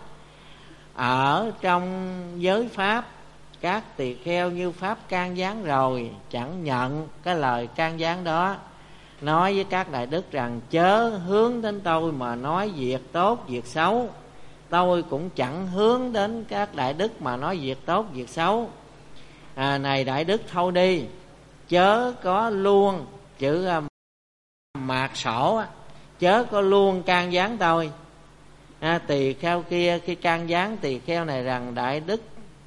Ở trong giới pháp, các tỳ kheo như pháp can gián rồi, chẳng nhận cái lời can gián đó. Nói với các đại đức rằng chớ hướng đến tôi mà nói việc tốt việc xấu. Tôi cũng chẳng hướng đến các đại đức mà nói việc tốt việc xấu. À, này đại đức thôi đi, chớ có luôn chữ uh, mạc sổ, chớ có luôn can gián tôi. À, tỳ kheo kia khi can gián tỳ kheo này rằng đại đức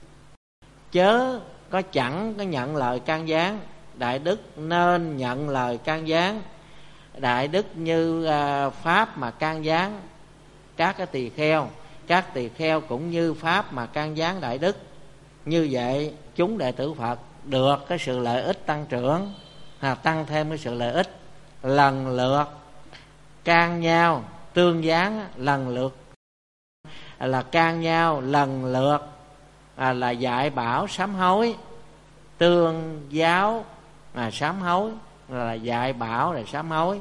chớ có chẳng có nhận lời can gián, đại đức nên nhận lời can gián. Đại đức như uh, pháp mà can gián các cái tỳ kheo, các tỳ kheo cũng như pháp mà can gián đại đức. Như vậy chúng đệ tử Phật được cái sự lợi ích tăng trưởng, à, tăng thêm cái sự lợi ích, lần lượt can nhau tương gián, lần lượt là can nhau lần lượt à, là dạy bảo sám hối. Tương giáo là sám hối, là dạy bảo là sám hối.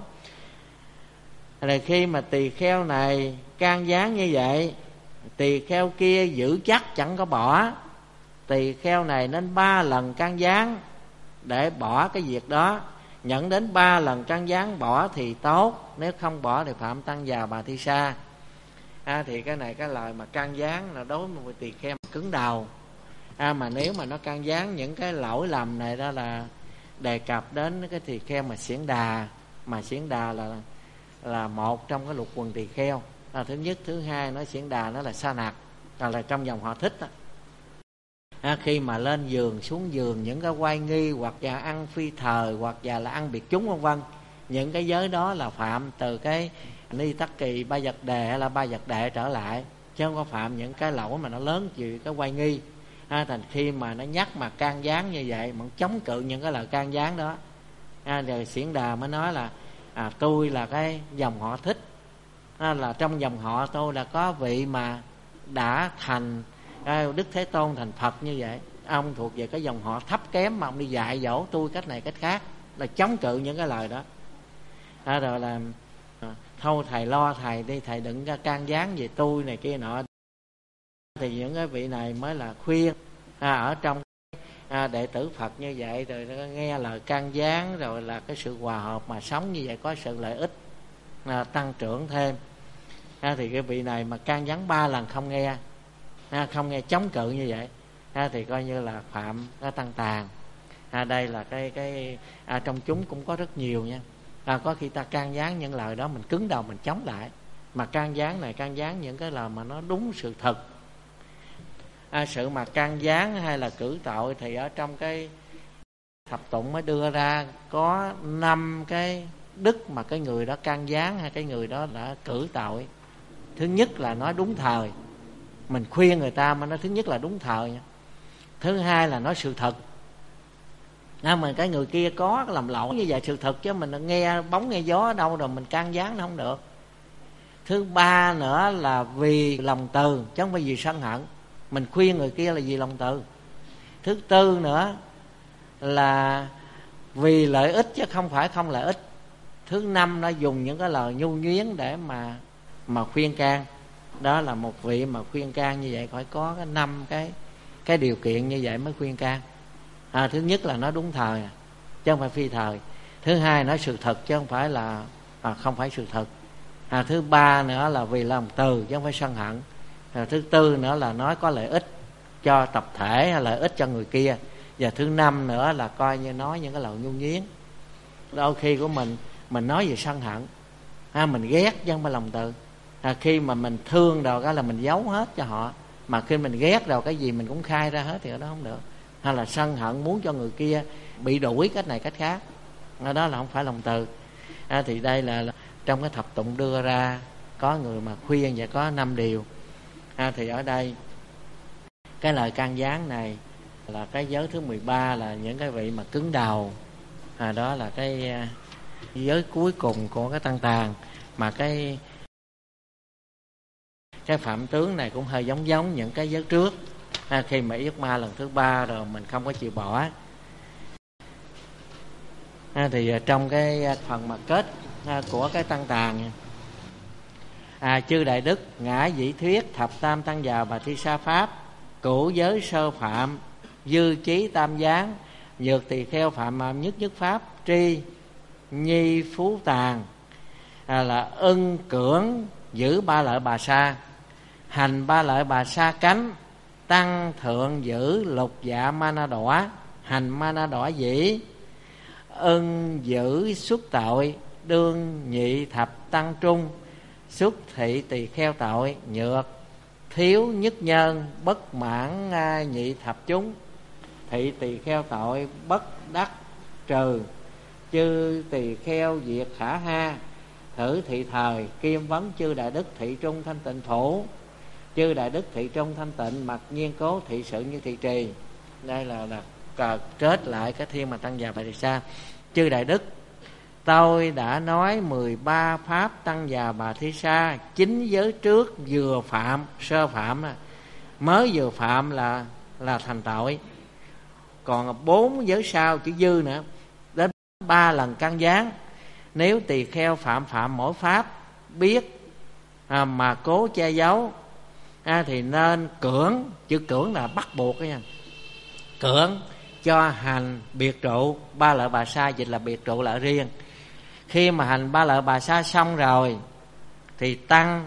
Là khi mà tỳ kheo này can gián như vậy, tỳ kheo kia giữ chắc chẳng có bỏ. Tỳ kheo này nên ba lần can gián để bỏ cái việc đó. Nhận đến ba lần can gián bỏ thì tốt, nếu không bỏ thì phạm tăng già bà thi sa. À, thì cái này cái lời mà can gián là đối với một tỳ kheo cứng đầu. À, mà nếu mà nó can gián những cái lỗi lầm này đó là đề cập đến cái tỳ kheo mà xiển đà. Mà xiển đà là là một trong cái lục quần tỳ kheo. À, thứ nhất, thứ hai nó xiển đà nó là sa nặc, là, là trong dòng họ Thích đó. À, khi mà lên giường xuống giường những cái oai nghi, hoặc là ăn phi thời, hoặc là, là ăn biệt chúng vân vân, những cái giới đó là phạm từ cái ni tắc kỳ ba vật đề hay là ba vật đệ trở lại, chứ không có phạm những cái lỗi mà nó lớn chịu cái oai nghi. À, thành khi mà nó nhắc mà can gián như vậy, mà chống cự những cái lời can gián đó, à, rồi xiển đà mới nói là à, tôi là cái dòng họ Thích, à, là trong dòng họ tôi là có vị mà đã thành à, Đức Thế Tôn thành Phật như vậy. Ông thuộc về cái dòng họ thấp kém mà ông đi dạy dỗ tôi cách này cách khác, là chống cự những cái lời đó. À, rồi là à, thôi thầy lo thầy đi, thầy đừng can gián về tôi này kia nọ. Thì những cái vị này mới là khuyên à, ở trong à, đệ tử Phật như vậy, rồi nghe lời can gián, rồi là cái sự hòa hợp mà sống như vậy có sự lợi ích à, tăng trưởng thêm. À, thì cái vị này mà can gián ba lần không nghe, à, không nghe chống cự như vậy, à, thì coi như là phạm cái tăng tàn. À, đây là cái cái à, trong chúng cũng có rất nhiều nha. À, có khi ta can gián những lời đó mình cứng đầu mình chống lại, mà can gián này can gián những cái lời mà nó đúng sự thật. À, sự mà can gián hay là cử tội thì ở trong cái thập tụng mới đưa ra có năm cái đức mà cái người đó can gián hay cái người đó đã cử tội. Thứ nhất là nói đúng thời, mình khuyên người ta mà nó thứ nhất là đúng thời nha. Thứ hai là nói sự thật, à, mà cái người kia có làm lộn như vậy sự thật, chứ mình nghe bóng nghe gió ở đâu rồi mình can gián nó không được. Thứ ba nữa là vì lòng từ chứ không phải vì sân hận, mình khuyên người kia là vì lòng từ. Thứ tư nữa là vì lợi ích chứ không phải không lợi ích. Thứ năm nó dùng những cái lời nhu nhuyến để mà mà khuyên can. Đó là một vị mà khuyên can như vậy phải có cái năm cái cái điều kiện như vậy mới khuyên can. À, thứ nhất là nói đúng thời chứ không phải phi thời. Thứ hai nói sự thật chứ không phải là à, không phải sự thật. À, thứ ba nữa là vì lòng từ chứ không phải sân hận. À, thứ tư nữa là nói có lợi ích cho tập thể hay lợi ích cho người kia. Và thứ năm nữa là coi như nói những cái lời nhu nhuyến. Đôi khi của mình mình nói về sân hận, à, mình ghét chứ không phải lòng từ. À, khi mà mình thương rồi cái là mình giấu hết cho họ, mà khi mình ghét rồi cái gì mình cũng khai ra hết thì ở đó không được. Hay là sân hận muốn cho người kia bị đuổi cách này cách khác, ở đó là không phải lòng từ. À, thì đây là, là trong cái thập tụng đưa ra có người mà khuyên và có năm điều. À, thì ở đây cái lời can gián này là cái giới thứ mười ba, là những cái vị mà cứng đầu. À, đó là cái giới cuối cùng của cái tăng tàn. Mà cái cái phạm tướng này cũng hơi giống giống những cái giới trước. À, khi mà yết ma lần thứ ba rồi mình không có chịu bỏ. À, thì trong cái phần mà kết à, của cái tăng tàn, à, chư đại đức ngã dĩ thuyết thập tam tăng già bà thi sa pháp, cửu giới sơ phạm dư chí tam gián, dược tỳ kheo phạm phạm nhất nhất pháp, tri nhi phú tàn, à, là ưng cưỡng giữ ba lợi bà sa, hành ba lợi bà sa cánh, tăng thượng giữ lục dạ ma na đỏ, hành ma na đỏ dĩ, ưng giữ xuất tội, đương nhị thập tăng trung, xuất thị tỳ kheo tội, nhược thiếu nhất nhân, bất mãn nhị thập chúng, thị tỳ kheo tội, bất đắc trừ, chư tỳ kheo diệt khả ha, thử thị thời, kim vấn chư đại đức thị trung thanh tịnh thủ, chư đại đức thị trung thanh tịnh, mặc nhiên cố thị sự như thị trì. Đây là, là kết lại cái thiên mà tăng già bà tỳ sa. Chư đại đức, tôi đã nói mười ba pháp tăng già bà thi sa, chín giới trước vừa phạm, sơ phạm, mới vừa phạm là là thành tội, còn bốn giới sau chữ dư nữa, đến ba lần căn gián. Nếu tỳ kheo phạm phạm mỗi pháp biết à, mà cố che giấu, à, thì nên cưỡng, chữ cưỡng là bắt buộc đó nha, cưỡng cho hành biệt trụ ba lợi bà sa, dịch là biệt trụ lợi riêng. Khi mà hành ba lợi bà sa xong rồi thì tăng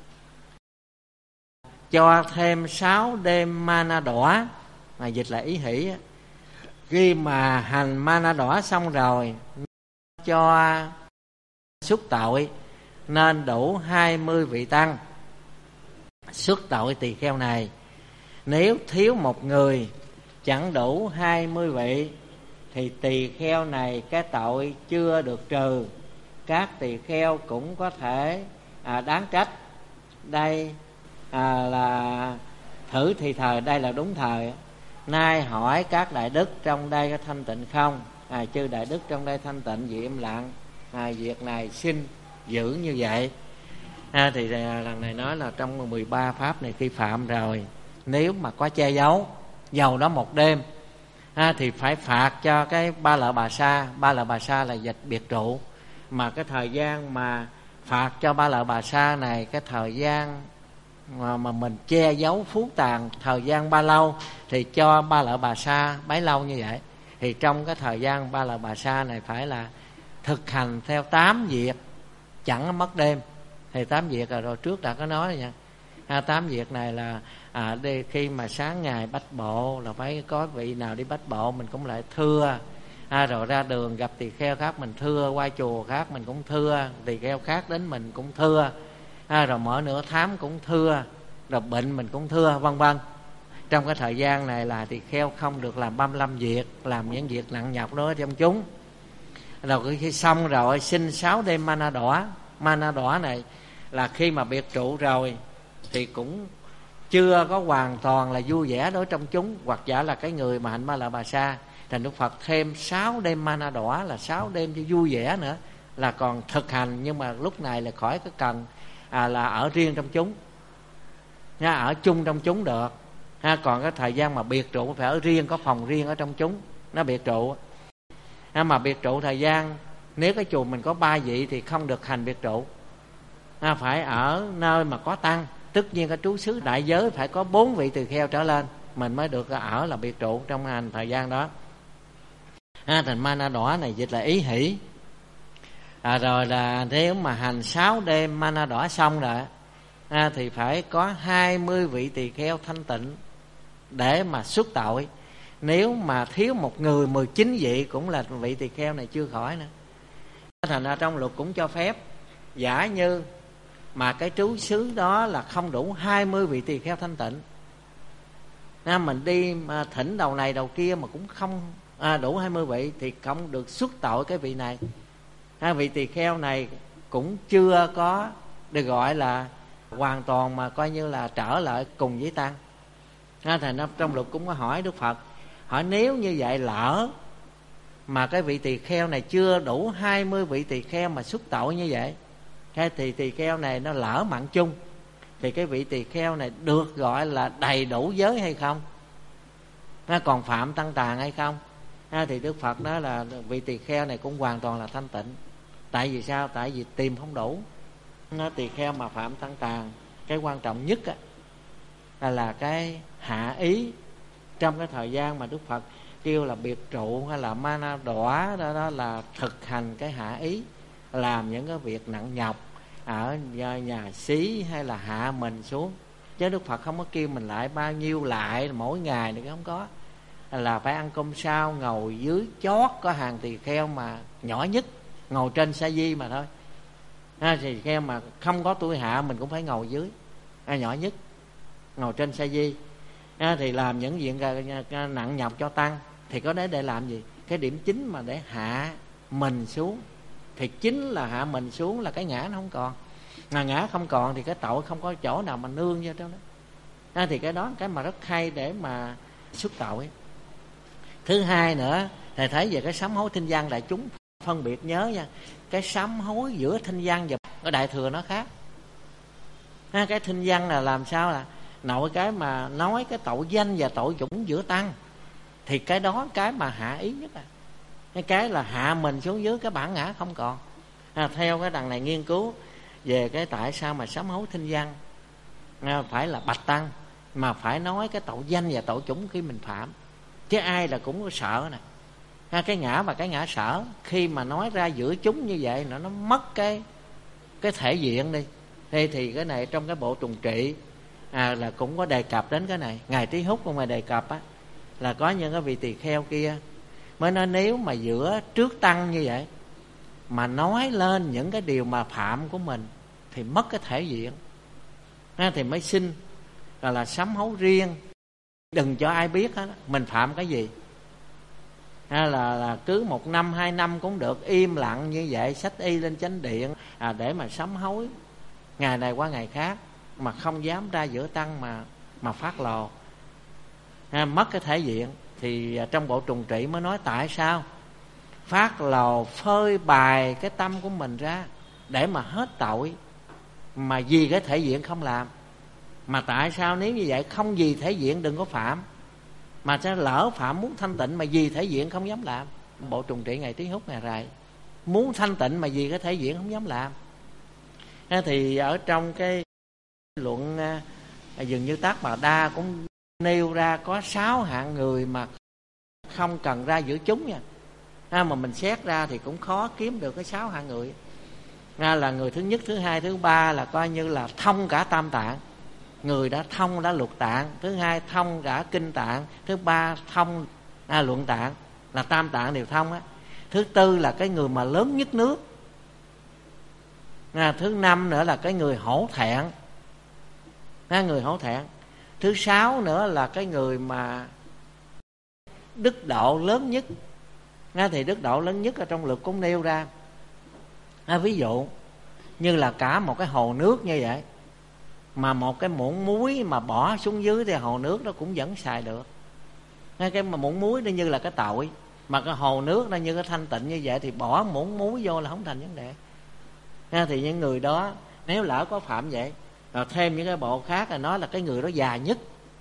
cho thêm sáu đêm mana đỏ, mà dịch là ý hỷ. Khi mà hành mana đỏ xong rồi cho xuất tội, nên đủ hai mươi vị tăng xuất tội tỳ kheo này. Nếu thiếu một người chẳng đủ hai mươi vị thì tỳ kheo này cái tội chưa được trừ, các tỳ kheo cũng có thể à, đáng trách. Đây à, là thử thì thời, đây là đúng thời. Nay hỏi các đại đức trong đây có thanh tịnh không? À, chư đại đức trong đây thanh tịnh, vì im lặng. À, việc này xin giữ như vậy. À, thì à, lần này nói là trong mười ba pháp này khi phạm rồi, nếu mà có che giấu, dầu đó một đêm, à, thì phải phạt cho cái ba lợi bà sa. Ba lợi bà sa là dịch biệt trụ, mà cái thời gian mà phạt cho ba lợi bà sa này, cái thời gian mà, mà mình che giấu phú tàn thời gian bao lâu thì cho Ba Lợi Bà Sa bấy lâu như vậy. Thì trong cái thời gian Ba Lợi Bà Sa này phải là thực hành theo tám việc chẳng mất đêm. Thì tám việc là rồi trước đã có nói rồi nha. À, tám việc này là à, đi, khi mà sáng ngày bách bộ là phải có vị nào đi bách bộ mình cũng lại thưa. À, rồi ra đường gặp tỳ kheo khác mình thưa, qua chùa khác mình cũng thưa, tỳ kheo khác đến mình cũng thưa. À, rồi mở nửa thám cũng thưa, rồi bệnh mình cũng thưa, vân vân. Trong cái thời gian này là tỳ kheo không được làm ba mươi lăm việc, làm những việc nặng nhọc đó trong chúng. Rồi khi xong rồi xin sáu đêm mana đỏ. Mana đỏ này là khi mà biệt trụ rồi thì cũng chưa có hoàn toàn là vui vẻ đối trong chúng, hoặc giả là cái người mà hạnh Ba Lợi Bà Sa. Thành Đức Phật thêm sáu đêm mana đỏ là sáu đêm cho vui vẻ nữa, là còn thực hành. Nhưng mà lúc này là khỏi cái cần à, là ở riêng trong chúng nha, ở chung trong chúng được ha. Còn cái thời gian mà biệt trụ phải ở riêng, có phòng riêng ở trong chúng, nó biệt trụ ha. Mà biệt trụ thời gian, nếu cái chùa mình có ba vị thì không được hành biệt trụ ha, phải ở nơi mà có tăng. Tất nhiên cái trú xứ đại giới phải có bốn vị tỳ kheo trở lên mình mới được ở là biệt trụ trong hành thời gian đó ha. Thành mana đỏ này dịch là ý hỷ. À, rồi là nếu mà hành sáu đêm mana đỏ xong rồi à, thì phải có hai mươi vị tỳ kheo thanh tịnh để mà xuất tội. Nếu mà thiếu một người mười chín vị cũng là vị tỳ kheo này chưa khỏi nữa. Thành ra trong luật cũng cho phép giả như mà cái trú xứ đó là không đủ hai mươi vị tỳ kheo thanh tịnh, à, mình đi mà thỉnh đầu này đầu kia mà cũng không à, đủ hai mươi vị thì không được xuất tội cái vị này. À, vị tỳ kheo này cũng chưa có được gọi là hoàn toàn mà coi như là trở lại cùng với tăng. À, thành ra trong luật cũng có hỏi Đức Phật, hỏi nếu như vậy lỡ mà cái vị tỳ kheo này chưa đủ hai mươi vị tỳ kheo mà xuất tội như vậy, thì tỳ kheo này nó lỡ mạng chung, thì cái vị tỳ kheo này được gọi là đầy đủ giới hay không, nó còn phạm tăng tàn hay không? À, thì Đức Phật nói là vị tỳ kheo này cũng hoàn toàn là thanh tịnh. Tại vì sao? Tại vì tìm không đủ. Nó tỳ kheo mà phạm tăng tàn, cái quan trọng nhất á, là, là cái hạ ý. Trong cái thời gian mà Đức Phật kêu là biệt trụ hay là mana đỏ đó, đó là thực hành cái hạ ý, làm những cái việc nặng nhọc ở nhà xí hay là hạ mình xuống. Chứ Đức Phật không có kêu mình lại bao nhiêu lại mỗi ngày nữa, không có. Là phải ăn cơm sao, ngồi dưới chót có hàng tỳ kheo mà nhỏ nhất ngồi trên sa di mà thôi. À, tỳ kheo mà không có tuổi hạ mình cũng phải ngồi dưới, à, nhỏ nhất ngồi trên sa di. À, thì làm những việc nặng nhọc cho tăng. Thì có đấy để làm gì? Cái điểm chính mà để hạ mình xuống. Thì chính là hạ mình xuống là cái ngã nó không còn. Mà ngã không còn thì cái tội không có chỗ nào mà nương vô trong đó. À, thì cái đó cái mà rất hay để mà xuất tội. Thứ hai nữa, thầy thấy về cái sám hối thinh văn đại chúng phân biệt nhớ nha. Cái sám hối giữa thinh văn và cái đại thừa nó khác. À, cái thinh văn là làm sao, là nội cái mà nói cái tội danh và tội chủng giữa tăng, thì cái đó cái mà hạ ý nhất. À, cái cái là hạ mình xuống dưới, cái bản ngã không còn. À, theo cái đằng này nghiên cứu về cái tại sao mà sám hối thinh văn à, phải là bạch tăng, mà phải nói cái tội danh và tội chủng khi mình phạm. Chứ ai là cũng sợ nè. À, cái ngã và cái ngã sở khi mà nói ra giữa chúng như vậy nó nó mất cái cái thể diện đi. Thế thì cái này trong cái bộ trùng trị à, là cũng có đề cập đến cái này. Ngài Trí Húc cũng mà đề cập á, là có những cái vị tỳ kheo kia mới nói nếu mà giữa trước tăng như vậy mà nói lên những cái điều mà phạm của mình thì mất cái thể diện. À, thì mới xin là, là sám hối riêng, đừng cho ai biết hết mình phạm cái gì. Hay là, là cứ một năm hai năm cũng được im lặng như vậy, xách y lên chánh điện à, để mà sám hối ngày này qua ngày khác, mà không dám ra giữa tăng mà mà phát lồ, à, mất cái thể diện. Thì à, trong bộ trùng trị mới nói tại sao phát lồ phơi bày cái tâm của mình ra để mà hết tội, mà vì cái thể diện không làm. Mà tại sao nếu như vậy không vì thể diện đừng có phạm, mà sẽ lỡ phạm muốn thanh tịnh mà vì thể diện không dám làm. Bộ trùng trị Ngài Trí Húc Ngài rạy muốn thanh tịnh mà vì cái thể diện không dám làm. Thì ở trong cái luận Dường như Tác Bà Đa cũng nêu ra có sáu hạng người mà không cần ra giữa chúng nha. À, mà mình xét ra thì cũng khó kiếm được cái sáu hạng người. À, là người thứ nhất, thứ hai, thứ ba là coi như là thông cả tam tạng. Người đã thông đã lục tạng. Thứ hai thông cả kinh tạng. Thứ ba thông à, luận tạng, là tam tạng đều thông á. Thứ tư là cái người mà lớn nhất nước. À, thứ năm nữa là cái người hổ thẹn. À, người hổ thẹn. Thứ sáu nữa là cái người mà đức độ lớn nhất. À, thì đức độ lớn nhất ở trong luật cũng nêu ra. À, ví dụ như là cả một cái hồ nước như vậy, mà một cái muỗng muối mà bỏ xuống dưới thì hồ nước nó cũng vẫn xài được. À, cái mà muỗng muối nó như là cái tội, mà cái hồ nước nó như cái thanh tịnh như vậy thì bỏ muỗng muối vô là không thành vấn đề. À, thì những người đó nếu lỡ có phạm vậy, rồi thêm những cái bộ khác là nói là cái người đó già nhất,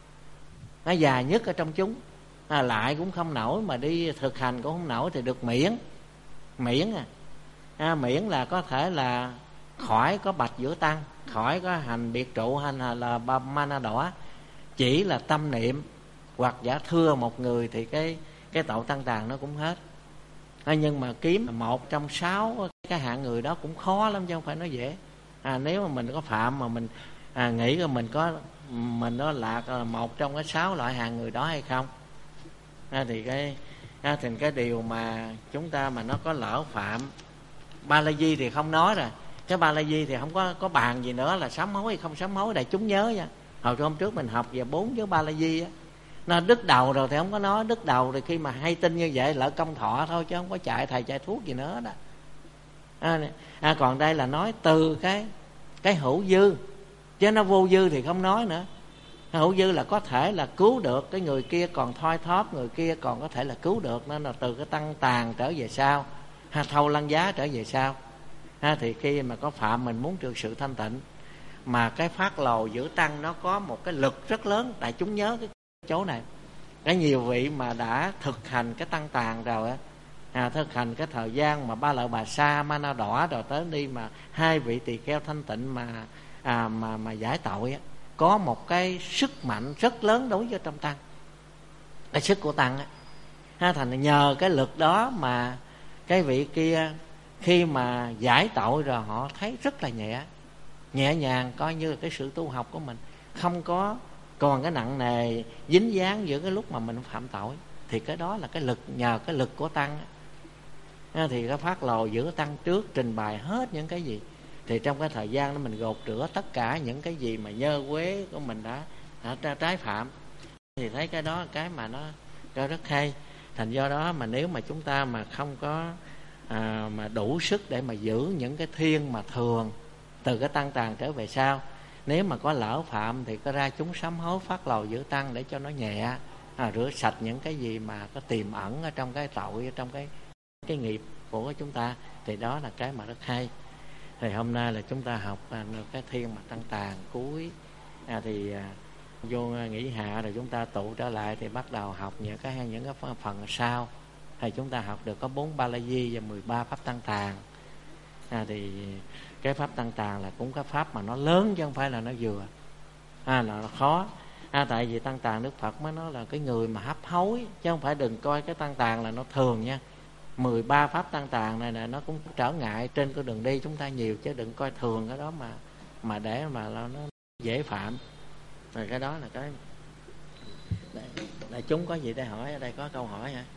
nó già nhất ở trong chúng. À, lại cũng không nổi, mà đi thực hành cũng không nổi thì được miễn. Miễn à, à miễn là có thể là khỏi có bạch giữa tăng, khỏi có hành biệt trụ hay là, là ba mana đỏ, chỉ là tâm niệm hoặc giả thưa một người thì cái cái tội tăng tàn nó cũng hết. À, nhưng mà kiếm một trong sáu cái hạng người đó cũng khó lắm chứ không phải nói dễ. À, nếu mà mình có phạm mà mình à, nghĩ là mình có mình đó lạc là một trong cái sáu loại hạng người đó hay không. À, thì cái à, thì cái điều mà chúng ta mà nó có lỡ phạm Ba La Di thì không nói rồi. Cái Ba La Di thì không có có bàn gì nữa là sám hối hay không sám hối, đại chúng nhớ nha. Hồi hôm trước mình học về bốn chữ Ba La Di á, nó đứt đầu rồi thì không có nói. Đứt đầu thì khi mà hay tin như vậy lỡ công thọ thôi, chứ không có chạy thầy chạy thuốc gì nữa đó. À, à, còn đây là nói từ cái cái hữu dư, chứ nó vô dư thì không nói nữa. Hữu dư là có thể là cứu được cái người kia còn thoi thóp, người kia còn có thể là cứu được, nên là từ cái tăng tàn trở về sau, ha, thâu lăng giá trở về sau. Ha, thì khi mà có phạm mình muốn trừ sự thanh tịnh, mà cái phát lồ giữa tăng nó có một cái lực rất lớn. Đại chúng nhớ cái chỗ này, cái nhiều vị mà đã thực hành cái tăng tàn rồi á, à, thực hành cái thời gian mà Ba Lợi Bà Sa, Ma Na Đỏ rồi tới đi mà hai vị tỳ kheo thanh tịnh mà à, mà mà giải tội á, có một cái sức mạnh rất lớn đối với trong tăng, cái sức của tăng á. Ha, thành nhờ cái lực đó mà cái vị kia khi mà giải tội rồi họ thấy rất là nhẹ, nhẹ nhàng, coi như là cái sự tu học của mình không có còn cái nặng nề dính dáng giữa cái lúc mà mình phạm tội. Thì cái đó là cái lực, nhờ cái lực của tăng á. Thì cái phát lồ giữa tăng trước trình bày hết những cái gì, thì trong cái thời gian đó mình gột rửa tất cả những cái gì mà nhơ quế của mình đã, đã trái phạm. Thì thấy cái đó là cái mà nó, nó rất hay. Thành do đó mà nếu mà chúng ta mà không có à, mà đủ sức để mà giữ những cái thiên mà thường từ cái tăng tàn trở về sau, nếu mà có lỡ phạm thì có ra chúng sám hối phát lầu giữ tăng để cho nó nhẹ, à, rửa sạch những cái gì mà có tiềm ẩn ở trong cái tội, ở trong cái cái nghiệp của chúng ta. Thì đó là cái mà rất hay. Thì hôm nay là chúng ta học à, cái thiên mà tăng tàn cuối, à, thì à, vô nghỉ hạ rồi chúng ta tụ trở lại thì bắt đầu học những cái những cái phần sau. Thì chúng ta học được có bốn Ba La Di và mười ba pháp tăng tàn. À, thì cái pháp tăng tàn là cũng cái pháp mà nó lớn chứ không phải là nó vừa, à, là nó khó. À, tại vì tăng tàn Đức Phật mới nói là cái người mà hấp hối, chứ không phải đừng coi cái tăng tàn là nó thường nha. Mười ba pháp tăng tàn này nè nó cũng trở ngại trên con đường đi chúng ta nhiều, chứ đừng coi thường cái đó mà mà để mà nó dễ phạm. Rồi cái đó là cái đại, đại chúng có gì để hỏi? Ở đây có câu hỏi hả?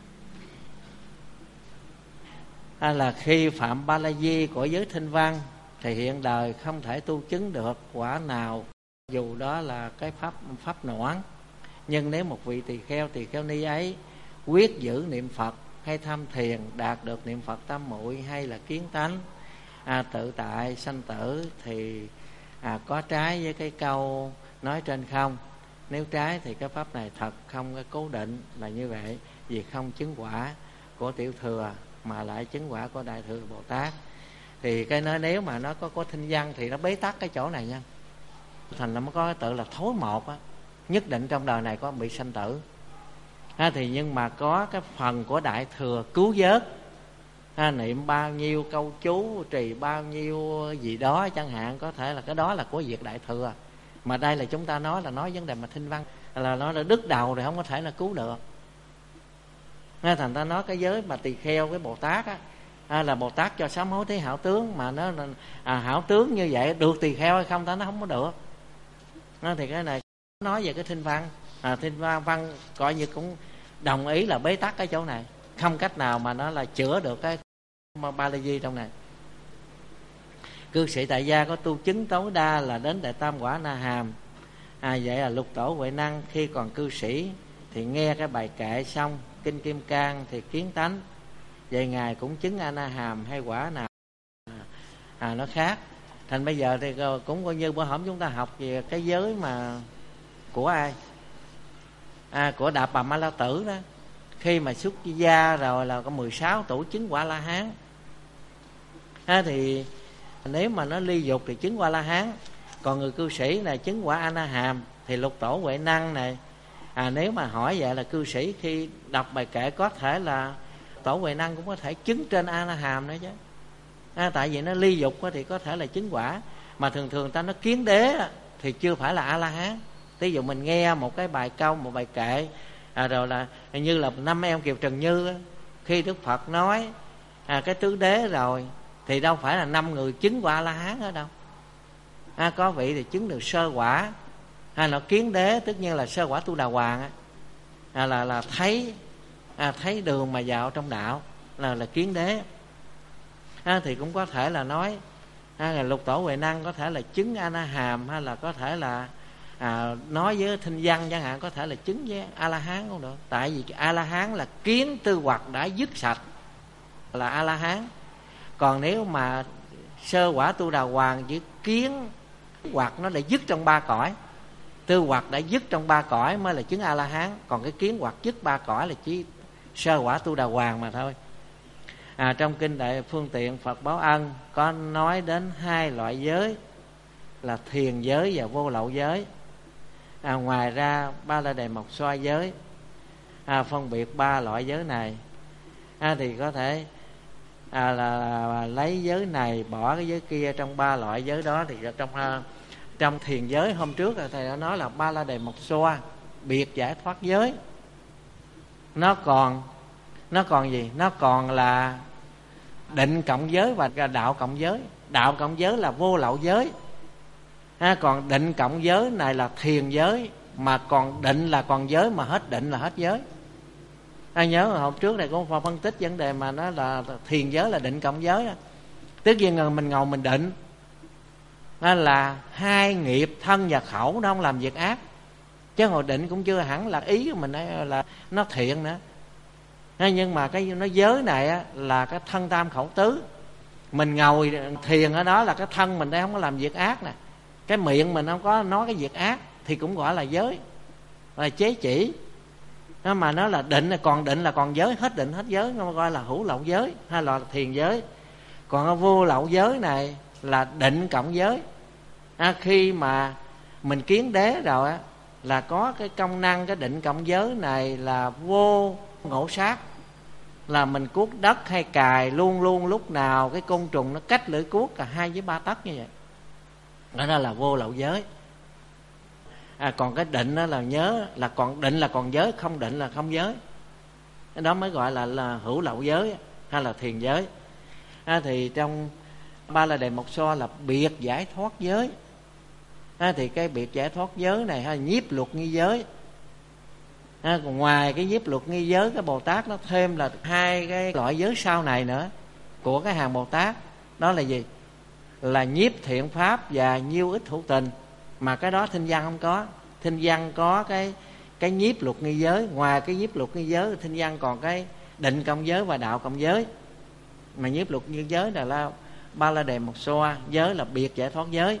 À, là khi phạm Ba La Di của giới thinh văn thì hiện đời không thể tu chứng được quả nào, dù đó là cái pháp pháp noãn. Nhưng nếu một vị tỳ kheo tỳ kheo ni ấy quyết giữ niệm Phật hay tham thiền, đạt được niệm Phật tam muội hay là kiến tánh, à, tự tại sanh tử, thì à, có trái với cái câu nói trên không? Nếu trái thì cái pháp này thật không cái cố định là như vậy, vì không chứng quả của tiểu thừa mà lại chứng quả của đại thừa Bồ Tát. Thì cái nói nếu mà nó có có thinh văn thì nó bế tắc cái chỗ này nha. Thành nó mới có cái tự là thối một á, nhất định trong đời này có bị sanh tử. À, thì nhưng mà có cái phần của đại thừa cứu vớt, à, niệm bao nhiêu câu chú, trì bao nhiêu gì đó chẳng hạn, có thể là cái đó là của việc đại thừa. Mà đây là chúng ta nói là nói vấn đề mà thinh văn, là nó là đứt đầu thì không có thể là cứu được. Nên thành ta nói cái giới mà tỳ kheo cái Bồ Tát á, à, là Bồ Tát cho sám hối thấy hảo tướng, mà nó à, hảo tướng như vậy được tỳ kheo hay không ta nó không có được. À, thì cái này nói về cái thinh văn, à, thinh văn, văn coi như cũng đồng ý là bế tắc cái chỗ này, không cách nào mà nó là chữa được cái ba la di trong này. Cư sĩ tại gia có tu chứng tối đa là đến Đại Tam Quả Na Hàm. À, vậy là Lục Tổ Huệ Năng khi còn cư sĩ thì nghe cái bài kệ xong kinh Kim Cang thì kiến tánh. Vậy ngài cũng chứng A Na Hàm hay quả nào à, nó khác. Thành bây giờ thì cũng coi như bữa hổm chúng ta học về cái giới mà của ai, à, của Đạp Bà Ma La Tử đó. Khi mà xuất gia rồi là có mười sáu tuổi chứng quả La Hán. À, thì nếu mà nó ly dục thì chứng quả La Hán. Còn người cư sĩ này chứng quả A Na Hàm. Thì Lục Tổ Huệ Năng này, à, nếu mà hỏi vậy là cư sĩ khi đọc bài kệ có thể là Tổ Huệ Năng cũng có thể chứng trên A Na Hàm nữa chứ. À, tại vì nó ly dục thì có thể là chứng quả. Mà thường thường ta nó kiến đế thì chưa phải là A La Hán. Ví dụ mình nghe một cái bài câu, một bài kệ, à, rồi là như là năm em Kiều Trần Như, khi Đức Phật nói à, cái tứ đế rồi thì đâu phải là năm người chứng quả A La Hán ở đâu. À, có vị thì chứng được sơ quả, hay là kiến đế, tất nhiên là sơ quả Tu Đà Hoàng á, à, là là thấy à, thấy đường mà vào trong đạo là là kiến đế. À, thì cũng có thể là nói à, là Lục Tổ Huệ Năng có thể là chứng A Na Hàm, hay là có thể là à, nói với thinh văn chẳng hạn, có thể là chứng với A La Hán cũng được. Tại vì A La Hán là kiến tư hoặc đã dứt sạch là A La Hán. Còn nếu mà sơ quả Tu Đà Hoàng chỉ kiến hoặc nó đã dứt trong ba cõi, tư hoặc đã dứt trong ba cõi mới là chứng A La Hán. Còn cái kiến hoặc dứt ba cõi là chỉ sơ quả Tu Đà Hoàng mà thôi. À, trong kinh Đại Phương Tiện Phật Báo Ân có nói đến hai loại giới là thiền giới và vô lậu giới. À, ngoài ra Ba La Đề Mộc Xoa giới à, phân biệt ba loại giới này. À, thì có thể à, là, là lấy giới này bỏ cái giới kia. Trong ba loại giới đó thì trong à, trong thiền giới hôm trước là thầy đã nói là Ba La Đề Mộc Xoa biệt giải thoát giới. Nó còn nó còn gì? Nó còn là định cộng giới và đạo cộng giới. Đạo cộng giới là vô lậu giới. À, còn định cộng giới này là thiền giới. Mà còn định là còn giới, mà hết định là hết giới. Ai nhớ hôm trước này cũng phân tích vấn đề mà nó là thiền giới là định cộng giới. Tức nhiên mình ngồi mình định đó là hai nghiệp thân và khẩu nó không làm việc ác. Chứ hồi định cũng chưa hẳn là ý của mình là nó thiện nữa. Nhưng mà cái nó giới này á, là cái thân tam khẩu tứ. Mình ngồi thiền ở đó là cái thân mình đây không có làm việc ác nè, cái miệng mình không có nói cái việc ác, thì cũng gọi là giới, là chế chỉ. Nó mà nó là định, còn định là còn giới, hết định hết giới, nó gọi là hữu lậu giới hay là thiền giới. Còn cái vô lậu giới này là định cộng giới. À, khi mà mình kiến đế rồi á, là có cái công năng cái định cộng giới này là vô ngộ sát, là mình cuốc đất hay cài luôn luôn lúc nào cái côn trùng nó cách lưỡi cuốc cả hai với ba tấc như vậy. Đó là vô lậu giới. À, còn cái định đó là nhớ là còn định là còn giới, không định là không giới. Cái đó mới gọi là, là hữu lậu giới hay là thiền giới. À, thì trong Ba La Đề Mộc Xoa là biệt giải thoát giới. À, thì cái biệt giải thoát giới này hay nhiếp luật nghi giới. À, còn ngoài cái nhiếp luật nghi giới, cái Bồ Tát nó thêm là hai cái loại giới sau này nữa của cái hàng Bồ Tát. Đó là gì? Là nhiếp thiện pháp và nhiêu ích hữu tình. Mà cái đó thinh văn không có. Thinh văn có cái cái nhiếp luật nghi giới. Ngoài cái nhiếp luật nghi giới, thinh văn còn cái định cộng giới và đạo cộng giới. Mà nhiếp luật nghi giới là, là Ba La Đề Mộc Xoa giới là biệt giải thoát giới.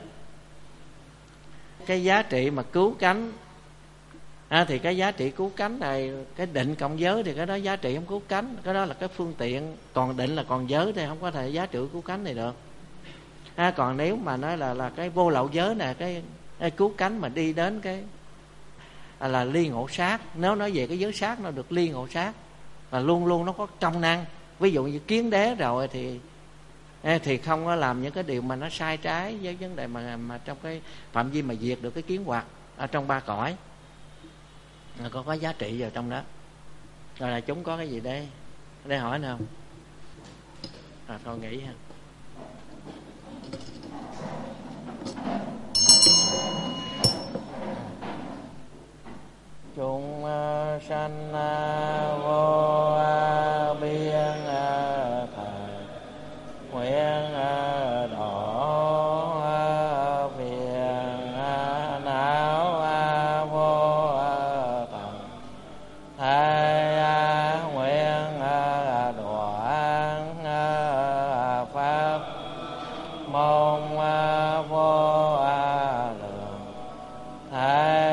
Cái giá trị mà cứu cánh, à, thì cái giá trị cứu cánh này, cái định cộng giới thì cái đó giá trị không cứu cánh, cái đó là cái phương tiện. Còn định là còn giới thì không có thể giá trị cứu cánh này được. À, còn nếu mà nói là là cái vô lậu giới nè, cái, cái cứu cánh mà đi đến cái à, là ly ngộ sát. Nếu nói về cái giới sát nó được ly ngộ sát, là luôn luôn nó có công năng. Ví dụ như kiến đế rồi thì thì không có làm những cái điều mà nó sai trái với vấn đề mà mà trong cái phạm vi mà diệt được cái kiến hoặc ở trong ba cõi, có có giá trị vào trong đó. Rồi là chúng có cái gì đây? Để hỏi nữa không? À, thôi nghĩ ha. Chúng sanh vô biên thời nguyện độ phiền não vô tận, thầy nguyện đoạn pháp môn vô lượng, thầy